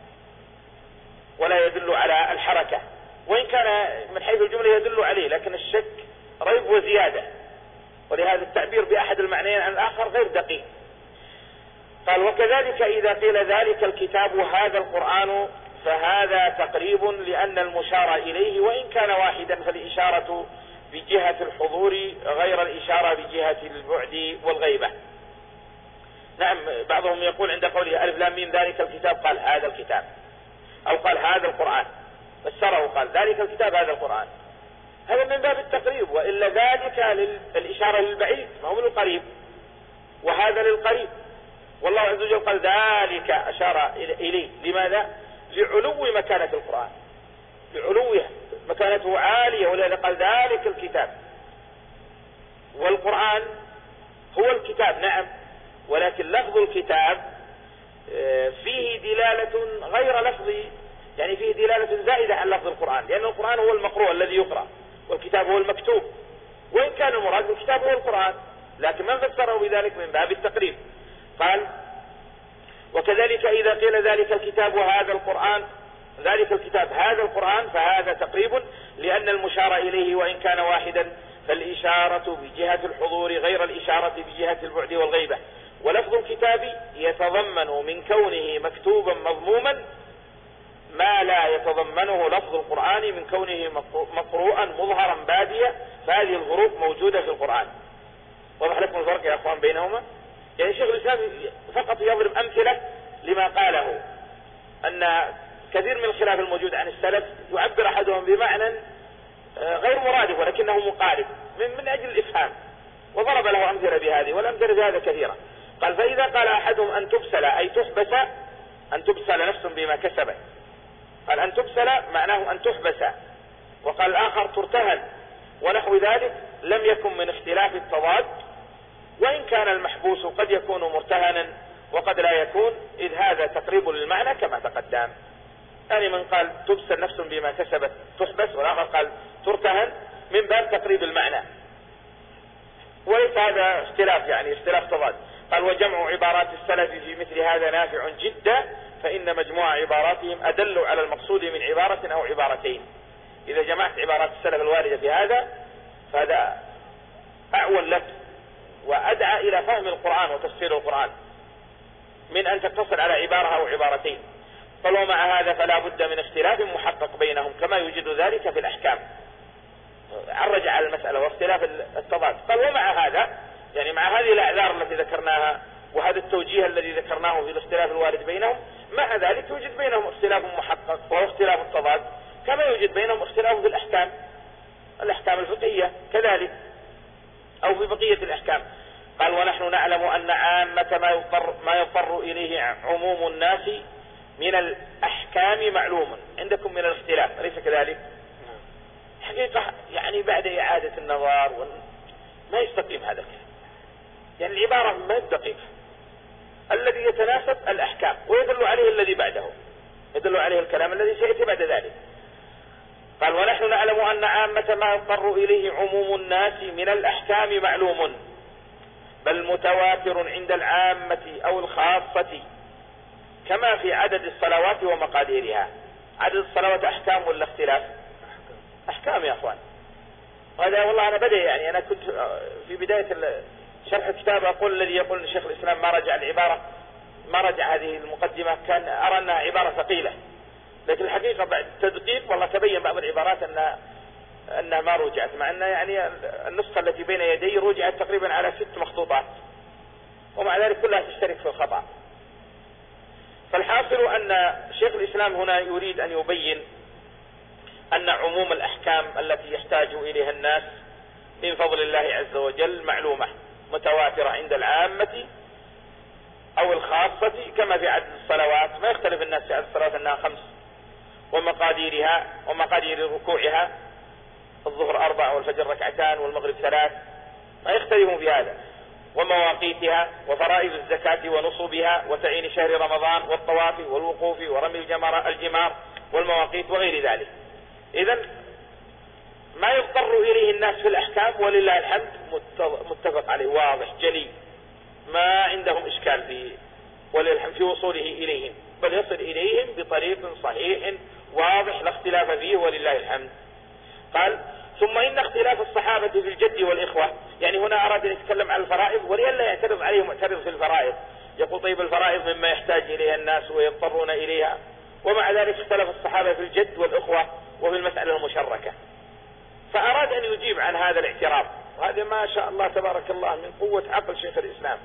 ولا يدل على الحركة، وإن كان من حيث الجملة يدل عليه، لكن الشك ريب وزيادة، ولهذا التعبير بأحد المعنيين عن الآخر غير دقيق. قال وكذلك إذا قيل ذلك الكتاب هذا القرآن فهذا تقريب، لأن المشار إليه وإن كان واحدا فالإشارة بجهة الحضور غير الإشارة بجهة البعد والغيبة. نعم بعضهم يقول عند قوله ألف لام ميم ذلك الكتاب قال هذا الكتاب، أو قال هذا القرآن، فسره قال ذلك الكتاب هذا القرآن. هذا من باب التقريب، وإلا ذلك للإشارة للبعيد ما هو للقريب، وهذا للقريب. والله عز وجل قال ذلك أشار إليه، لماذا؟ لعلو مكانة القرآن، لعلوها مكانته عالية، ولذا قال ذلك الكتاب. والقرآن هو الكتاب نعم، ولكن لفظ الكتاب فيه دلالة غير لفظ، يعني فيه دلالة زائدة عن لفظ القرآن، لأن القرآن هو المقروء الذي يقرأ، والكتاب هو المكتوب، وإن كان المراد بالكتاب هو القرآن، لكن من فسره بذلك من باب التقريب. قال وكذلك إذا قيل ذلك الكتاب وهذا القرآن، ذلك الكتاب هذا القرآن، فهذا تقريب، لأن المشار إليه وإن كان واحدا فالإشارة بجهة الحضور غير الإشارة بجهة البعد والغيبة. ولفظ الكتاب يتضمن من كونه مكتوبا مضموما ما لا يتضمنه لفظ القرآن من كونه مقروءا مظهرا باديا، فهذه الظروف موجودة في القرآن. وضح لكم الفرق يا أخوان بينهما؟ يعني شيخ الإسلام فقط يضرب أمثلة لما قاله، أن كثير من الخلاف الموجود عن السلف يعبر أحدهم بمعنى غير مرادف ولكنه مقارب من, من أجل الإفهام، وضرب له أمثلة بهذه، والأمثلة بهذا كثيرة. قال فإذا قال أحدهم أن تبسل أي تحبس، أن تبسل نفس بما كسبت، قال أن تبسل معناه أن تحبس، وقال الآخر ترتهن ونحو ذلك، لم يكن من اختلاف التضاد، وإن كان المحبوس قد يكون مرتهنا وقد لا يكون، إذ هذا تقريب للمعنى كما تقدم. يعني من قال تبسل نفس بما كسبت تحبس، والآخر قال ترتهن، من باب تقريب المعنى، وليس هذا اختلاف يعني اختلاف تضاد. قال وجمع عبارات السلف في مثل هذا نافع جدا، فإن مجموع عباراتهم أدل على المقصود من عبارة أو عبارتين. إذا جمعت عبارات السلف الواردة في هذا فهذا أعون لك وأدعى إلى فهم القرآن وتفسير القرآن من أن تقتصر على عبارة أو عبارتين. قال ومع هذا فلا بد من اختلاف محقق بينهم كما يوجد ذلك في الأحكام. عرج على المسألة واختلاف التضاد. قال ومع هذا يعني مع هذه الأعذار التي ذكرناها وهذا التوجيه الذي ذكرناه في الاختلاف الوارد بينهم، مع ذلك يوجد بينهم اختلاف محقق وهو اختلاف التضاد، كما يوجد بينهم اختلاف في الأحكام، الأحكام الفقهية كذلك أو في بقية الأحكام. قال ونحن نعلم أن عامة ما يضطر, ما يضطر إليه عموم الناس من الأحكام معلوم عندكم من الاختلاف، أليس كذلك؟ حقيقة يعني بعد إعادة النظر ما يستقيم هذا الكلام، يعني العبارة ما دقيقة. الذي يتناسب الأحكام ويدل عليه الذي بعده، يدل عليه الكلام الذي سيأتي بعد ذلك. قال ونحن نعلم أن عامة ما يضطر إليه عموم الناس من الأحكام معلوم، بل متواتر عند العامة أو الخاصة، كما في عدد الصلوات ومقاديرها. عدد الصلوات أحكام ولا اختلاف؟ أحكام يا أخوان. هذا والله أنا بدأ يعني أنا كنت في بداية شرح الكتاب أقول الذي يقول الشيخ الإسلام ما رجع العبارة، ما رجع هذه المقدمة، كان أرى أنها عبارة ثقيلة، لكن الحقيقة بعد التدقيق والله تبين بعض العبارات أنها أنها ما رجعت، مع أن يعني النسخة التي بين يدي رجعت تقريبا على ست مخطوطات، ومع ذلك كلها تشترك في الخطأ. فالحاصل أن شيخ الإسلام هنا يريد أن يبين أن عموم الأحكام التي يحتاج إليها الناس من فضل الله عز وجل معلومة متواترة عند العامة أو الخاصة، كما في عدد الصلوات ما يختلف الناس في عدد الصلوات أنها خمس، ومقاديرها ومقادير ركوعها، الظهر أربع والفجر ركعتان والمغرب ثلاث، ما يختلفون في هذا، ومواقيتها وفرائض الزكاة ونصوبها وتعيين شهر رمضان والطواف والوقوف ورمي الجمار والمواقيت وغير ذلك. إذن ما يضطر إليه الناس في الأحكام ولله الحمد متفق عليه واضح جلي، ما عندهم إشكال فيه ولله الحمد في وصوله إليهم، بل يصل إليهم بطريق صحيح واضح لا اختلاف فيه ولله الحمد. قال ثم إن اختلاف الصحابة في الجد والإخوة، يعني هنا أراد أن يتكلم عن الفرائض ولئلا يعترض عليه معترض في الفرائض، يقول طيب الفرائض مما يحتاج إليها الناس ويضطرون إليها، ومع ذلك اختلف الصحابة في الجد والإخوة وفي المسألة المشركة. فأراد أن يجيب عن هذا الاعتراض، وهذا ما شاء الله تبارك الله من قوة عقل شيخ الإسلام،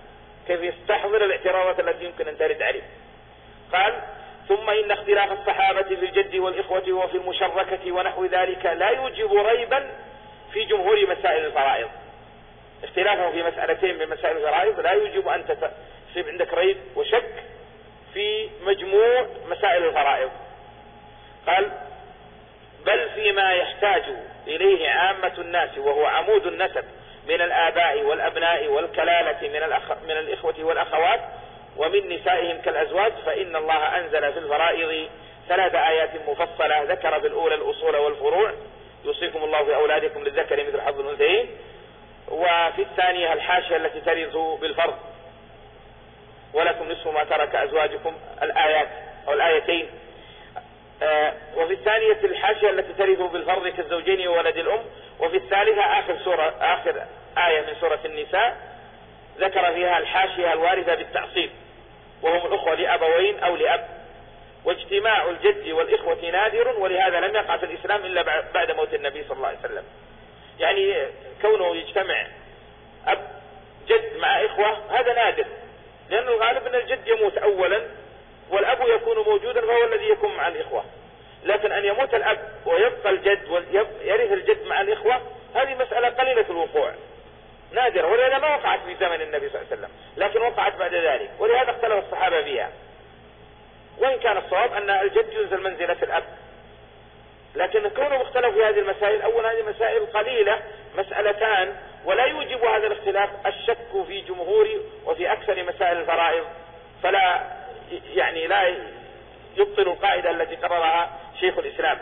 كيف يستحضر الاعتراضات التي يمكن أن ترد عليه. قال ثم إن اختلاف الصحابة في الجد والإخوة وفي المشركة ونحو ذلك لا يوجب ريبا في جمهور مسائل الفرائض. اختلافهم في مسألتين من مسائل الفرائض لا يوجب أن تصيب عندك ريب وشك في مجموع مسائل الفرائض. قال بل فيما يحتاج إليه عامة الناس وهو عمود النسب من الآباء والأبناء والكلالة من, الأخ... من الإخوة والأخوات ومن نسائهم كالأزواج، فإن الله أنزل في الفرائض ثلاث آيات مفصلة ذكر في الأولى الأصول والفروع يوصيكم الله في أولادكم للذكر مثل حظ الأنثيين، وفي الثانية الحاشية التي ترث بالفرض ولكم نصف ما ترك أزواجكم الآيات أو الآيتين، آه وفي الثانية الحاشية التي ترث بالفرض كالزوجين وولد الأم، وفي الثالثة آخر سورة آخر آية من سورة النساء ذكر فيها الحاشية الواردة بالتعصيب وهم الأخوة لأبوين أو لأب. واجتماع الجد والإخوة نادر ولهذا لم يقع في الإسلام إلا بعد موت النبي صلى الله عليه وسلم. يعني كونه يجتمع أب جد مع إخوة هذا نادر، لأن الغالب أن الجد يموت أولا والأب يكون موجودا فهو الذي يكون مع الإخوة، لكن أن يموت الأب ويبقى الجد ويرث الجد مع الإخوة هذه مسألة قليلة الوقوع نادرة، ولهذا ما وقعت في زمن النبي صلى الله عليه وسلم لكن وقعت بعد ذلك، ولهذا اختلف الصحابة فيها. وإن كان الصواب أن الجد ينزل منزلة الأب، لكن كونه مختلف في هذه المسائل، أولا هذه مسائل قليلة مسألتان ولا يوجب هذا الاختلاف الشك في جمهور وفي أكثر مسائل الفرائض، فلا يعني لا يبطل القاعدة التي قررها شيخ الإسلام.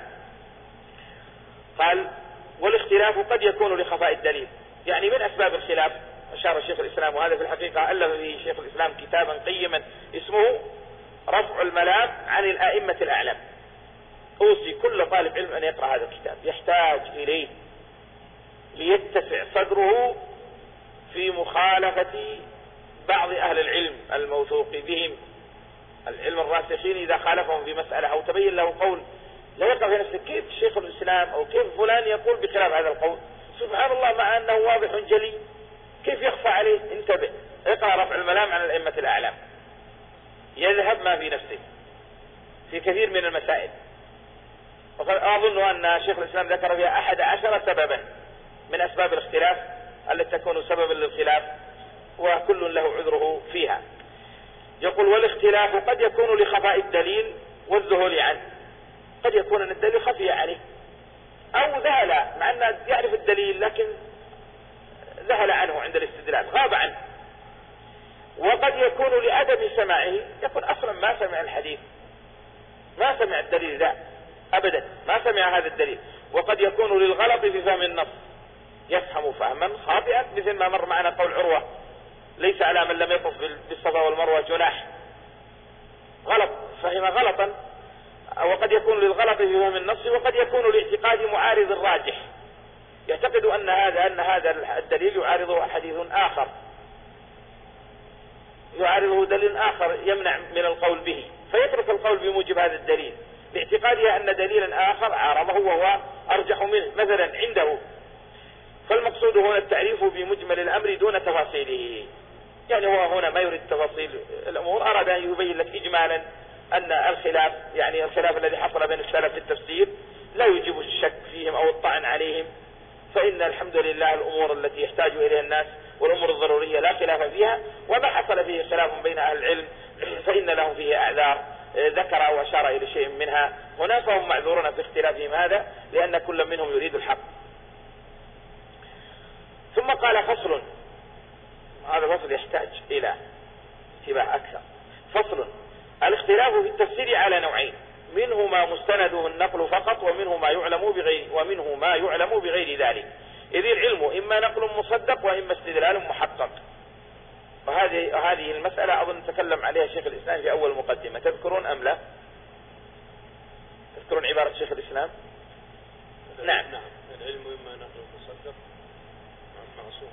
قال والاختلاف قد يكون لخفاء الدليل، يعني من أسباب الخلاف أشار شيخ الإسلام، وهذا في الحقيقة ألف فيه شيخ الإسلام كتابا قيما اسمه رفع الملام عن الآئمة الأعلام. أوصي كل طالب علم أن يقرأ هذا الكتاب، يحتاج إليه ليتسع صدره في مخالفة بعض أهل العلم الموثوق بهم، العلم الراسخين إذا خالفهم في مسألة أو تبين له قول لا يقع في نفسه كيف شيخ الإسلام أو كيف فلان يقول بخلاف هذا القول، سبحان الله مع أنه واضح جلي كيف يخفى عليه؟ انتبه، اقرأ رفع الملام عن الأئمة الأعلام يذهب ما في نفسه في كثير من المسائل. وقد أظن أن شيخ الإسلام ذكر فيها أحد عشر سببا من أسباب الاختلاف التي تكون سببا للخلاف وكل له عذره فيها. يقول والاختلاف قد يكون لخفاء الدليل والذهول عنه، قد يكون أن الدليل خفي عليه أو ذهل مع أنه يعرف الدليل لكن ذهل عنه عند الاستدلال غاب عنه، وقد يكون لعدم سماعه، يكون أصلا ما سمع الحديث ما سمع الدليل ذا أبدا ما سمع هذا الدليل، وقد يكون للغلط في فهم النص يفهم فهما خاطئا مثل ما مر معنا قول عروة ليس على من لم يطف بالصفا والمروة جناح، غلط فهم غلطا. وقد يكون للغلط في فهم النص وقد يكون لاعتقاد معارض الراجح، يعتقد أن هذا أن هذا الدليل يعارضه حديث آخر يعارضه دليل آخر يمنع من القول به فيترك القول بموجب هذا الدليل باعتقادها أن دليلا آخر عارضه وهو أرجح منه مثلا عنده. فالمقصود هنا التعريف بمجمل الأمر دون تفاصيله، يعني هو هنا ما يريد تفاصيل الأمور، أراد أن يبين لك إجمالا أن الخلاف يعني الخلاف الذي حصل بين السلف في التفسير لا يجب الشك فيهم أو الطعن عليهم، فإن الحمد لله الأمور التي يحتاج إليها الناس والأمور الضرورية لا خلاف فيها، وما حصل فيه خلاف بين أهل العلم فإن لهم فيه أعذار ذكر أو أشار إلى شيء منها هنا، فهم معذورون في اختلافهم هذا لأن كل منهم يريد الحق. ثم قال فصل، هذا فصل يحتاج إلى اتباع أكثر. فصل الاختلاف في التفسير على نوعين، منه ما مستنده النقل فقط ومنه ما يعلم بغير ومنه ما يعلم بغير ذلك، إذ العلم إما نقل مصدق وإما استدلال محقق. وهذه هذه المسألة أظن تكلم عليها شيخ الإسلام في أول مقدمة، تذكرون أم لا؟ تذكرون عبارة شيخ الإسلام؟ نعم نعم العلم إما نقل مصدق معصوم،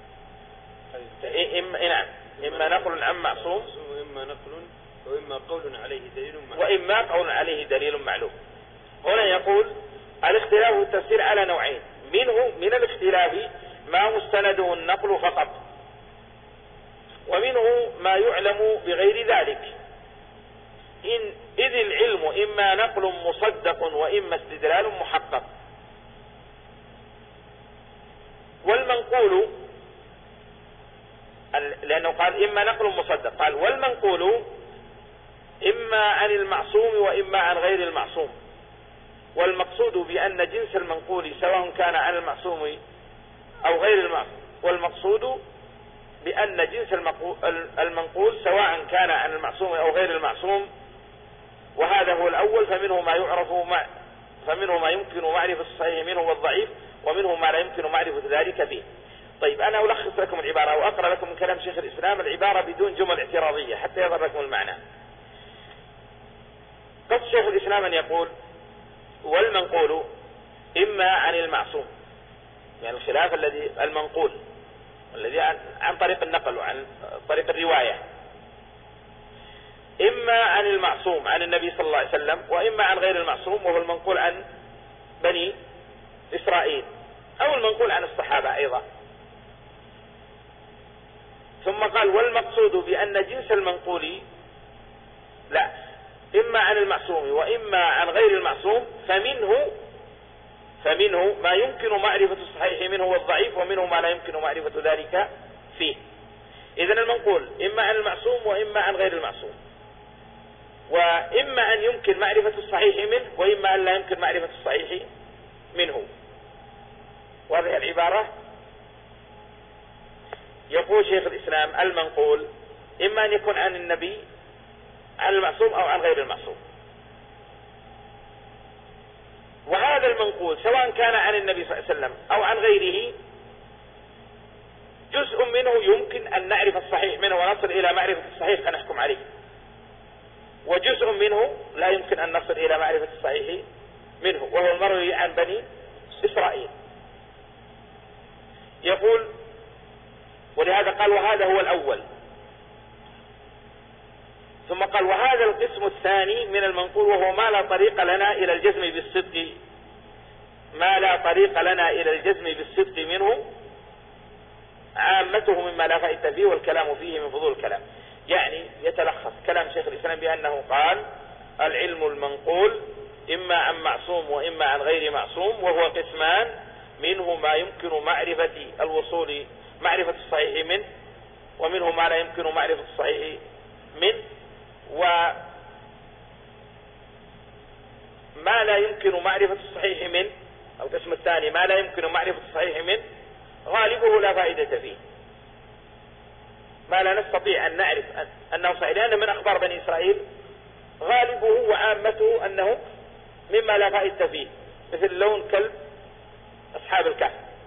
إما نعم إما نقل عن معصوم وإما نقل وإما قول عليه دليل معلوم وإما قول عليه دليل معلوم. هنا يقول الاختلاف في التفسير على نوعين، منه من الاختلاف ما مستنده النقل فقط، ومنه ما يعلم بغير ذلك، إن إذ العلم إما نقل مصدق وإما استدلال محقق. والمنقول، لأنه قال إما نقل مصدق، قال والمنقول إما عن المعصوم وإما عن غير المعصوم. والمقصود بأن جنس المنقول سواء كان عن المعصوم أو غير المعصوم، والمقصود بأن جنس المنقول سواء كان عن المعصوم أو غير المعصوم، وهذا هو الأول، فمنه ما يعرف مع فمنه ما يمكن معرفة الصحيح منه والضعيف، ومنه ما لا يمكن معرفة ذلك به. طيب أنا ألخص لكم العبارة وأقرأ لكم من كلام شيخ الإسلام العبارة بدون جمل اعتراضية حتى يظهر لكم المعنى. قصد شيخ الإسلام أن يقول والمنقول إما عن المعصوم، يعني الخلاف الذي المنقول الذي عن, عن طريق النقل وعن طريق الرواية، إما عن المعصوم عن النبي صلى الله عليه وسلم، وإما عن غير المعصوم وهو المنقول عن بني إسرائيل، أو المنقول عن الصحابة أيضا. ثم قال والمقصود بأن جنس المنقول لا إما عن المعصوم وإما عن غير المعصوم، فمنه فمنه ما يمكن معرفة الصحيح منه والضعيف، ومنه ما لا يمكن معرفة ذلك فيه. إذن المنقول إما عن المعصوم وإما عن غير المعصوم، وإما أن يمكن معرفة الصحيح منه وإما أن لا يمكن معرفة الصحيح منه. وهذه العبارة يقول شيخ الإسلام المنقول إما أن يكون عن النبي عن المعصوم أو عن غير المعصوم، وهذا المنقول سواء كان عن النبي صلى الله عليه وسلم أو عن غيره جزء منه يمكن أن نعرف الصحيح منه ونصل إلى معرفة الصحيح فنحكم عليه، وجزء منه لا يمكن أن نصل إلى معرفة الصحيح منه، وهو المروي عن بني إسرائيل. يقول ولهذا قال وهذا هو الأول. ثم قال وهذا القسم الثاني من المنقول وهو ما لا طريق لنا إلى الجزم بالصدق ما لا طريق لنا إلى الجزم بالصدق منه، عامته مما لا فائدة فيه والكلام فيه من فضول الكلام. يعني يتلخص كلام شيخ الإسلام بأنه قال العلم المنقول إما عن معصوم وإما عن غير معصوم، وهو قسمان، منه ما يمكن معرفة الوصول معرفة الصحيح منه، ومنه ما لا يمكن معرفة الصحيح منه، وما لا يمكن معرفة الصحيح منه، أو القسم الثاني ما لا يمكن معرفة الصحيح منه غالبه لا فائدة فيه، ما لا نستطيع أن نعرف أنه صحيح، لأن من أخبار بني إسرائيل غالبه وعامته أنه مما لا فائدة فيه، مثل لون كلب أصحاب الكهف،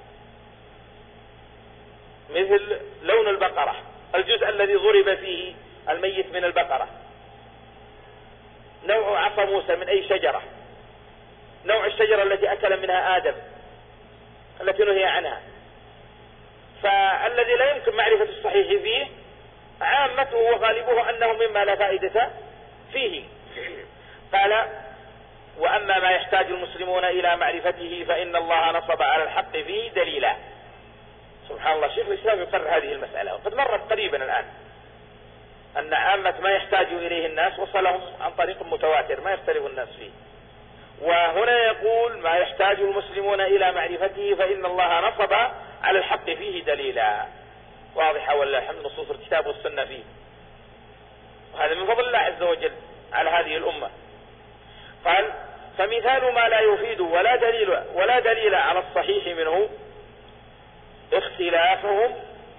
مثل لون البقرة، الجزء الذي ضرب فيه الميت من البقرة، نوع عصا موسى من أي شجرة، نوع الشجرة التي أكل منها آدم التي نهي عنها. فالذي لا يمكن معرفة الصحيح فيه عامته وغالبه أنه مما لا فائدة فيه. قال وأما ما يحتاج المسلمون إلى معرفته فإن الله نصب على الحق فيه دليلا. سبحان الله، شيخ الإسلام يقرر هذه المسألة، وقد مرت قريبا الآن أن عامة ما يحتاج إليه الناس وصلهم عن طريق متواتر ما يختلف الناس فيه. وهنا يقول ما يحتاج المسلمون إلى معرفته فإن الله نصب على الحق فيه دليلا. واضحة ولا الحمد؟ نصوص الكتاب والسنة فيه، وهذا من فضل الله عز وجل على هذه الأمة. قال فمثال ما لا يفيد ولا دليل ولا دليل على الصحيح منه اختلافهم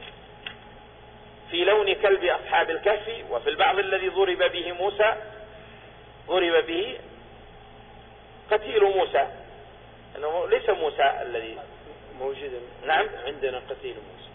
في لون كلب أصحاب الكهف، وفي البعض الذي ضرب به موسى ضرب به قتيل موسى، أنه ليس موسى الذي موجود. نعم عندنا قتيل موسى.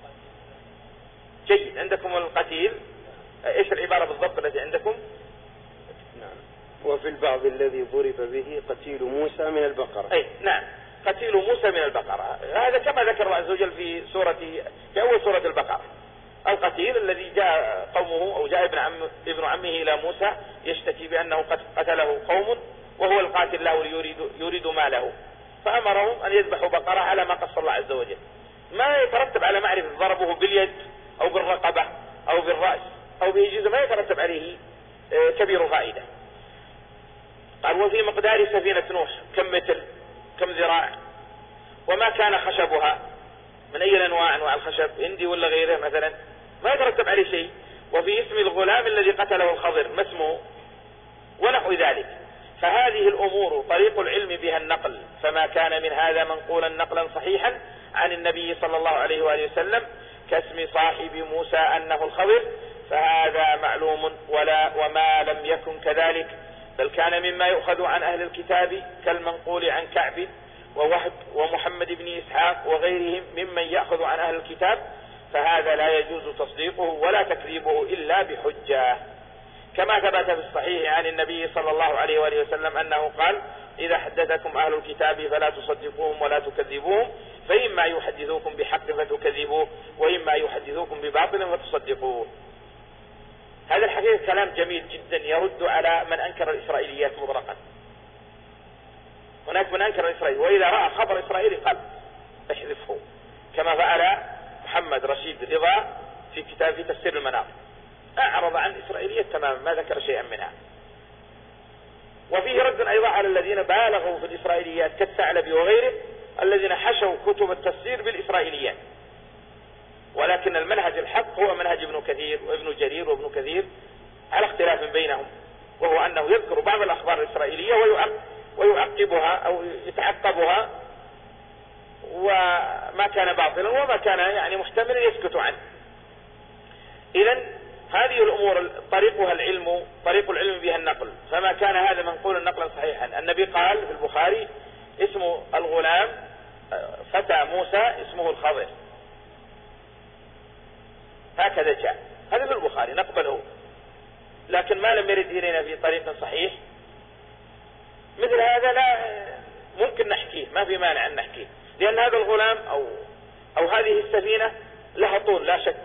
جيد، عندكم القتيل، ايش العبارة بالضبط التي عندكم؟ نعم، وفي البعض الذي ضرب به قتيل موسى من البقرة. اي نعم، قتيل موسى من البقرة، هذا كما ذكر الله عز وجل في سورة في أول سورة البقرة، القتيل الذي جاء قومه أو جاء ابن عم ابن عمه إلى موسى يشتكي بأنه قد قتله قوم وهو القاتل له يريد يريد ماله، فأمرهم أن يذبحوا بقرة على ما قص الله عز وجل. ما يترتب على معرفة ضربه باليد أو بالرقبة أو بالرأس أو به جزء ما يترتب عليه كبير فائدة. قال وفي مقدار سفينة نوح كم متر كم ذراع وما كان خشبها من أي أنواع أنواع الخشب هندي ولا غيره مثلا ما يترتب عليه شيء. وفي اسم الغلام الذي قتله الخضر ما اسمه ونحو ذلك. فهذه الأمور طريق العلم بها النقل، فما كان من هذا منقولا نقلا صحيحا عن النبي صلى الله عليه وآله وسلم كاسم صاحب موسى أنه الخضر فهذا معلوم، ولا وما لم يكن كذلك بل كان مما يؤخذ عن أهل الكتاب كالمنقول عن كعب ووهب ومحمد بن إسحاق وغيرهم ممن يأخذ عن أهل الكتاب، فهذا لا يجوز تصديقه ولا تكذيبه إلا بحجة، كما ثبت في الصحيح عن النبي صلى الله عليه وآله وسلم أنه قال إذا حدثكم أهل الكتاب فلا تصدقوهم ولا تكذبوهم، فإما يحدثوكم بحق فتكذبوه وإما يحدثوكم بباطل فتصدقوه. هذا الحقيقة كلام جميل جدا يرد على من أنكر الإسرائيليات مطلقا. هناك من أنكر الإسرائيل وإذا رأى خبر إسرائيلي قال احذفه، كما فعل محمد رشيد رضا في كتاب في تفسير المنار، أعرض عن الإسرائيلية تماما ما ذكر شيئا منها. وفيه رد أيضا على الذين بالغوا في الإسرائيليات كالثعلبي وغيره الذين حشوا كتب التفسير بالإسرائيليات، ولكن المنهج الحق هو منهج ابن كثير وابن جرير وابن كثير على اختلاف بينهم، وهو أنه يذكر بعض الأخبار الإسرائيلية ويعقبها أو يتعقبها، وما كان باطلا وما كان يعني محتملا يسكت عنه. إذن هذه الأمور طريقها العلم، طريق العلم بها النقل، فما كان هذا منقول نقلا صحيحا. النبي قال في البخاري اسم الغلام فتى موسى اسمه الخضر، هكذا جاء، هذا في البخاري نقبله، لكن ما لم يرد إلينا في طريق صحيح مثل هذا لا ممكن نحكيه، ما في مانع أن نحكيه، لأن هذا الغلام أو أو هذه السفينة لها طول لا شك،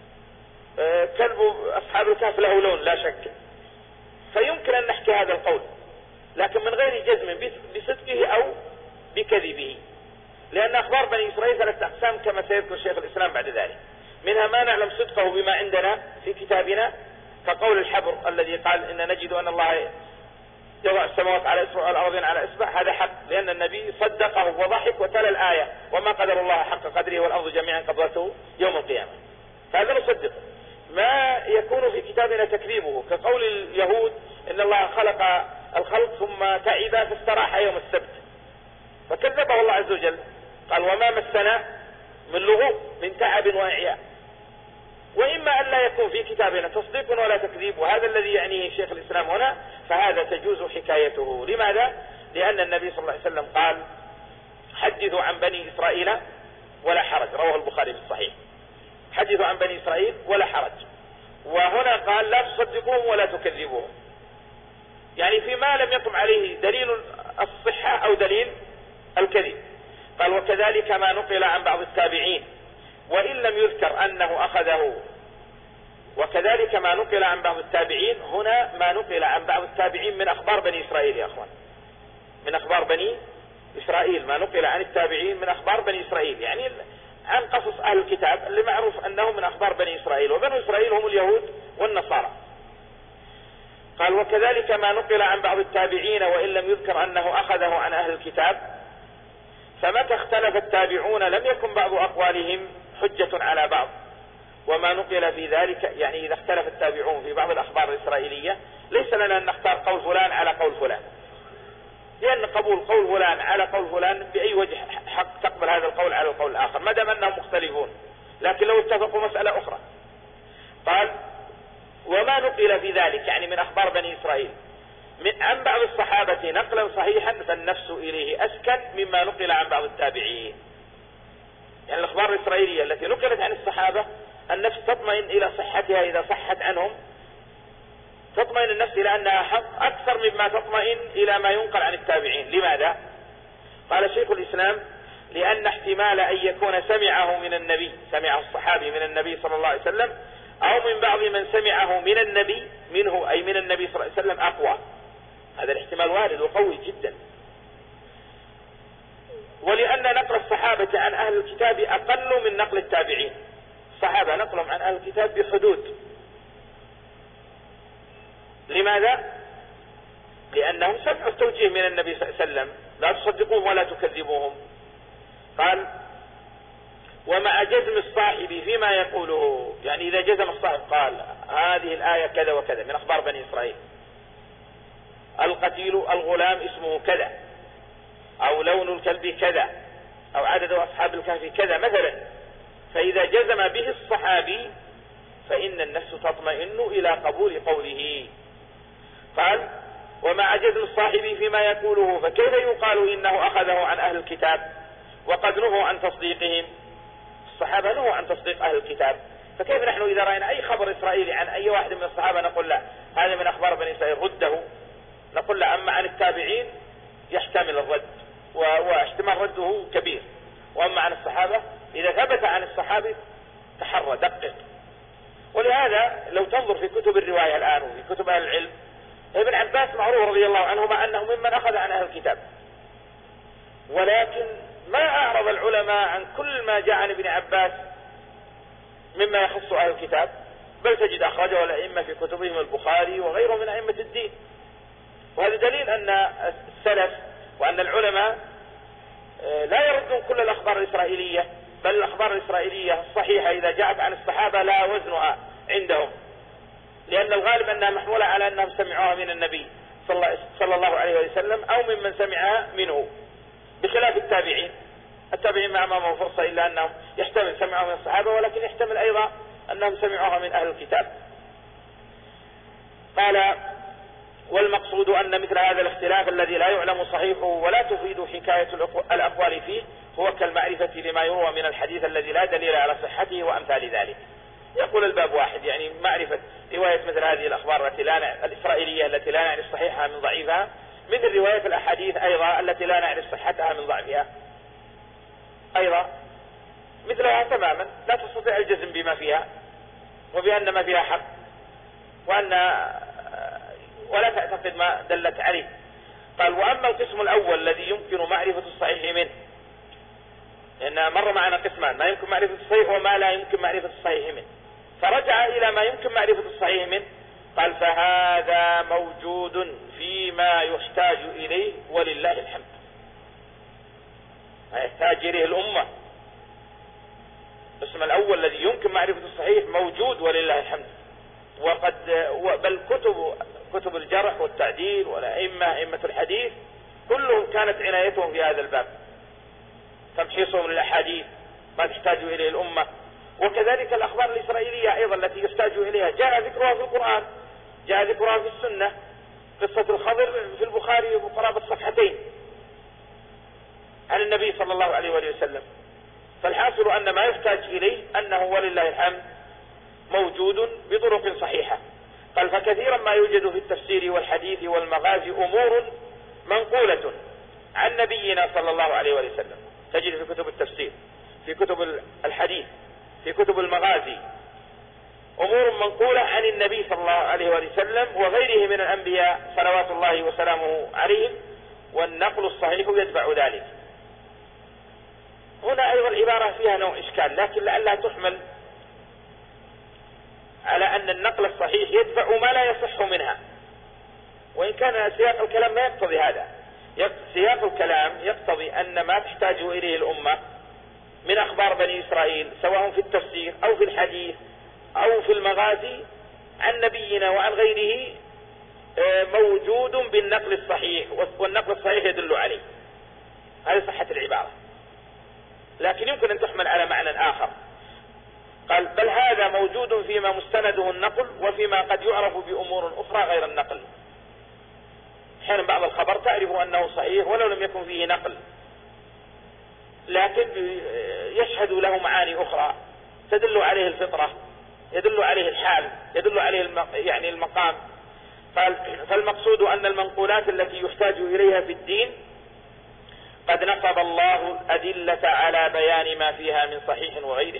كلب أصحاب الكهف له لون لا شك، فيمكن أن نحكي هذا القول لكن من غير جزم بصدقه أو بكذبه، لأن أخبار بني إسرائيل ثلاثة أقسام كما سيذكر شيخ الإسلام بعد ذلك، منها ما نعلم صدقه بما عندنا في كتابنا كقول الحبر الذي قال إن نجد أن الله يضع السماوات على إسبع والأرضين على إسبع، هذا حق لأن النبي صدقه وضحك وتلا الآية وما قدر الله حق قدره والأرض جميعا قبضته يوم القيامة، فهذا نصدقه. ما يكون في كتابنا تكذيبه كقول اليهود إن الله خلق الخلق ثم تعب فاستراح يوم السبت، فكذبه الله عز وجل قال وما مسنا من لغوب من تعب وإعياء. وإما أن لا يكون في كتابنا تصديق ولا تكذيب، وهذا الذي يعنيه شيخ الإسلام هنا، فهذا تجوز حكايته. لماذا؟ لأن النبي صلى الله عليه وسلم قال حدثوا عن بني إسرائيل ولا حرج، رواه البخاري في الصحيح، حدثوا عن بني إسرائيل ولا حرج، وهنا قال لا تصدقوهم ولا تكذبوهم، يعني فيما لم يقم عليه دليل الصحة أو دليل الكذب. قال وكذلك ما نقل عن بعض التابعين وإن لم يذكر أنه أخذه، وكذلك ما نقل عن بعض التابعين، هنا ما نقل عن بعض التابعين من أخبار بني إسرائيل يا أخوان، من أخبار بني إسرائيل، ما نقل عن التابعين من أخبار بني إسرائيل، يعني عن قصص أهل الكتاب اللي معروف أنه من أخبار بني إسرائيل، وبني إسرائيل هم اليهود والنصارى. قال وكذلك ما نقل عن بعض التابعين وإن لم يذكر أنه أخذه عن أهل الكتاب، فمتى اختلف التابعون لم يكن بعض أقوالهم حجة على بعض، وما نقل في ذلك، يعني إذا اختلف التابعون في بعض الأخبار الإسرائيلية ليس لنا أن نختار قول فلان على قول فلان، لأن قبول قول فلان على قول فلان بأي وجه حق تقبل هذا القول على القول الآخر ما دام أنهم مختلفون، لكن لو اتفقوا مسألة أخرى. قال وما نقل في ذلك يعني من أخبار بني إسرائيل من عن بعض الصحابة نقلا صحيحا فالنفس إليه أسكن مما نقل عن بعض التابعين، يعني الأخبار الإسرائيلية التي نقلت عن الصحابة النفس تطمئن إلى صحتها إذا صحت عنهم، تطمئن النفس إلى أنها حق أكثر مما تطمئن إلى ما ينقل عن التابعين. لماذا؟ قال شيخ الإسلام لأن احتمال أن يكون سمعه من النبي، سمعه الصحابي من النبي صلى الله عليه وسلم أو من بعض من سمعه من النبي منه أي من النبي صلى الله عليه وسلم أقوى، هذا الاحتمال وارد وقوي جدا. ولأن نقل الصحابة عن أهل الكتاب أقل من نقل التابعين، الصحابة نقلهم عن أهل الكتاب بحدود. لماذا؟ لأنهم سمعوا التوجيه من النبي صلى الله عليه وسلم: لا تصدقوهم ولا تكذبوهم. قال: ومع جزم الصاحب فيما يقوله، يعني إذا جزم الصاحب قال هذه الآية كذا وكذا من أخبار بني إسرائيل، القتيل الغلام اسمه كذا، أو لون الكلب كذا، أو عدد أصحاب الكهف كذا مثلا، فإذا جزم به الصحابي فإن النفس تطمئن إلى قبول قوله. قال: ومع جزم الصاحب فيما يقوله فكيف يقال إنه أخذه عن أهل الكتاب وقد نهوا عن تصديقهم؟ الصحابة نهوا عن تصديق أهل الكتاب، فكيف نحن إذا رأينا أي خبر إسرائيلي عن أي واحد من الصحابة نقول لا هذا من أخبار بني إسرائيل رده؟ نقول لا. أما عن التابعين يحتمل الرد واحتمال رده كبير، وأما عن الصحابة إذا ثبت عن الصحابي تحرى دقق. ولهذا لو تنظر في كتب الرواية الآن وفي كتب أهل العلم، ابن عباس معروف رضي الله عنهما أنه ممن أخذ عن أهل الكتاب، ولكن ما أعرض العلماء عن كل ما جاء عن ابن عباس مما يخص أهل الكتاب، بل تجد أخرجه الأئمة في كتبهم البخاري وغيره من أئمة الدين. وهذا دليل أن السلف وأن العلماء لا يردون كل الأخبار الإسرائيلية، بل الأخبار الإسرائيلية الصحيحة إذا جاءت عن الصحابة لا وزنها عندهم، لأن الغالب أنها محمولة على أنهم سمعوها من النبي صلى الله عليه وسلم أو ممن سمعها منه، بخلاف التابعين. التابعين ما أمامهم فرصة إلا أنهم يحتمل سمعوها من الصحابة، ولكن يحتمل أيضا أنهم سمعوها من أهل الكتاب. قال: والمقصود أن مثل هذا الاختلاف الذي لا يعلم صحيحه ولا تفيد حكاية الأقوال فيه هو كالمعرفة لما يروى من الحديث الذي لا دليل على صحته وأمثال ذلك. يقول الباب واحد، يعني معرفة رواية مثل هذه الأخبار التي لا الإسرائيلية التي لا نعرف صحيحها من ضعيفها، مثل رواية الأحاديث أيضا التي لا نعرف صحتها من ضعفها أيضا مثلها تماما، لا تستطيع الجزم بما فيها وبأن ما فيها حق، وأن ولا تعتقد ما دلت عليه. قال: وأما القسم الأول الذي يمكن معرفة الصحيح منه، لأن مر معنا قسمان: ما يمكن معرفة الصحيح وما لا يمكن معرفة الصحيح منه، فرجع إلى ما يمكن معرفة الصحيح منه. قال: فهذا موجود فيما يحتاج إليه ولله الحمد. ما يحتاج إليه الأمة. القسم الأول الذي يمكن معرفة الصحيح موجود ولله الحمد، وقد بل كتب كتب الجرح والتعديل والأئمة أئمة الحديث كلهم كانت عنايتهم في هذا الباب، تمحيصهم للأحاديث ما تحتاج إليه الأمة. وكذلك الأخبار الإسرائيلية أيضا التي يحتاج إليها جاء ذكرها في القرآن، جاء ذكرها في السنة. قصة الخضر في البخاري بقرابة صفحتين عن النبي صلى الله عليه وآله وسلم. فالحاصل أن ما يحتاج إليه أنه ولله الحمد موجود بطرق صحيحة. قال: فكثيرا ما يوجد في التفسير والحديث والمغازي أمور منقولة عن نبينا صلى الله عليه وآله وسلم، تجد في كتب التفسير، في كتب الحديث، في كتب المغازي، أمور منقولة عن النبي صلى الله عليه وآله وسلم وغيره من الأنبياء صلوات الله وسلامه عليهم، والنقل الصحيح يتبع ذلك. هنا أيضا العبارة فيها نوع إشكال، لكن لعلها تحمل على أن النقل الصحيح يتبع ما لا يصح منها، وإن كان سياق الكلام ما يقتضي هذا. سياق الكلام يقتضي أن ما تحتاج إليه الأمة من أخبار بني إسرائيل سواء في التفسير أو في الحديث أو في المغازي عن نبينا وعن غيره موجود بالنقل الصحيح، والنقل الصحيح يدل عليه. هذه صحة العبارة، لكن يمكن أن تحمل على معنى آخر. قال: بل هذا موجود فيما مستنده النقل وفيما قد يعرف بأمور أخرى غير النقل. أحيانا بعض الخبر تعرف أنه صحيح ولو لم يكن فيه نقل، لكن يشهد له معاني أخرى تدل عليه الفطرة، يدل عليه الحال، يدل عليه يعني المقام. قال: فالمقصود أن المنقولات التي يحتاج إليها في الدين قد نصب الله الأدلة على بيان ما فيها من صحيح وغيره.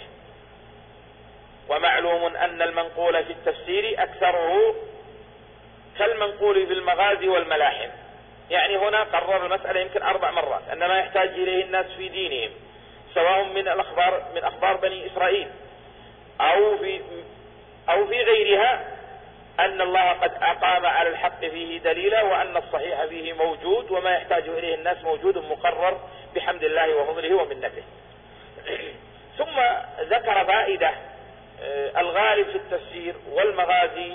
ومعلوم أن المنقول في التفسير أكثره كالمنقول في المغازي والملاحم. يعني هنا قرر المسألة يمكن أربع مرات أن ما يحتاج إليه الناس في دينهم سواء من الأخبار من أخبار بني إسرائيل أو في أو في غيرها أن الله قد أقام على الحق فيه دليلا، وأن الصحيح فيه موجود، وما يحتاج إليه الناس موجود مقرر بحمد الله وفضله ومنته. ثم ذكر فائدة الغالب في التفسير والمغازي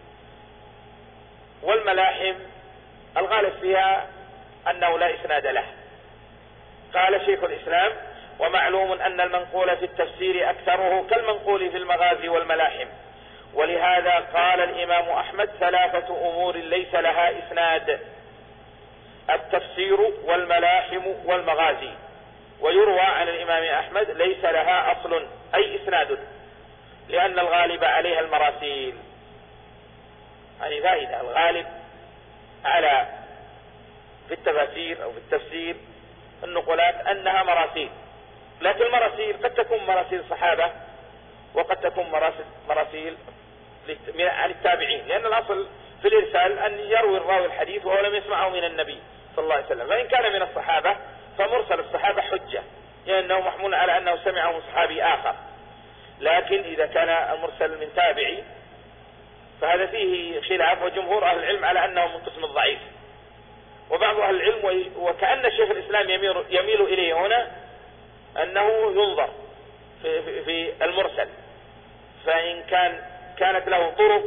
والملاحم الغالب فيها أنه لا إسناد له. قال شيخ الإسلام: ومعلوم أن المنقول في التفسير أكثره كالمنقول في المغازي والملاحم، ولهذا قال الإمام أحمد: ثلاثة أمور ليس لها إسناد: التفسير والملاحم والمغازي. ويروى عن الإمام أحمد: ليس لها أصل أي إسناد، لأن الغالب عليها المراسيل. هذه فائدة: الغالب على في التفاسير أو في التفسير النقولات أنها مراسيل، لكن المراسيل قد تكون مراسيل صحابة، وقد تكون مراسيل, مراسيل عن التابعين، لأن الأصل في الإرسال أن يروي الراوي الحديث وهو لم يسمعه من النبي صلى الله عليه وسلم. فإن كان من الصحابة فمرسل الصحابة حجة، لأنه محمول على أنه سمعه من صحابي آخر. لكن إذا كان المرسل من تابعي فهذا فيه خلاف، وجمهور أهل العلم على أنه من قسم الضعيف. وبعض أهل العلم، وكأن شيخ الإسلام يميل, يميل إليه هنا أنه ينظر في, في, في المرسل، فإن كان كانت له طرق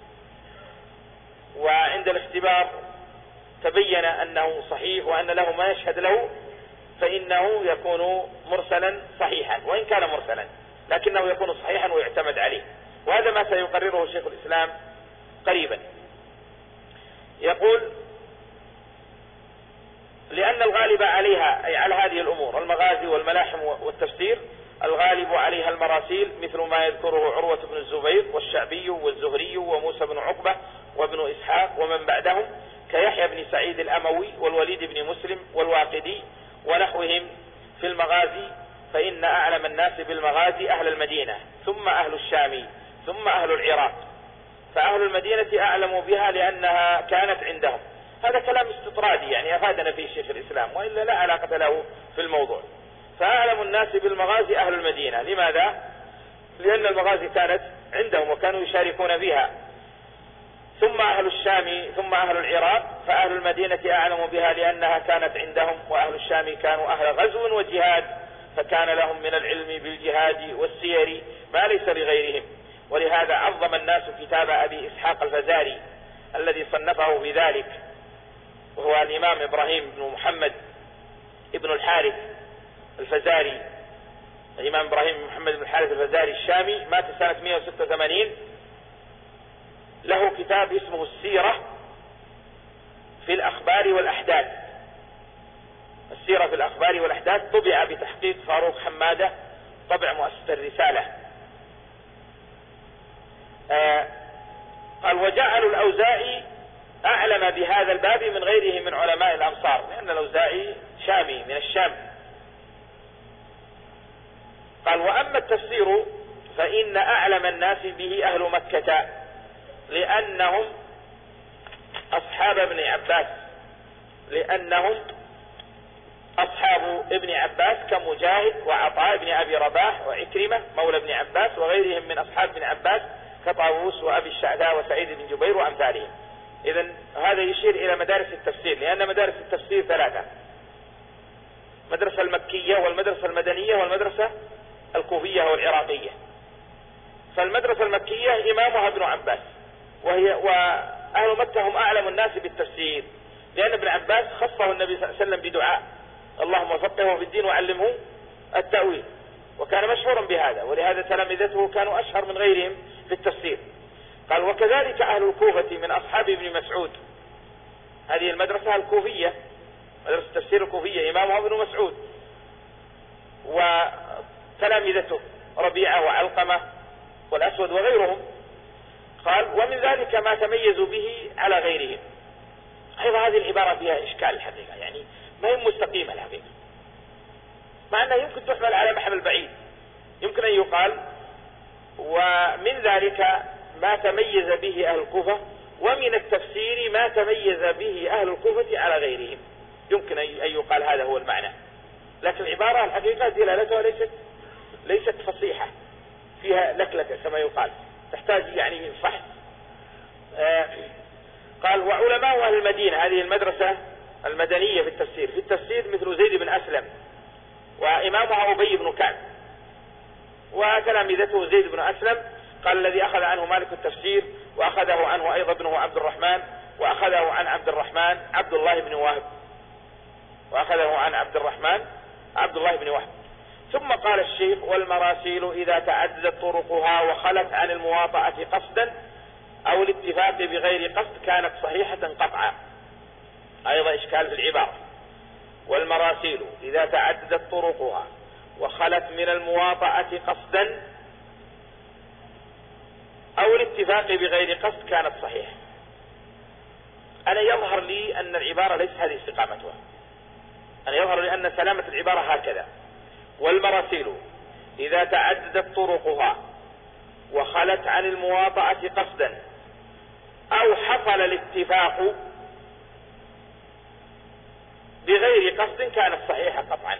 وعند الاختبار تبين أنه صحيح وأن له ما يشهد له فإنه يكون مرسلا صحيحا، وإن كان مرسلا لكنه يكون صحيحا ويعتمد عليه. وهذا ما سيقرره شيخ الإسلام قريبا. يقول: لأن الغالب عليها أي على هذه الأمور المغازي والملاحم والتفسير الغالب عليها المراسيل، مثل ما يذكره عروة بن الزبير والشعبي والزهري وموسى بن عقبة وابن إسحاق ومن بعدهم كيحيى بن سعيد الأموي والوليد بن مسلم والواقدي ونحوهم في المغازي، فإن أعلم الناس بالمغازي أهل المدينة، ثم أهل الشام، ثم أهل العراق، فأهل المدينة أعلم بها لأنها كانت عندهم. هذا كلام استطرادي يعني أفادنا فيه شيخ الإسلام، وإلا لا علاقة له في الموضوع. فأعلم الناس بالمغازي أهل المدينة. لماذا؟ لأن المغازي كانت عندهم وكانوا يشاركون فيها. ثم أهل الشام، ثم أهل العراق، فأهل المدينة أعلم بها لأنها كانت عندهم، وأهل الشام كانوا أهل غزو وجهاد، فكان لهم من العلم بالجهاد والسير ما ليس لغيرهم. ولهذا عظم الناس كتاب أبي إسحاق الفزاري الذي صنفه بذلك، وهو الإمام إبراهيم بن محمد ابن الحارث الفزاري. الإمام إبراهيم بن محمد بن الحارث الفزاري الشامي مات سنة مئة وستة وثمانين. له كتاب اسمه السيرة في الأخبار والأحداث. السيرة في الأخبار والأحداث طبع بتحقيق فاروق حمادة، طبع مؤسسة الرسالة. آه قال: وجعلوا الأوزاعي أعلم بهذا الباب من غيره من علماء الأمصار، لأن الأوزاعي شامي من الشام. قال: وأما التفسير فإن أعلم الناس به أهل مكة، لأنهم أصحاب ابن عباس لأنهم أصحاب ابن عباس كمجاهد وعطاء بن أبي رباح وعكرمة مولى ابن عباس وغيرهم من أصحاب ابن عباس كطاووس وأبي الشعثاء وسعيد بن جبير وأمثالهم. إذن هذا يشير إلى مدارس التفسير، لأن مدارس التفسير ثلاثة: المدرسة المكية والمدرسة المدنية والمدرسة الكوفية والعراقية. فالمدرسة المكية إمامها ابن عباس، وهي وأهل مكة هم أعلم الناس بالتفسير، لأن ابن عباس خصه النبي صلى الله عليه وسلم بدعاء: اللهم فقهه في الدين وعلمه التأويل، وكان مشهورا بهذا، ولهذا تلامذته كانوا أشهر من غيرهم في التفسير. قال: وكذلك أهل الكوفة من أصحاب ابن مسعود. هذه المدرسة الكوفية، مدرسة التفسير الكوفية، إمامها ابن مسعود وتلامذته ربيعة وعلقمة والأسود وغيرهم. قال: ومن ذلك ما تميزوا به على غيرهم. أيضا هذه العبارة فيها إشكال الحقيقة، يعني ما هي مستقيمة الحقيقة، مع أنها يمكن تحمل على محمل بعيد. يمكن أن يقال: ومن ذلك ما تميز به أهل الكوفة، ومن التفسير ما تميز به أهل الكوفة على غيرهم. يمكن أن يقال هذا هو المعنى، لكن العبارة الحقيقة دلالتها ليست ليست فصيحة، فيها لكلكة كما يقال، تحتاج يعني فحص. آه قال وعلماء أهل المدينة، هذه المدرسة المدنية في التفسير، في التفسير مثل زيد بن أسلم وإمامها أبي بن كعب، وتلامذته زيد بن أسلم قال الذي أخذ عنه مالك التفسير، وأخذه عنه أيضا ابنه عبد الرحمن، وأخذه عن عبد الرحمن عبد الله بن وهب، وأخذه عن عبد الرحمن عبد الله بن وهب. ثم قال الشيخ والمراسيل إذا تعددت طرقها وخلت عن المواطأة قصدا أو الاتفاق بغير قصد كانت صحيحة قطعا. أيضا إشكال في العبارة، والمراسيل إذا تعددت طرقها وخلت من المواطأة قصدا أو الاتفاق بغير قصد كانت صحيحة. أنا يظهر لي أن العبارة ليس هذه استقامتها، أنا يظهر لي أن سلامة العبارة هكذا: والمراسيل إذا تعددت طرقها وخلت عن المواطأة قصدا أو حصل الاتفاق بغير قصد كانت صحيحة قطعا.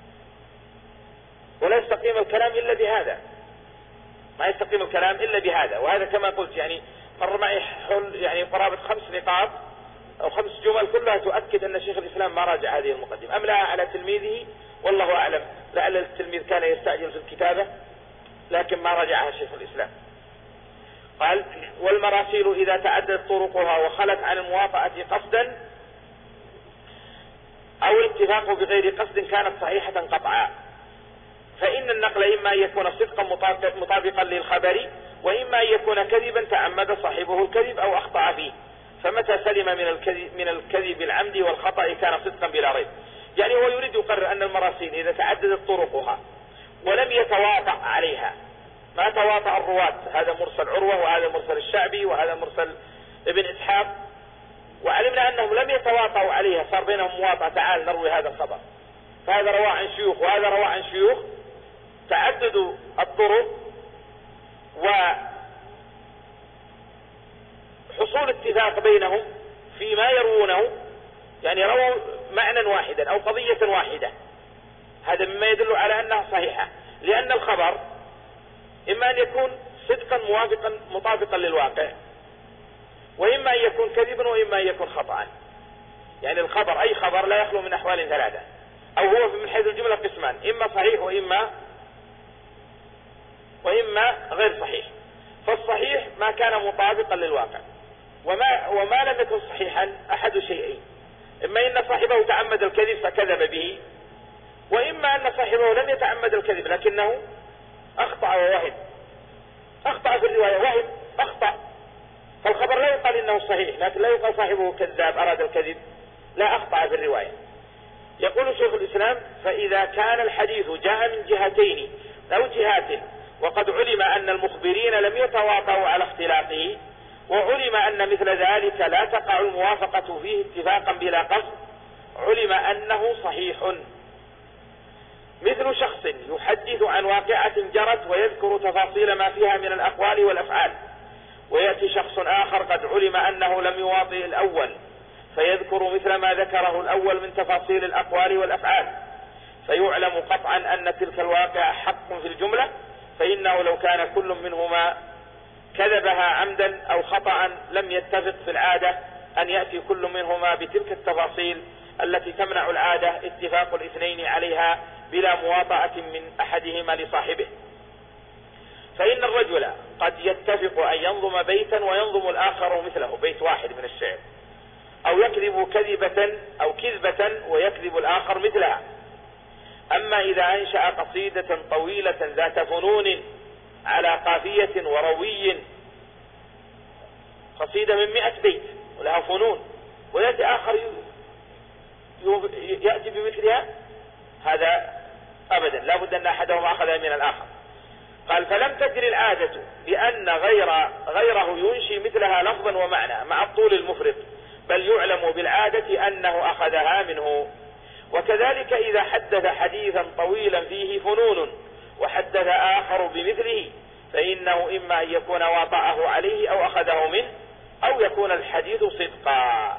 ولا يستقيم الكلام إلا بهذا، ما يستقيم الكلام إلا بهذا. وهذا كما قلت يعني مر معي حول يعني قرابة خمس نقاط أو خمس جمل كلها تؤكد أن شيخ الإسلام ما راجع هذه المقدمة، أملاها على تلميذه والله أعلم، لعل التلميذ كان يستعجل في الكتابة لكن ما راجعها شيخ الإسلام. قال والمراسيل إذا تعددت طرقها وخلت عن المواطأة قصدا أو الاتفاق بغير قصد كانت صحيحة قطعا، فإن النقل إما أن يكون صدقا مطابقا للخبر، وإما أن يكون كذبا تعمد صاحبه الكذب أو أخطأ فيه، فمتى سلم من الكذب, من الكذب العمد والخطأ كان صدقا بلا ريب. يعني هو يريد يقرر أن المراسيل إذا تعددت طرقها ولم يتواطأ عليها، ما تواطأ الرواة، هذا مرسل عروة وهذا مرسل الشعبي وهذا مرسل ابن إسحاق، وعلمنا أنهم لم يتواطؤوا عليها، صار بينهم مواطأة، تعال نروي هذا الخبر، فهذا رواه عن شيوخ وهذا رواه عن شيوخ، تعدد الطرق وحصول اتفاق بينهم فيما يروونه، يعني رووا معنى واحدا أو قضية واحدة، هذا مما يدل على أنها صحيحة، لأن الخبر إما أن يكون صدقا موافقا مطابقا للواقع، وإما أن يكون كذبا، وإما أن يكون خطأ. يعني الخبر أي خبر لا يخلو من أحوال ثلاثة، أو هو من حيث الجملة قسمان، إما صحيح وإما وإما غير صحيح. فالصحيح ما كان مطابقا للواقع، وما, وما لم يكن صحيحا أحد شيئين: إما أن صاحبه تعمد الكذب فكذب به، وإما أن صاحبه لم يتعمد الكذب لكنه أخطأ ووهم، أخطأ في الرواية وهم أخطأ، فالخبر لا يقال إنه صحيح، لكن لا يقال صاحبه كذاب أراد الكذب، لا، أخطأ في الرواية. يقول شيخ الإسلام: فإذا كان الحديث جاء من جهتين أو جهات وقد علم أن المخبرين لم يتواطؤوا على اختلاقه، وعلم أن مثل ذلك لا تقع الموافقة فيه اتفاقا بلا قصد، علم أنه صحيح. مثل شخص يحدث عن واقعة جرت ويذكر تفاصيل ما فيها من الأقوال والأفعال، ويأتي شخص آخر قد علم أنه لم يواطئ الأول فيذكر مثل ما ذكره الأول من تفاصيل الأقوال والأفعال، فيعلم قطعا أن تلك الواقع حق في الجملة، فإنه لو كان كل منهما كذبها عمدا أو خطأ لم يتفق في العادة أن يأتي كل منهما بتلك التفاصيل التي تمنع العادة اتفاق الاثنين عليها بلا مواطأة من أحدهما لصاحبه. فإن الرجل قد يتفق أن ينظم بيتا وينظم الآخر مثله، بيت واحد من الشعر، أو يكذب كذبة أو كذبة ويكذب الآخر مثلها. أما إذا أنشأ قصيدة طويلة ذات فنون على قافية وروي، قصيدة من مئة بيت ولها فنون، ويأتي آخر يأتي بمثلها، هذا أبدا لا بد أن أحدهما أخذ من الآخر. قال: فلم تجري العادة بأن غير غيره ينشي مثلها لفظا ومعنى مع الطول المفرط، بل يعلم بالعادة أنه أخذها منه. وكذلك إذا حدث حديثا طويلا فيه فنون وحدث آخر بمثله، فإنه إما أن يكون واطأه عليه أو أخذه منه، أو يكون الحديث صدقا.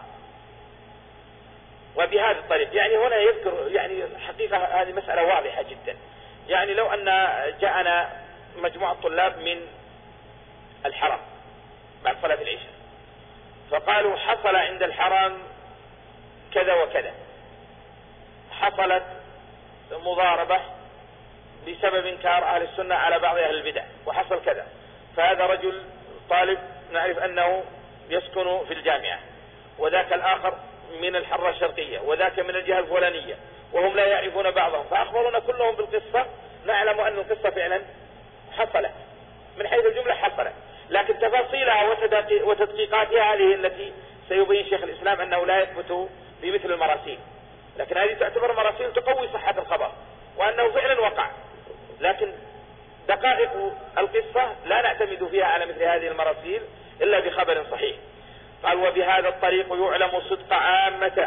وبهذا الطريق يعني هنا يذكر يعني حقيقة هذه مسألة واضحة جدا. يعني لو أن جاءنا مجموعة طلاب من الحرم بعد صلاة العشاء، فقالوا حصل عند الحرم كذا وكذا، حصلت مضاربة بسبب انكار اهل السنة على بعض اهل البدع، وحصل كذا. فهذا رجل طالب نعرف انه يسكن في الجامعة، وذاك الاخر من الحرة الشرقية، وذاك من الجهة الفلانية، وهم لا يعرفون بعضهم، فاخبرونا كلهم بالقصة، نعلم ان القصة فعلا حصلت من حيث الجملة حصلت، لكن تفاصيلها وتدقيقاتها هذه التي سيبين شيخ الاسلام انه لا يثبت بمثل المراسيل، لكن هذه تعتبر مراسيل تقوي صحة الخبر وانه فعلا وقع، لكن دقائق القصة لا نعتمد فيها على مثل هذه المراسيل الا بخبر صحيح. قال وبهذا الطريق يعلم صدق عامة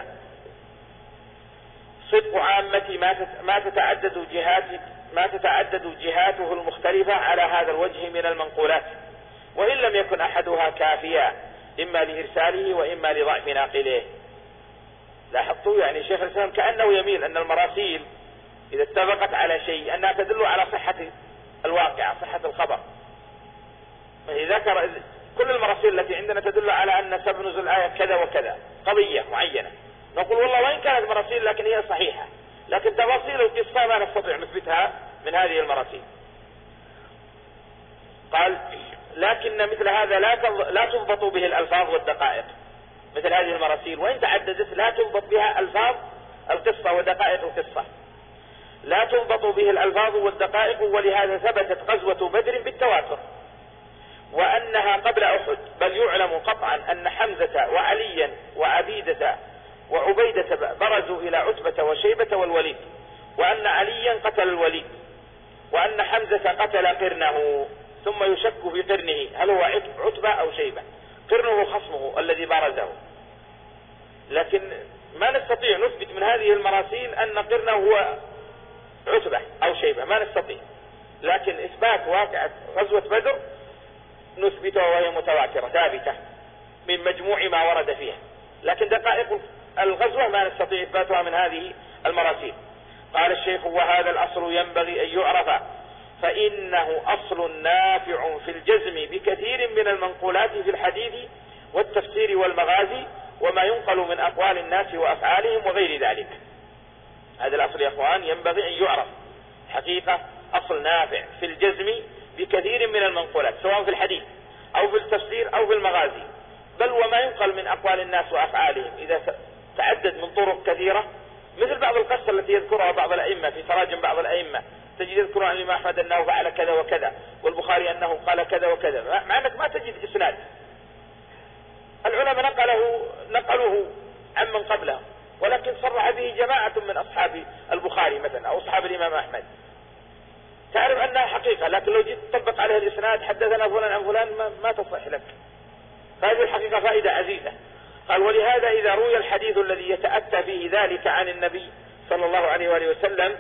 صدق عامة ما ما تتعدد جهات ما تتعدد جهاته المختلفة على هذا الوجه من المنقولات، وإن لم يكن أحدها كافيا إما لإرساله وإما لضعف ناقله. لاحظتوا يعني شيخ الإسلام كأنه يميل أن المراسيل إذا اتفقت على شيء أنها تدل على صحة الواقع، صحة الخبر. ذكر كل المراسيل التي عندنا تدل على أن سبب نزول الآية كذا وكذا، قضية معينة، نقول والله وإن كانت مراسيل لكن هي صحيحة، لكن تفاصيل القصة ما نستطيع نثبتها من هذه المراسيل. قال لكن مثل هذا لا لا تضبط به الألفاظ والدقائق، مثل هذه المراسيل وإن تعددت لا تضبط بها ألفاظ القصة ودقائق القصة، لا تضبط به الألفاظ والدقائق، ولهذا ثبتت غزوة بدر بالتواتر وأنها قبل أحد، بل يعلم قطعا أن حمزة وعليا وعبيدة وعبيدة برزوا إلى عتبة وشيبة والوليد، وأن عليا قتل الوليد، وأن حمزة قتل قرنه، ثم يشك في قرنه هل هو عتبة أو شيبة، قرنه خصمه الذي برزه، لكن ما نستطيع نثبت من هذه المراسيل أن قرنه هو عتبة أو شيبة، ما نستطيع، لكن إثبات واقعة غزوة بدر نثبتها وهي متواترة ثابتة من مجموع ما ورد فيها، لكن دقائق الغزوة ما نستطيع إثباتها من هذه المراسيل. قال الشيخ وهذا الأصل ينبغي أن يعرف، فإنه أصل نافع في الجزم بكثير من المنقولات في الحديث والتفسير والمغازي وما ينقل من أقوال الناس وأفعالهم وغير ذلك. هذا الأصل يا أخوان ينبغي أن يعرف، حقيقة أصل نافع في الجزم بكثير من المنقولات سواء في الحديث أو في التفسير أو في المغازي، بل وما ينقل من أقوال الناس وأفعالهم إذا تعدد من طرق كثيرة، مثل بعض القصة التي يذكرها بعض الأئمة في تراجم بعض الأئمة، تجد يذكر عن الإمام أحمد أنه فعل كذا وكذا، والبخاري أنه قال كذا وكذا، مع أنك ما تجد إسناد، العلماء نقله نقلوه عمن قبله، ولكن صرح به جماعة من أصحاب البخاري مثلا أو أصحاب الإمام أحمد، تعرف أنها حقيقة، لكن لو جيت تطبق عليها الإسناد حدثنا فلان عن فلان ما, ما تصح لك. فهذه الحقيقة فائدة عزيزة. قال ولهذا إذا روي الحديث الذي يتأتى فيه ذلك عن النبي صلى الله عليه وآله وسلم،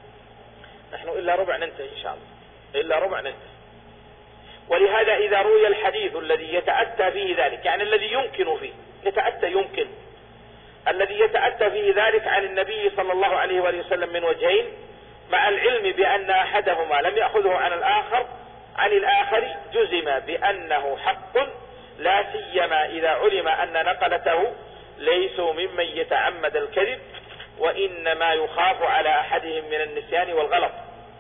نحن إلا ربع ننتهي إن شاء الله، إلا ربع ننتهي. ولهذا إذا روي الحديث الذي يتأتى فيه ذلك، يعني الذي يمكن فيه يتأتى يمكن الذي يتأتى فيه ذلك عن النبي صلى الله عليه وآله وسلم من وجهين، مع العلم بأن أحدهما لم يأخذه عن الآخر عن الآخر، جزم بأنه حق، لا سيما إذا علم أن نقلته ليسوا ممن يتعمد الكذب، وإنما يخاف على أحدهم من النسيان والغلط.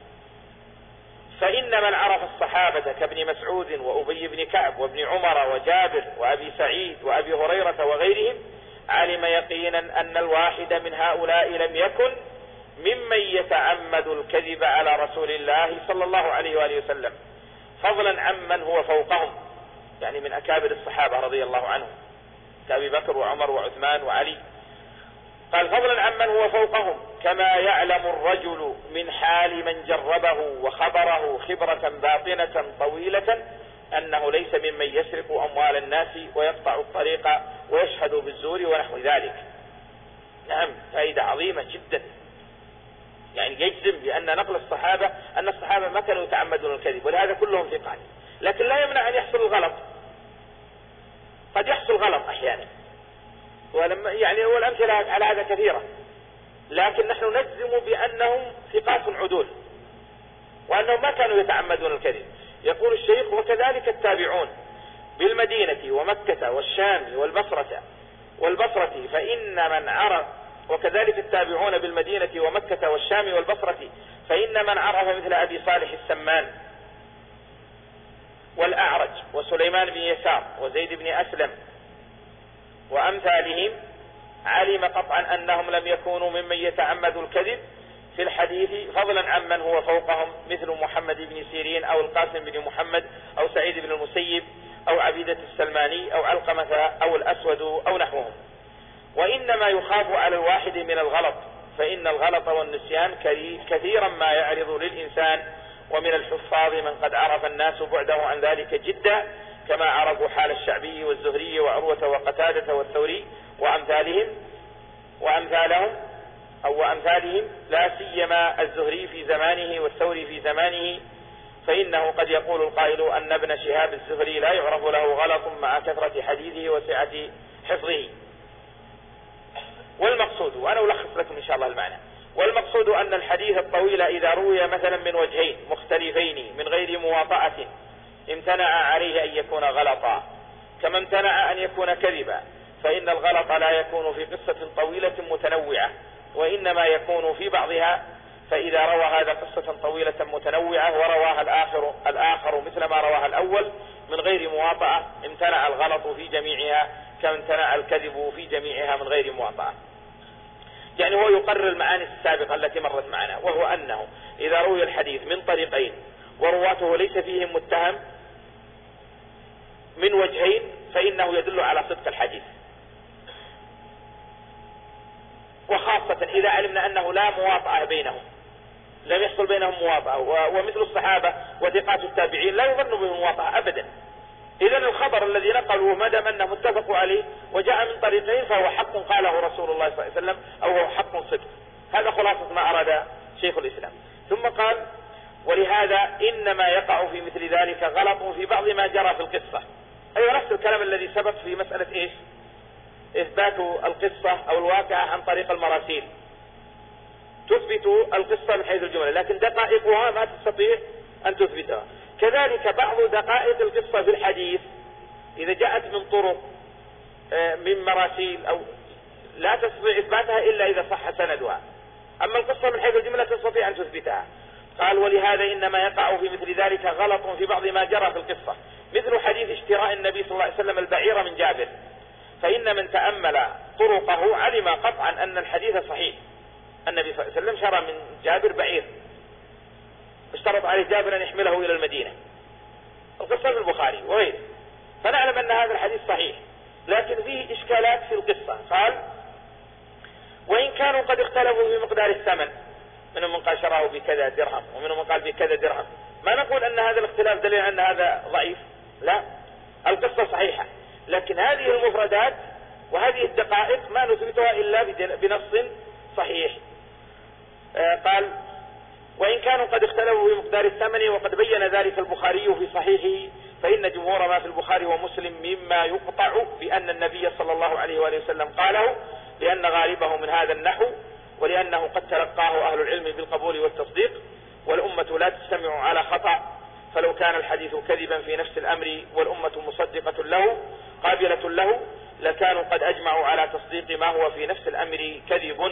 فإن من عرف الصحابة كابن مسعود وأبي بن كعب وابن عمر وجابر وأبي سعيد وأبي هريرة وغيرهم علم يقينا أن الواحد من هؤلاء لم يكن ممن يتعمد الكذب على رسول الله صلى الله عليه وآله وسلم، فضلا عمن هو فوقهم، يعني من أكابر الصحابة رضي الله عنهم كأبي بكر وعمر وعثمان وعلي. قال فضلا عمن هو فوقهم، كما يعلم الرجل من حال من جربه وخبره خبرة باطنة طويلة أنه ليس ممن يسرق أموال الناس ويقطع الطريق ويشهد بالزور ونحو ذلك. نعم فائدة عظيمة جدا، يعني يجزم بأن نقل الصحابة أن الصحابة ما كانوا يتعمدون الكذب، ولهذا كلهم ثقات، لكن لا يمنع أن يحصل الغلط، قد يحصل غلط أحيانا، ولما يعني والأمثلة على هذا كثيرة، لكن نحن نجزم بأنهم ثقات عدول، وأنهم ما كانوا يتعمدون الكذب. يقول الشيخ: وكذلك التابعون بالمدينة ومكة والشام والبصرة والبصرة فإن من عرف وكذلك التابعون بالمدينة ومكة والشام والبصرة فإن من عرف مثل أبي صالح السمان والأعرج وسليمان بن يسار وزيد بن أسلم وأمثالهم علم قطعا أنهم لم يكونوا ممن يتعمد الكذب في الحديث، فضلا عمن هو فوقهم مثل محمد بن سيرين أو القاسم بن محمد أو سعيد بن المسيب أو عبيدة السلماني أو علقمة أو الأسود أو نحوهم. وإنما يخاف على الواحد من الغلط، فإن الغلط والنسيان كثيرا ما يعرض للإنسان، ومن الحفاظ من قد عرف الناس بعده عن ذلك جدا، كما عرفوا حال الشعبي والزهري وعروة وقتادة والثوري وأمثالهم وأمثالهم أو وأمثالهم، لا سيما الزهري في زمانه والثوري في زمانه، فإنه قد يقول القائل أن ابن شهاب الزهري لا يعرف له غلط مع كثرة حديثه وسعة حفظه. والمقصود، وأنا ألخص لكم إن شاء الله المعنى، والمقصود أن الحديث الطويل إذا روي مثلا من وجهين مختلفين من غير مواطأة امتنع عليه أن يكون غلطا، كما امتنع أن يكون كذبا، فإن الغلط لا يكون في قصة طويلة متنوعة، وإنما يكون في بعضها. فإذا روى هذا قصة طويلة متنوعة ورواها الآخر, الآخر مثل ما رواها الأول من غير مواطأة امتنع الغلط في جميعها كما امتنع الكذب في جميعها من غير مواطأة. يعني هو يقرر المعاني السابقة التي مرت معنا، وهو أنه إذا روي الحديث من طريقين ورواته ليس فيهم متهم من وجهين فإنه يدل على صدق الحديث، وخاصة إذا علمنا أنه لا مواطأة بينهم، لم يحصل بينهم مواطأة، ومثل الصحابة وثقات التابعين لا يظن بهم مواطأة أبدا. إذن الخبر الذي نقلوه ما دام أنه متفق عليه وجاء من طريقين فهو حق قاله رسول الله صلى الله عليه وسلم أو هو حق صدق. هذا خلاصة ما أراد شيخ الإسلام. ثم قال: ولهذا إنما يقع في مثل ذلك غلط في بعض ما جرى في القصة. أي نفس الكلام الذي سبق في مسألة إيش؟ إثبات القصة أو الواقعة عن طريق المراسيل، تثبت القصة من حيث الجملة، لكن دقائقها ما تستطيع أن تثبتها. كذلك بعض دقائق القصة في الحديث إذا جاءت من طرق من مراسيل أو لا تستطيع إثباتها إلا إذا صح سندها، أما القصة من حيث الجملة تستطيع أن تثبتها. قال: ولهذا إنما يقع في مثل ذلك غلط في بعض ما جرى في القصة، مثل حديث اشتراء النبي صلى الله عليه وسلم البعير من جابر، فإن من تأمل طرقه علم قطعا أن الحديث صحيح. النبي صلى الله عليه وسلم شرى من جابر بعير، اشترط عليه جابر أن يحمله إلى المدينة، القصة في البخاري وغيره، فنعلم أن هذا الحديث صحيح، لكن فيه إشكالات في القصة. قال: وإن كانوا قد اختلفوا في مقدار الثمن، منهم من قال شراه بكذا درهم ومنهم من قال بكذا درهم، ما نقول أن هذا الاختلاف دليل أن هذا ضعيف، لا، القصة صحيحة، لكن هذه المفردات وهذه الدقائق ما نثبتها إلا بنص صحيح. آه قال: وإن كانوا قد اختلفوا في مقدار الثمن وقد بين ذلك البخاري في صحيحه، فإن جمهور ما في البخاري ومسلم مما يقطع بأن النبي صلى الله عليه وآله وسلم قاله، لأن غالبه من هذا النحو، ولأنه قد تلقاه أهل العلم بالقبول والتصديق، والأمة لا تجتمع على خطأ، فلو كان الحديث كذبا في نفس الأمر والأمة مصدقة له قابلة له لكانوا قد أجمعوا على تصديق ما هو في نفس الأمر كذب،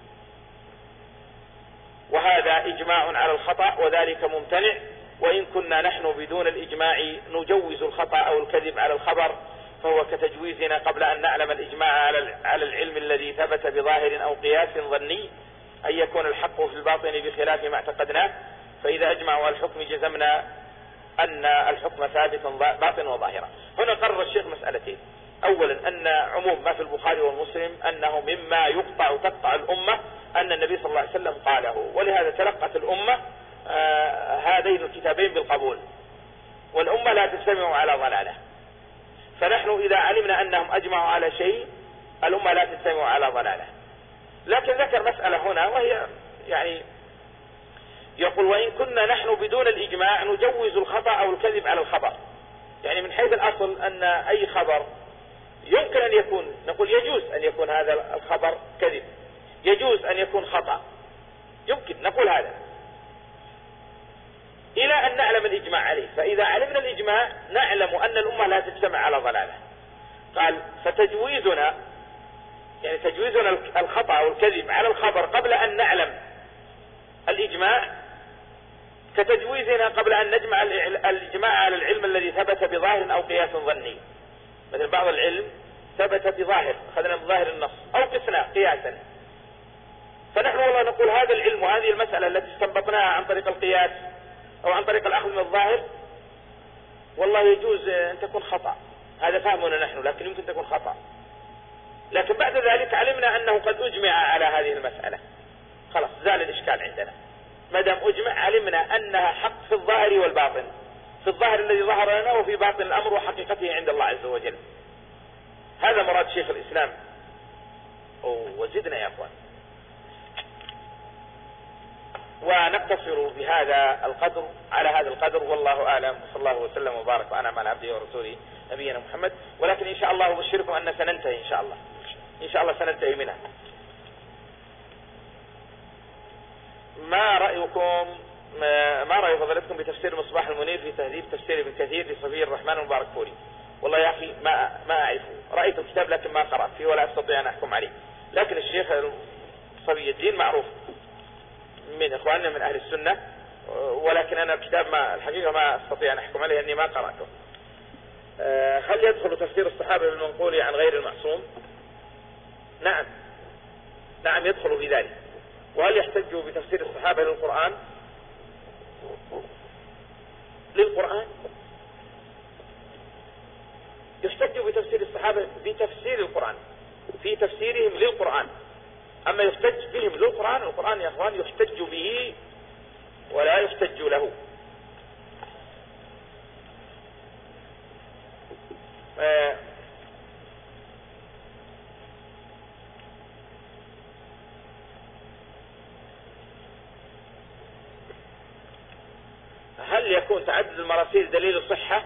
وهذا إجماع على الخطأ وذلك ممتنع. وإن كنا نحن بدون الإجماع نجوز الخطأ أو الكذب على الخبر، فهو كتجويزنا قبل أن نعلم الإجماع على العلم الذي ثبت بظاهر أو قياس ظني أن يكون الحق في الباطن بخلاف ما اعتقدناه، فإذا أجمعوا على الحكم جزمنا أن الحكم ثابت باطن وظاهرا. هنا قرر الشيخ مسألتين: أولا أن عموم ما في البخاري والمسلم أنه مما يقطع تقطع الأمة أن النبي صلى الله عليه وسلم قاله، ولهذا تلقت الأمة آه هذين الكتابين بالقبول، والأمة لا تجتمع على ضلاله. فنحن إذا علمنا أنهم أجمعوا على شيء الأمة لا تجتمع على ضلاله. لكن ذكر مسألة هنا وهي يعني يقول: وإن كنا نحن بدون الإجماع نجوز الخطأ أو الكذب على الخبر. يعني من حيث الأصل أن أي خبر يمكن أن يكون، نقول يجوز أن يكون هذا الخبر كذب، يجوز أن يكون خطأ، يمكن نقول هذا. إلى أن نعلم الإجماع عليه. فإذا علمنا الإجماع نعلم أن الأمة لا تجتمع على ضلالة. قال فتجويزنا يعني تجويزنا الخطأ أو الكذب على الخبر قبل أن نعلم الإجماع كتجويزنا قبل أن نجمع الإجماع على العلم الذي ثبت بظاهر أو قياس ظني. مثل بعض العلم ثبت بظاهر، أخذنا بظاهر النص، أو قسنا قياسا، فنحن والله نقول هذا العلم وهذه المسألة التي استنبطناها عن طريق القياس أو عن طريق الأخذ من الظاهر والله يجوز أن تكون خطأ، هذا فهمنا نحن، لكن يمكن تكون خطأ. لكن بعد ذلك علمنا أنه قد أجمع على هذه المسألة، خلاص زال الإشكال عندنا. ما دام أجمع علمنا أنها حق في الظاهر والباطن، في الظاهر الذي ظهر لنا وفي باطن الأمر وحقيقته عند الله عز وجل. هذا مراد شيخ الإسلام. وزدنا يا أخوان. ونقتصر بهذا القدر على هذا القدر، والله أعلم، وصلى الله وسلم وبارك وأنعم على عبده ورسوله نبينا محمد. ولكن إن شاء الله أبشركم أن سننتهي إن شاء الله، إن شاء الله سننتهي منها. ما رأيكم ما رأي فضلتكم بتفسير مصباح المنير في تهذيب تفسير ابن كثير لصفي الرحمن المبارك فوري؟ والله يا أخي ما ما أعرفه، رأيت الكتاب لكن ما قرأت فيه ولا أستطيع أن أحكم عليه. لكن الشيخ صفي الدين معروف من إخواننا من أهل السنة، ولكن أنا الكتاب ما الحقيقة ما أستطيع أن أحكم عليه لأني ما قرأته. هل يدخل تفسير الصحابة بالمنقول عن غير المعصوم؟ نعم نعم يدخل في ذلك. وهل يحتج بتفسير الصحابة للقرآن؟ للقرآن يحتج بتفسير الصحابة بتفسير القرآن في تفسيرهم للقرآن. أما يحتج بهم للقرآن، القرآن يا أخوان يحتج به ولا يحتج له. آه هل يكون تعدد المراسيل دليل صحة؟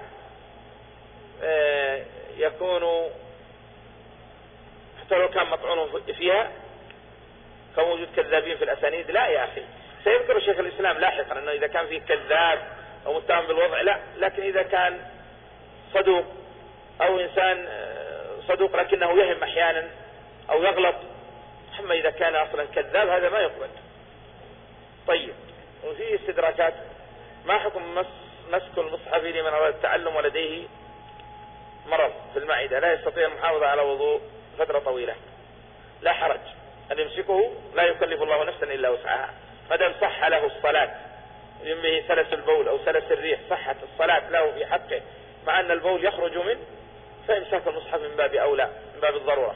آه يكون حتى لو كان مطعون فيها كوجود كذابين في الأسانيد؟ لا يا أخي، سيذكر شيخ الإسلام لاحقا أنه إذا كان فيه كذاب أو متهم بالوضع لا، لكن إذا كان صدوق أو إنسان صدوق لكنه يهم أحيانا أو يغلط، أما إذا كان أصلا كذاب هذا ما يقبل. طيب، وفي استدراكات. ما حكم مس مسك المصحف لمن أراد التعلم ولديه مرض في المعدة لا يستطيع المحافظة على وضوء فترة طويلة؟ لا حرج أن يمسكه، لا يكلف الله نفسا إلا وسعها، ما دام صح له الصلاة به سلس البول أو سلس الريح، صحت الصلاة له في حقه مع أن البول يخرج منه، فإمساك المصحف من باب أولى، من باب الضرورة.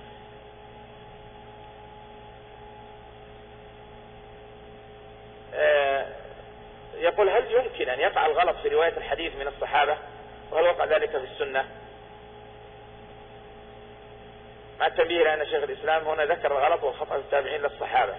آه يقول هل يمكن أن يقع الغلط في رواية الحديث من الصحابة، وهل وقع ذلك في السنة؟ مع التنبيه لأن شيخ الإسلام هنا ذكر الغلط والخطأ التابعين للصحابة.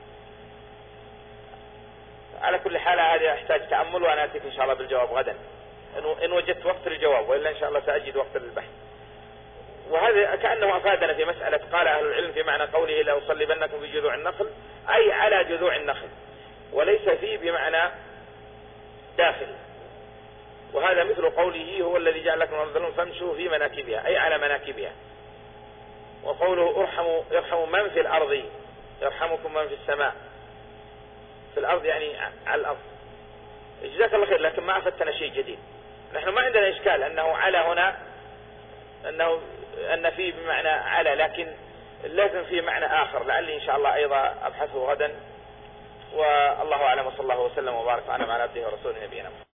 على كل حال هذه أحتاج تأمل، وأنا أتيك إن شاء الله بالجواب غدا إن وجدت وقت للجواب، وإلا إن شاء الله سأجد وقت للبحث. وهذا كأنه أفادنا في مسألة قال أهل العلم في معنى قوله لأصلبنكم في جذوع النخل، أي على جذوع النخل، وليس فيه بمعنى داخل. وهذا مثل قوله هو الذي جعل لكم الأرض فامشوا في مناكبها، أي على مناكبها. وقوله ارحموا يرحموا من في الأرض يرحمكم من في السماء، في الأرض يعني على الأرض. جزاك الله خير، لكن ما أفدتنا شيء جديد. نحن ما عندنا إشكال أنه على هنا أنه أن فيه بمعنى على، لكن لازم فيه معنى آخر، لعلي إن شاء الله أيضا أبحثه غدا. والله أعلم، وصلى الله وسلم وبارك على عبده ورسوله نبينا محمد.